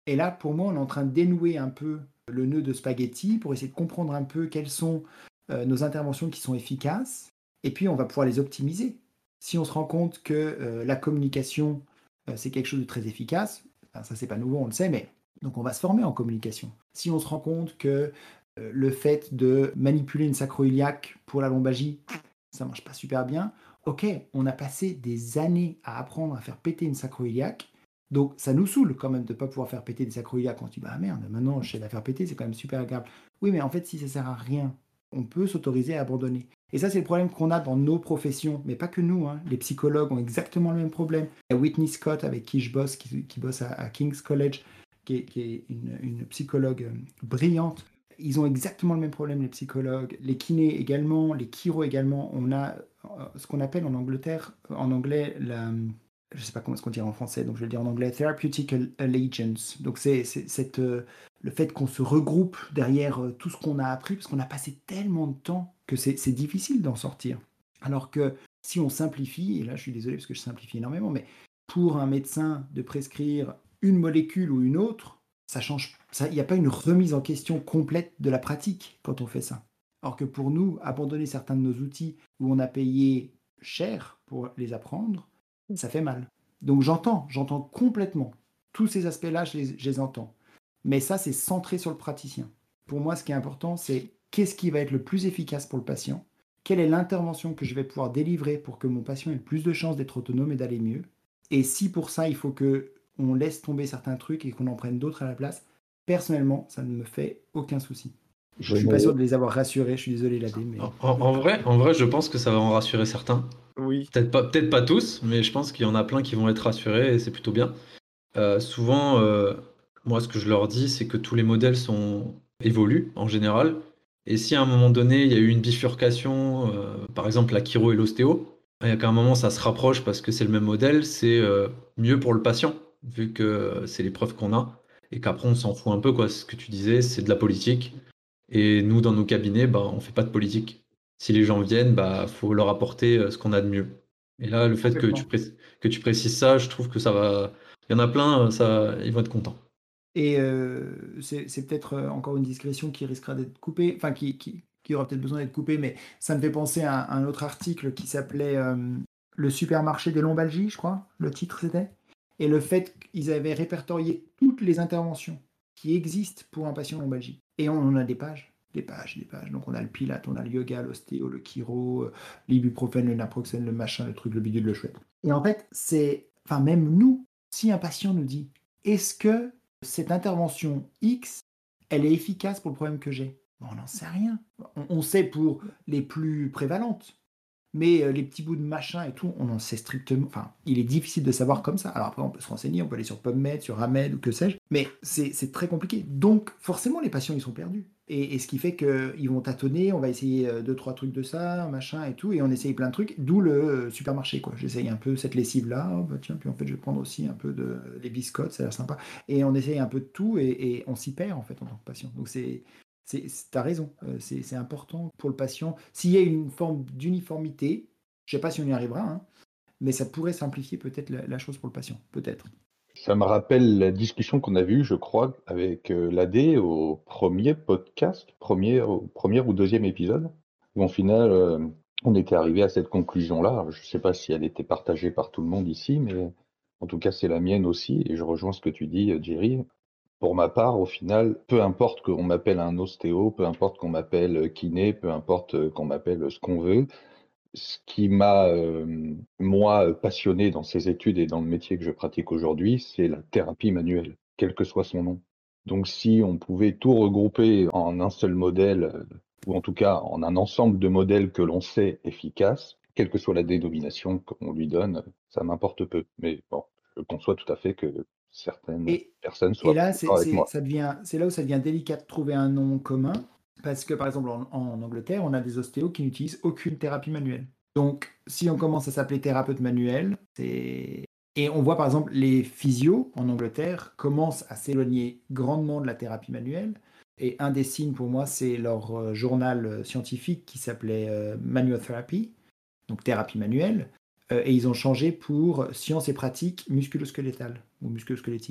Et là, pour moi, on est en train de dénouer un peu le nœud de spaghetti pour essayer de comprendre un peu quelles sont euh, nos interventions qui sont efficaces. Et puis, on va pouvoir les optimiser. Si on se rend compte que euh, la communication, euh, c'est quelque chose de très efficace, enfin, ça, c'est pas nouveau, on le sait, mais donc on va se former en communication. Si on se rend compte que euh, le fait de manipuler une sacro-iliaque pour la lombalgie, ça marche pas super bien, ok, on a passé des années à apprendre à faire péter une sacro-iliaque, donc ça nous saoule quand même de ne pas pouvoir faire péter des sacro-iliaques. On se dit, bah merde, maintenant je sais la faire péter, c'est quand même super agréable. Oui, mais en fait, si ça sert à rien, on peut s'autoriser à abandonner. Et ça, c'est le problème qu'on a dans nos professions, mais pas que nous. Hein. Les psychologues ont exactement le même problème. Il y a Whitney Scott, avec qui je bosse, qui, qui bosse à, à King's College, qui est, qui est une, une psychologue brillante. Ils ont exactement le même problème, les psychologues, les kinés également, les chiro également. On a ce qu'on appelle en Angleterre, en anglais, la, je ne sais pas comment est-ce qu'on dirait en français, donc je vais le dire en anglais, therapeutic allegiance. Donc c'est, c'est cette, euh, le fait qu'on se regroupe derrière euh, tout ce qu'on a appris, parce qu'on a passé tellement de temps que c'est, c'est difficile d'en sortir. Alors que si on simplifie, et là je suis désolé parce que je simplifie énormément, mais pour un médecin de prescrire une molécule ou une autre, ça change, il n'y a pas une remise en question complète de la pratique quand on fait ça. Alors que pour nous, abandonner certains de nos outils où on a payé cher pour les apprendre, ça fait mal. Donc j'entends, j'entends complètement. Tous ces aspects-là, je les, je les entends. Mais ça, c'est centré sur le praticien. Pour moi, ce qui est important, c'est qu'est-ce qui va être le plus efficace pour le patient, quelle est l'intervention que je vais pouvoir délivrer pour que mon patient ait le plus de chances d'être autonome et d'aller mieux. Et si pour ça, il faut qu'on laisse tomber certains trucs et qu'on en prenne d'autres à la place, personnellement, ça ne me fait aucun souci. Je ne suis pas sûr de les avoir rassurés, je suis désolé Ladé. Mais... En, en, vrai, en vrai, je pense que ça va en rassurer certains. Oui. Peut-être pas, peut-être pas tous, mais je pense qu'il y en a plein qui vont être rassurés et c'est plutôt bien. Euh, souvent, euh, moi, ce que je leur dis, c'est que tous les modèles sont évoluent en général. Et si à un moment donné, il y a eu une bifurcation, euh, par exemple la chiro et l'ostéo, et qu'à un moment ça se rapproche parce que c'est le même modèle, c'est euh, mieux pour le patient, vu que c'est les preuves qu'on a, et qu'après on s'en fout un peu, quoi. Ce que tu disais, c'est de la politique. Et nous, dans nos cabinets, bah, on fait pas de politique. Si les gens viennent, bah, faut leur apporter euh, ce qu'on a de mieux. Et là, le fait que tu, pré- que tu précises ça, je trouve que ça va. Il y en a plein, ça, ils vont être contents. Et euh, c'est, c'est peut-être euh, encore une digression qui risquera d'être coupée, enfin qui, qui, qui aura peut-être besoin d'être coupée, mais ça me fait penser à, à un autre article qui s'appelait euh, Le supermarché des lombalgies, je crois, le titre c'était. Et le fait qu'ils avaient répertorié toutes les interventions qui existent pour un patient lombalgie. Et on en a des pages, des pages, des pages. Donc on a le pilate, on a le yoga, l'ostéo, le chiro, euh, l'ibuprofène, le naproxène, le machin, le truc, le bidule, le chouette. Et en fait, c'est, enfin même nous, si un patient nous dit, est-ce que cette intervention X, elle est efficace pour le problème que j'ai? On n'en sait rien. On, on sait pour les plus prévalentes. Mais euh, les petits bouts de machin et tout, on en sait strictement... Enfin, il est difficile de savoir comme ça. Alors après, on peut se renseigner, on peut aller sur PubMed, sur Ramed ou que sais-je. Mais c'est, c'est très compliqué. Donc, forcément, les patients, ils sont perdus. Et, et ce qui fait qu'ils vont tâtonner, on va essayer deux, trois trucs de ça, machin et tout, et on essaye plein de trucs, d'où le euh, supermarché, quoi. J'essaye un peu cette lessive-là, oh, bah, tiens, puis en fait, je vais prendre aussi un peu de les biscottes, ça a l'air sympa. Et on essaye un peu de tout, et, et on s'y perd, en fait, en tant que patient. Donc, c'est... C'est, t'as raison, euh, c'est, c'est important pour le patient. S'il y a une forme d'uniformité, je ne sais pas si on y arrivera, hein, mais ça pourrait simplifier peut-être la, la chose pour le patient, peut-être. Ça me rappelle la discussion qu'on avait eue, je crois, avec euh, l'A D au premier podcast, premier, au premier ou deuxième épisode, où en final, euh, on était arrivé à cette conclusion-là. Je ne sais pas si elle était partagée par tout le monde ici, mais en tout cas, c'est la mienne aussi, et je rejoins ce que tu dis, Jerry. Pour ma part, au final, peu importe qu'on m'appelle un ostéo, peu importe qu'on m'appelle kiné, peu importe qu'on m'appelle ce qu'on veut, ce qui m'a, euh, moi, passionné dans ces études et dans le métier que je pratique aujourd'hui, c'est la thérapie manuelle, quel que soit son nom. Donc si on pouvait tout regrouper en un seul modèle, ou en tout cas en un ensemble de modèles que l'on sait efficaces, quelle que soit la dénomination qu'on lui donne, ça m'importe peu. Mais bon, je conçois tout à fait que certaines et, personnes soient et là, c'est, avec c'est, moi. ça devient, c'est là où ça devient délicat de trouver un nom commun, parce que par exemple en, en Angleterre, on a des ostéos qui n'utilisent aucune thérapie manuelle. Donc si on commence à s'appeler thérapeute manuel, c'est... Et on voit par exemple les physios en Angleterre commencent à s'éloigner grandement de la thérapie manuelle. Et un des signes pour moi, c'est leur euh, journal scientifique qui s'appelait euh, Manual Therapy, donc thérapie manuelle. Euh, et ils ont changé pour sciences et pratiques musculo-squelétales ou musculo-squelettiques.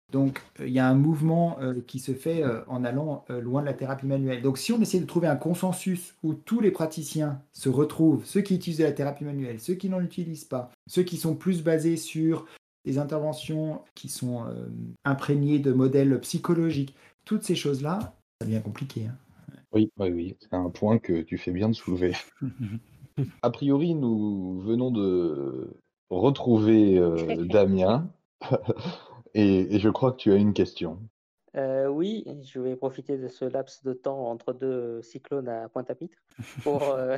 Donc, euh, il y a un mouvement euh, qui se fait euh, en allant euh, loin de la thérapie manuelle. Donc, si on essaie de trouver un consensus où tous les praticiens se retrouvent, ceux qui utilisent de la thérapie manuelle, ceux qui n'en utilisent pas, ceux qui sont plus basés sur des interventions qui sont euh, imprégnées de modèles psychologiques, toutes ces choses-là, ça devient compliqué. Hein. Oui, oui, oui, c'est un point que tu fais bien de soulever. A priori, nous venons de retrouver euh, Damien et, et je crois que tu as une question. Euh, oui, je vais profiter de ce laps de temps entre deux cyclones à Pointe-à-Pitre pour, euh,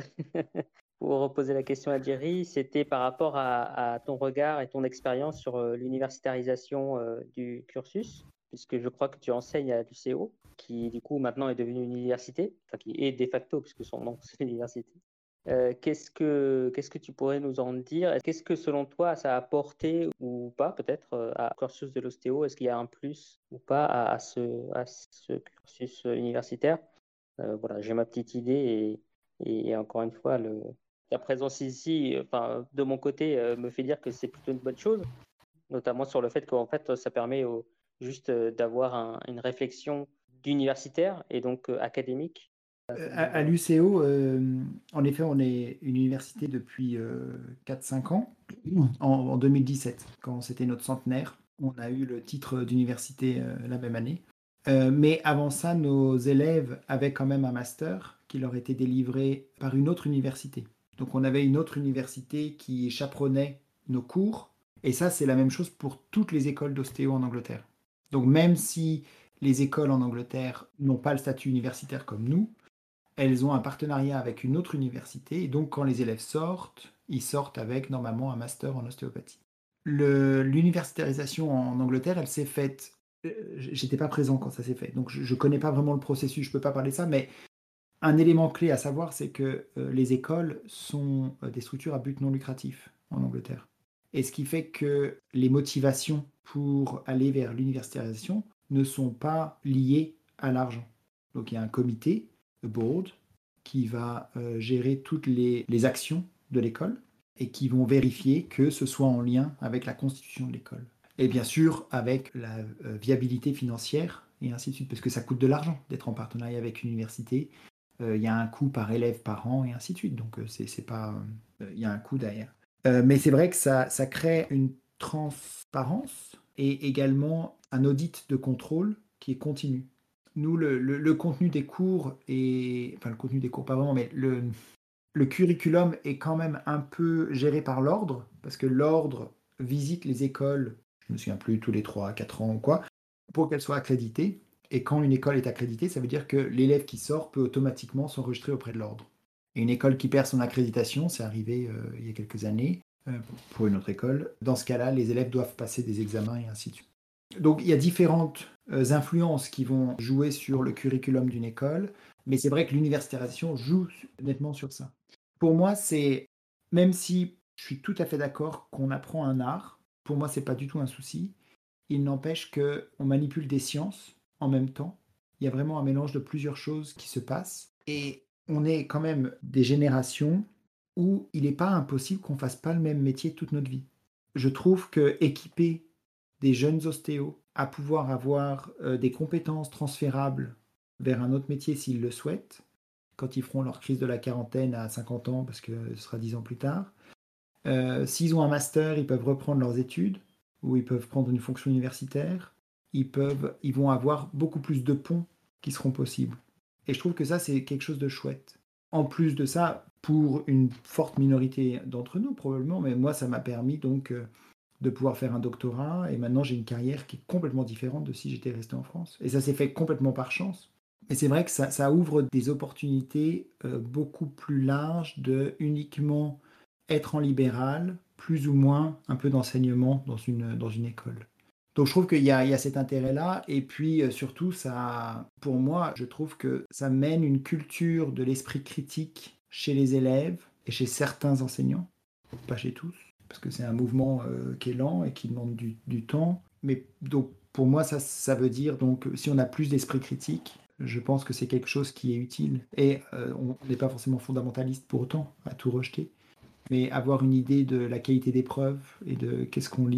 pour poser la question à Jerry. C'était par rapport à, à ton regard et ton expérience sur euh, l'universitarisation euh, du cursus, puisque je crois que tu enseignes à l'U C O, qui du coup maintenant est devenue une université, enfin qui est de facto, puisque son nom c'est l'université. Euh, qu'est-ce que, qu'est-ce que tu pourrais nous en dire? Qu'est-ce que selon toi ça a apporté ou pas peut-être euh, à cursus de l'ostéo? Est-ce qu'il y a un plus ou pas à, à ce, à ce cursus euh, universitaire? Euh, voilà, j'ai ma petite idée et, et encore une fois, le, ta présence ici, euh, enfin, de mon côté, euh, me fait dire que c'est plutôt une bonne chose, notamment sur le fait qu'en fait, ça permet au- juste euh, d'avoir un- une réflexion d'universitaire et donc euh, académique. Euh, À, à l'U C O, euh, en effet, on est une université depuis euh, quatre cinq ans. En, en deux mille dix-sept, quand c'était notre centenaire, on a eu le titre d'université euh, la même année. Euh, mais avant ça, nos élèves avaient quand même un master qui leur était délivré par une autre université. Donc on avait une autre université qui chaperonnait nos cours. Et ça, c'est la même chose pour toutes les écoles d'ostéo en Angleterre. Donc même si les écoles en Angleterre n'ont pas le statut universitaire comme nous, elles ont un partenariat avec une autre université. Et donc quand les élèves sortent, ils sortent avec normalement un master en ostéopathie. Le- L'universitarisation en Angleterre, elle s'est faite. euh, J'étais pas présent quand ça s'est fait, donc je, je connais pas vraiment le processus, je peux pas parler de ça, mais un élément clé à savoir, c'est que euh, les écoles sont euh, des structures à but non lucratif en Angleterre. Et ce qui fait que les motivations pour aller vers l'universitarisation ne sont pas liées à l'argent. Donc il y a un comité, le board, qui va euh, gérer toutes les, les actions de l'école et qui vont vérifier que ce soit en lien avec la constitution de l'école. Et bien sûr, avec la euh, viabilité financière et ainsi de suite, parce que ça coûte de l'argent d'être en partenariat avec une université. Euh, Il y a un coût par élève par an et ainsi de suite. Donc, euh, c'est, c'est pas, euh, il y a un coût derrière. Euh, mais c'est vrai que ça, ça crée une transparence et également un audit de contrôle qui est continu. Nous, le, le- le contenu des cours et enfin le contenu des cours pas vraiment, mais le, le curriculum est quand même un peu géré par l'ordre parce que l'ordre visite les écoles, je me souviens plus tous les trois, quatre ans ou quoi, pour qu'elles soient accréditées. Et quand une école est accréditée, ça veut dire que l'élève qui sort peut automatiquement s'enregistrer auprès de l'ordre. Et une école qui perd son accréditation, c'est arrivé euh, il y a quelques années euh, pour une autre école. Dans ce cas-là, les élèves doivent passer des examens et ainsi de suite. Donc il y a différentes euh, influences qui vont jouer sur le curriculum d'une école, mais c'est vrai que l'universitarisation joue nettement sur ça. Pour moi, c'est, même si je suis tout à fait d'accord qu'on apprend un art, pour moi, c'est pas du tout un souci. Il n'empêche qu'on manipule des sciences en même temps. Il y a vraiment un mélange de plusieurs choses qui se passent. Et on est quand même des générations où il n'est pas impossible qu'on fasse pas le même métier toute notre vie. Je trouve que équiper des jeunes ostéos à pouvoir avoir euh, des compétences transférables vers un autre métier s'ils le souhaitent, quand ils feront leur crise de la quarantaine à cinquante ans, parce que ce sera dix ans plus tard. Euh, s'ils ont un master, ils peuvent reprendre leurs études, ou ils peuvent prendre une fonction universitaire. Ils, peuvent, ils vont avoir beaucoup plus de ponts qui seront possibles. Et je trouve que ça, c'est quelque chose de chouette. En plus de ça, pour une forte minorité d'entre nous, probablement, mais moi, ça m'a permis donc euh, de pouvoir faire un doctorat, et maintenant, j'ai une carrière qui est complètement différente de si j'étais resté en France. Et ça s'est fait complètement par chance. Mais c'est vrai que ça, ça ouvre des opportunités euh, beaucoup plus larges de uniquement être en libéral, plus ou moins un peu d'enseignement dans une, dans une école. Donc je trouve qu'il y a, il y a cet intérêt-là, et puis euh, surtout, ça, pour moi, je trouve que ça mène une culture de l'esprit critique chez les élèves et chez certains enseignants, pas chez tous, parce que c'est un mouvement euh, qui est lent et qui demande du, du temps. Mais donc pour moi, ça, ça veut dire, donc, si on a plus d'esprit critique, je pense que c'est quelque chose qui est utile. Et euh, on n'est pas forcément fondamentaliste pour autant, à tout rejeter. Mais avoir une idée de la qualité des preuves et de qu'est-ce qu'on lit,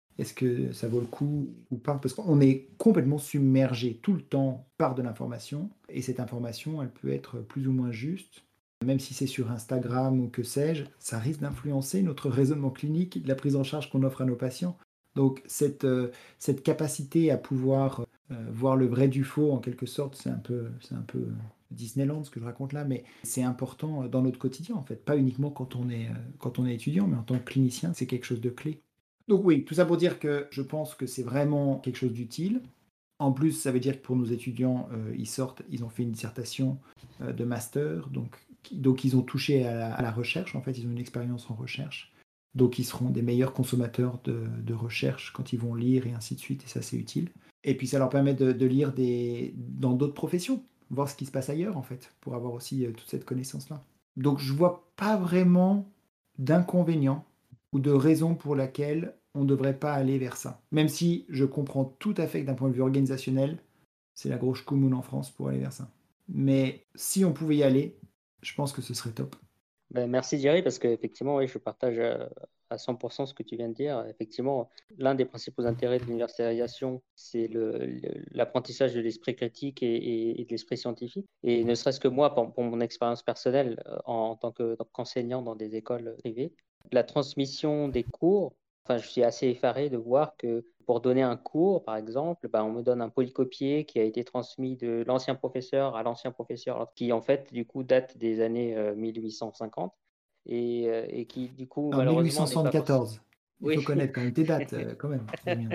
Est-ce que ça vaut le coup ou pas? Parce qu'on est complètement submergé tout le temps par de l'information, et cette information, elle peut être plus ou moins juste. Même si c'est sur Instagram ou que sais-je, ça risque d'influencer notre raisonnement clinique, la prise en charge qu'on offre à nos patients. Donc cette, euh, cette capacité à pouvoir euh, voir le vrai du faux, en quelque sorte, c'est un peu, c'est un peu Disneyland ce que je raconte là, mais c'est important dans notre quotidien en fait, pas uniquement quand on est, euh, quand on est étudiant, mais en tant que clinicien, c'est quelque chose de clé. Donc oui, tout ça pour dire que je pense que c'est vraiment quelque chose d'utile. En plus, ça veut dire que pour nos étudiants, euh, ils sortent, ils ont fait une dissertation euh, de master, donc, qui- donc ils ont touché à la, à la recherche, en fait, ils ont une expérience en recherche. Donc ils seront des meilleurs consommateurs de, de recherche quand ils vont lire et ainsi de suite, et ça c'est utile. Et puis ça leur permet de, de lire des, dans d'autres professions, voir ce qui se passe ailleurs, en fait, pour avoir aussi euh, toute cette connaissance-là. Donc je vois pas vraiment d'inconvénient ou de raison pour laquelle on ne devrait pas aller vers ça. Même si je comprends tout à fait que d'un point de vue organisationnel, c'est la grosse coumoune en France pour aller vers ça. Mais si on pouvait y aller, je pense que ce serait top. Ben, merci Thierry, parce qu'effectivement, oui, je partage euh, à cent pour cent ce que tu viens de dire. Effectivement, l'un des principaux intérêts de l'universalisation, c'est le, le- l'apprentissage de l'esprit critique et, et- et de l'esprit scientifique. Et ne serait-ce que moi, pour, pour mon expérience personnelle euh, en, en tant que, tant qu'enseignant dans des écoles privées, la transmission des cours, enfin, je suis assez effaré de voir que pour donner un cours, par exemple, ben, on me donne un polycopié qui a été transmis de l'ancien professeur à l'ancien professeur, qui en fait, du coup, date des années euh, mille huit cent cinquante et, euh, et qui, du coup, En malheureusement, n'est pas forcément. mille huit cent soixante-quatorze, il faut Oui, connaître quand même tes dates, euh, quand même. Damien.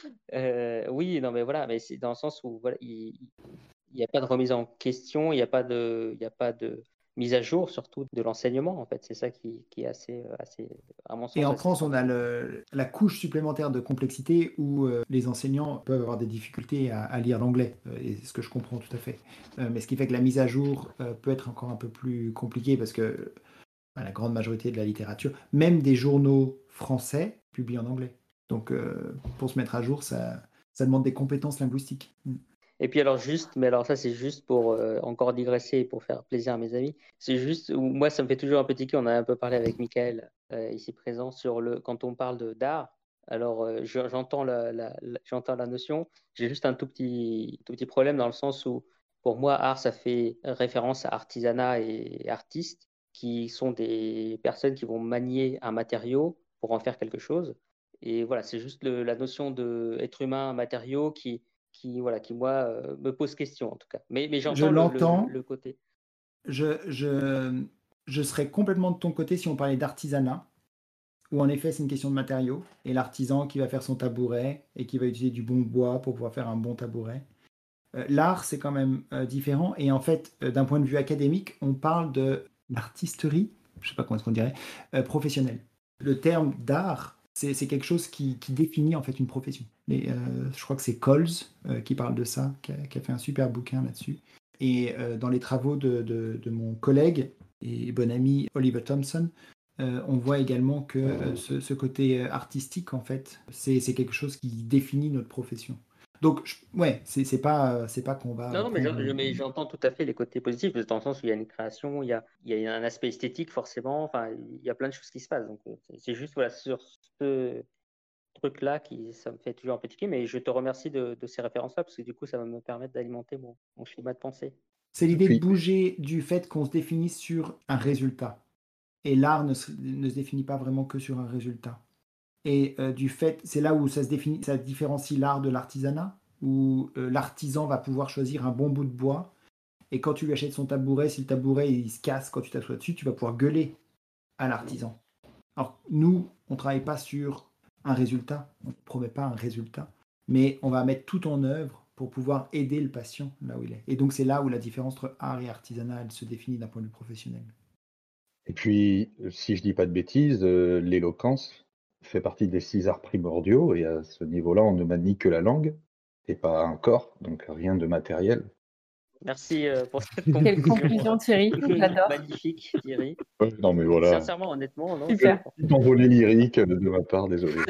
Euh, oui, non, mais voilà, mais c'est dans le sens où voilà, il n'y a pas de remise en question, il n'y a pas de, il y a pas de mise à jour, surtout de l'enseignement, en fait. C'est ça qui, qui est assez, euh, assez, à mon Et sens, en assez France, on a scandaleux. le- la couche supplémentaire de complexité où euh, les enseignants peuvent avoir des difficultés à, à lire l'anglais, euh, et c'est ce que je comprends tout à fait. Euh, mais ce qui fait que la mise à jour euh, peut être encore un peu plus compliquée parce que bah, la grande majorité de la littérature, même des journaux français, publient en anglais. Donc euh, pour se mettre à jour, ça, ça demande des compétences linguistiques. Mm. Et puis alors juste, mais alors ça c'est juste pour euh, encore digresser et pour faire plaisir à mes amis. C'est juste, où moi ça me fait toujours un petit kiff. On a un peu parlé avec Michael euh, ici présent sur le quand on parle de d'art. Alors euh, je- j'entends la, la- la- j'entends la notion. J'ai juste un tout petit tout petit problème dans le sens où pour moi art ça fait référence à artisanat et artistes qui sont des personnes qui vont manier un matériau pour en faire quelque chose. Et voilà, c'est juste le- la notion de être humain, matériau qui qui, voilà, qui moi, euh, me pose question en tout cas. Mais, mais Je j'entends le, le, le- l'entends, le côté. je, je, je serais complètement de ton côté si on parlait d'artisanat, où en effet c'est une question de matériaux, et l'artisan qui va faire son tabouret et qui va utiliser du bon bois pour pouvoir faire un bon tabouret. Euh, l'art, c'est quand même euh, différent, et en fait, euh, d'un point de vue académique, on parle de l'artisterie, je ne sais pas comment est-ce qu'on dirait, euh, professionnelle. Le terme d'art, c'est, c'est quelque chose qui, qui définit en fait une profession. Et, euh, je crois que c'est Coles euh, qui parle de ça, qui a, qui a fait un super bouquin là-dessus. Et euh, dans les travaux de, de, de mon collègue et bon ami Oliver Thompson, euh, on voit également que euh, ce, ce côté euh, artistique, en fait, c'est, c'est quelque chose qui définit notre profession. Donc, je- ouais, c'est c'est pas, euh, c'est pas qu'on va Non, non, mais, prendre. je- je- mais j'entends tout à fait les côtés positifs, dans le sens où il y a une création, il y a, il y a un aspect esthétique forcément, enfin, il y a plein de choses qui se passent. Donc, euh, c'est c'est juste voilà, sur ce truc-là qui ça me fait toujours un petit kiff, mais je te remercie de, de ces références-là, parce que du coup, ça va me permettre d'alimenter mon, mon schéma de pensée. C'est Et l'idée de puis, bouger du fait qu'on se définisse sur un résultat. Et l'art ne se, ne se définit pas vraiment que sur un résultat. Et euh, du fait, c'est là où ça se définit, ça différencie l'art de l'artisanat, où euh, l'artisan va pouvoir choisir un bon bout de bois. Et quand tu lui achètes son tabouret, si le tabouret il se casse quand tu t'assois dessus, tu vas pouvoir gueuler à l'artisan. Alors nous, on ne travaille pas sur un résultat, on ne promet pas un résultat, mais on va mettre tout en œuvre pour pouvoir aider le patient là où il est. Et donc c'est là où la différence entre art et artisanat, elle se définit d'un point de vue professionnel. et puis, si je dis pas de bêtises, euh, l'éloquence fait partie des six arts primordiaux, et à ce niveau-là, on ne manie que la langue et pas un corps, donc rien de matériel. Merci euh, pour cette Quelle conclusion conclusion, Thierry. J'adore. magnifique, Thierry. Ouais, non, mais voilà. Sincèrement, honnêtement, non, c'est Super. important. Petit envolé lyrique de, de ma part, désolé.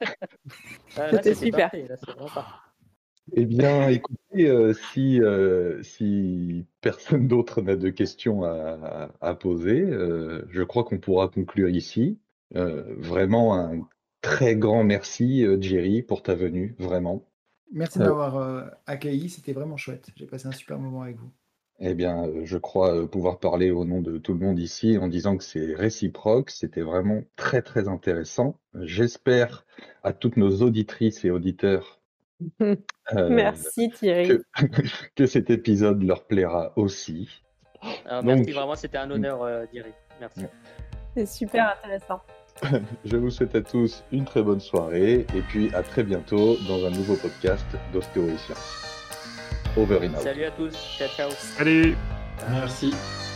Ah, là, C'était c'était super. parfait. Là, c'est vraiment parfait. Eh bien, écoutez, euh, si, euh, si personne d'autre n'a de questions à, à poser, euh, je crois qu'on pourra conclure ici. Euh, vraiment un très grand merci, euh, Jerry, pour ta venue, vraiment. Merci de Euh, m'avoir euh, accueilli, c'était vraiment chouette. J'ai passé un super moment avec vous. Eh bien, euh, je crois euh, pouvoir parler au nom de tout le monde ici en disant que c'est réciproque. C'était vraiment très, très intéressant. J'espère à toutes nos auditrices et auditeurs euh, Merci Thierry. que, que cet épisode leur plaira aussi. Alors, Donc, merci, vraiment, c'était un honneur, euh, Thierry. Merci. C'est super intéressant. je vous souhaite à tous une très bonne soirée et puis à très bientôt dans un nouveau podcast d'Ostéo et Sciences. Over and out. Salut à tous. Ciao, ciao. Salut. Merci.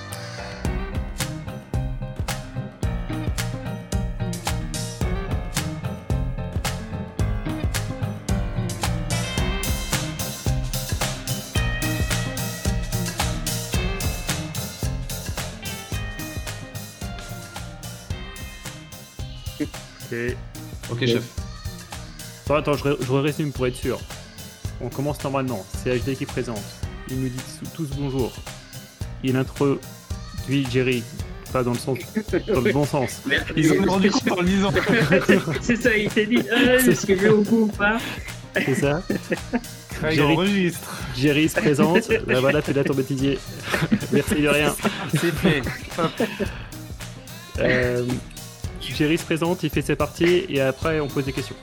Et... Ok, chef. Attends, attends, je, ré- je résume pour être sûr. On commence normalement. C'est H D qui présente. Il nous dit tous bonjour. Il introduit Jerry. Pas dans le sens, dans le bon sens. Ils ont rendu compte en le disant. C'est ça, il s'est dit euh, est-ce que je vais au bout ou pas? C'est ça. Craig Jerry- enregistre. Jerry se présente. Bah voilà, tu l'as ton bêtisier. Merci de rien. C'est fait. Hop. Euh, Jerry se présente, il fait ses parties et après on pose des questions.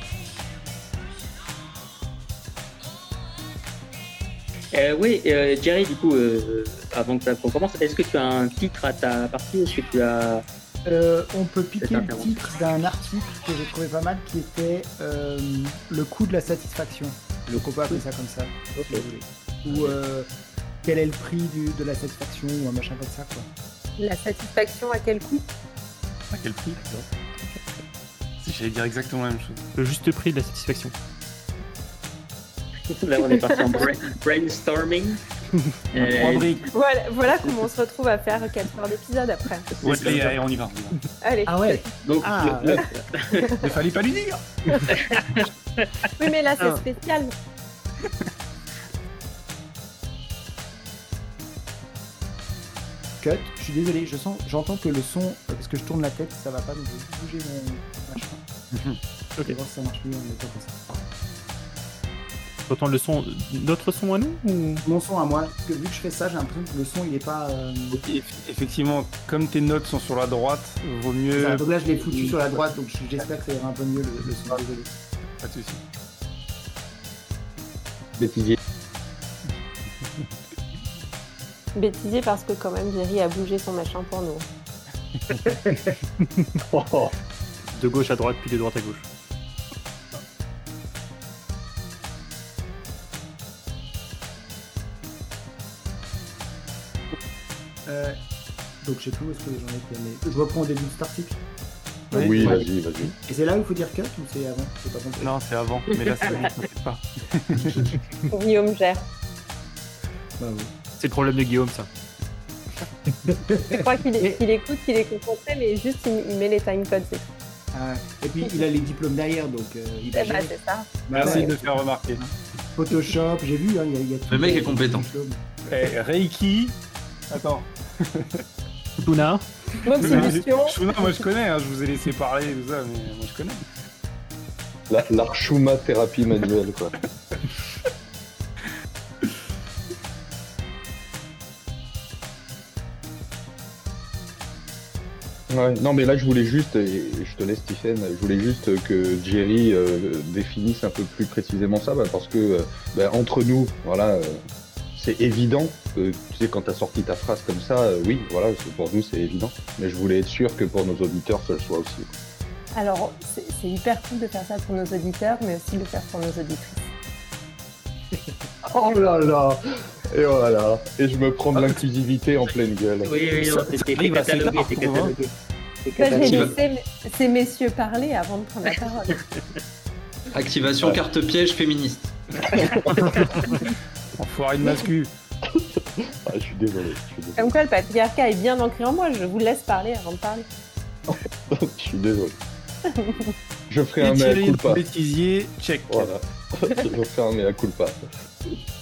Euh, oui, euh, Jerry, du coup, euh, avant que ça- qu'on commence, est-ce que tu as un titre à ta partie? Est-ce que tu as... Euh, on peut piquer Cette le intervention. titre d'un article que j'ai trouvé pas mal qui était euh, le coût de la satisfaction. Donc on peut appeler ça comme ça, si vous voulez. Ou euh, quel est le prix du, de la satisfaction ou un machin comme ça quoi. La satisfaction à quel coût? À quel prix? Si j'allais dire exactement la même chose. Le juste prix de la satisfaction. Là, on est parti en bra- brainstorming. Euh, Trois briques. Voilà, voilà comment on se retrouve à faire quatre heures d'épisode après. Ouais, allez, allez, on y va. on y va. Allez. Ah ouais. donc, Ah, le- ouais. Il fallait pas lui dire. Oui, mais là c'est Ah. spécial. Cut. Je suis désolé, je sens, j'entends que le son, euh, parce que je tourne la tête, ça va pas, donc je vais bouger mon machin. Je vais voir si ça marche mieux en mettant comme ça. T'entends le son, notre son à nous ou... Mon son à moi, parce que vu que je fais ça, j'ai l'impression que le son il est pas. euh, Eff- Effectivement, comme tes notes sont sur la droite, vaut mieux. ça. Donc là je l'ai foutu sur la droite, donc j'espère que ça ira un peu mieux le, le son. Désolé. Pas de soucis. Bêtisier. Bêtisier parce que quand même Jerry a bougé son machin pour nous. Oh. De gauche à droite, puis de droite à gauche. Euh, donc je sais plus où est-ce que j'en étais, mais je reprends au début de cet article. Ouais. Oui, Ouais. vas-y, vas-y. Et c'est là où il faut dire cut ou c'est avant? J'ai pas compris. Non, c'est avant, mais là, c'est ne t'inquiète pas. Guillaume gère. Bah oui. C'est le problème de Guillaume, ça. Je crois qu'il est- qu'il écoute, qu'il est concentré, mais juste il, il met les timecodes. c'est tout. Ah, et puis il a les diplômes derrière, donc euh, il Eh a bah, géré. c'est ça. Merci Ouais. de faire remarquer. Photoshop, j'ai vu, hein, il y a, il y a tout. Le mec est euh, compétent. diplôme. Eh, Reiki. Attends. Tuna, Moxibustion. Shuna, moi je connais, hein, je vous ai laissé parler et tout ça, mais moi je connais. La- L'archuma thérapie manuelle, quoi. Ouais, non, mais là, je voulais juste, et je te laisse, Stephen, je voulais juste que Jerry euh, définisse un peu plus précisément ça, bah, parce que euh, bah, entre nous, voilà, euh, c'est évident. que, tu sais, quand tu as sorti ta phrase comme ça, euh, oui, voilà, c'est- pour nous, c'est évident. Mais je voulais être sûr que pour nos auditeurs, ça le soit aussi. Alors, c'est c'est hyper cool de faire ça pour nos auditeurs, mais aussi de le faire pour nos auditrices. Oh là là! Et voilà. Et je me prends de l'inclusivité en pleine gueule. Oui, oui, non, Ça- t'es ça t'es arrive assez catalogué, tard t'es pour moi. catalogué. T'es Bah, je vais catalogué. laisser m- ces messieurs parler avant de prendre la parole. Activation Ouais. carte piège féministe. Enfoiré de mascu. Ah, je suis désolé. Je suis désolé. Comme quoi, le patriarcat est bien ancré en moi. Je vous laisse parler avant de parler. Je suis désolé. Je ferai un mea Étirer culpa. le bêtisier, check. Voilà. Je ferai un mea culpa.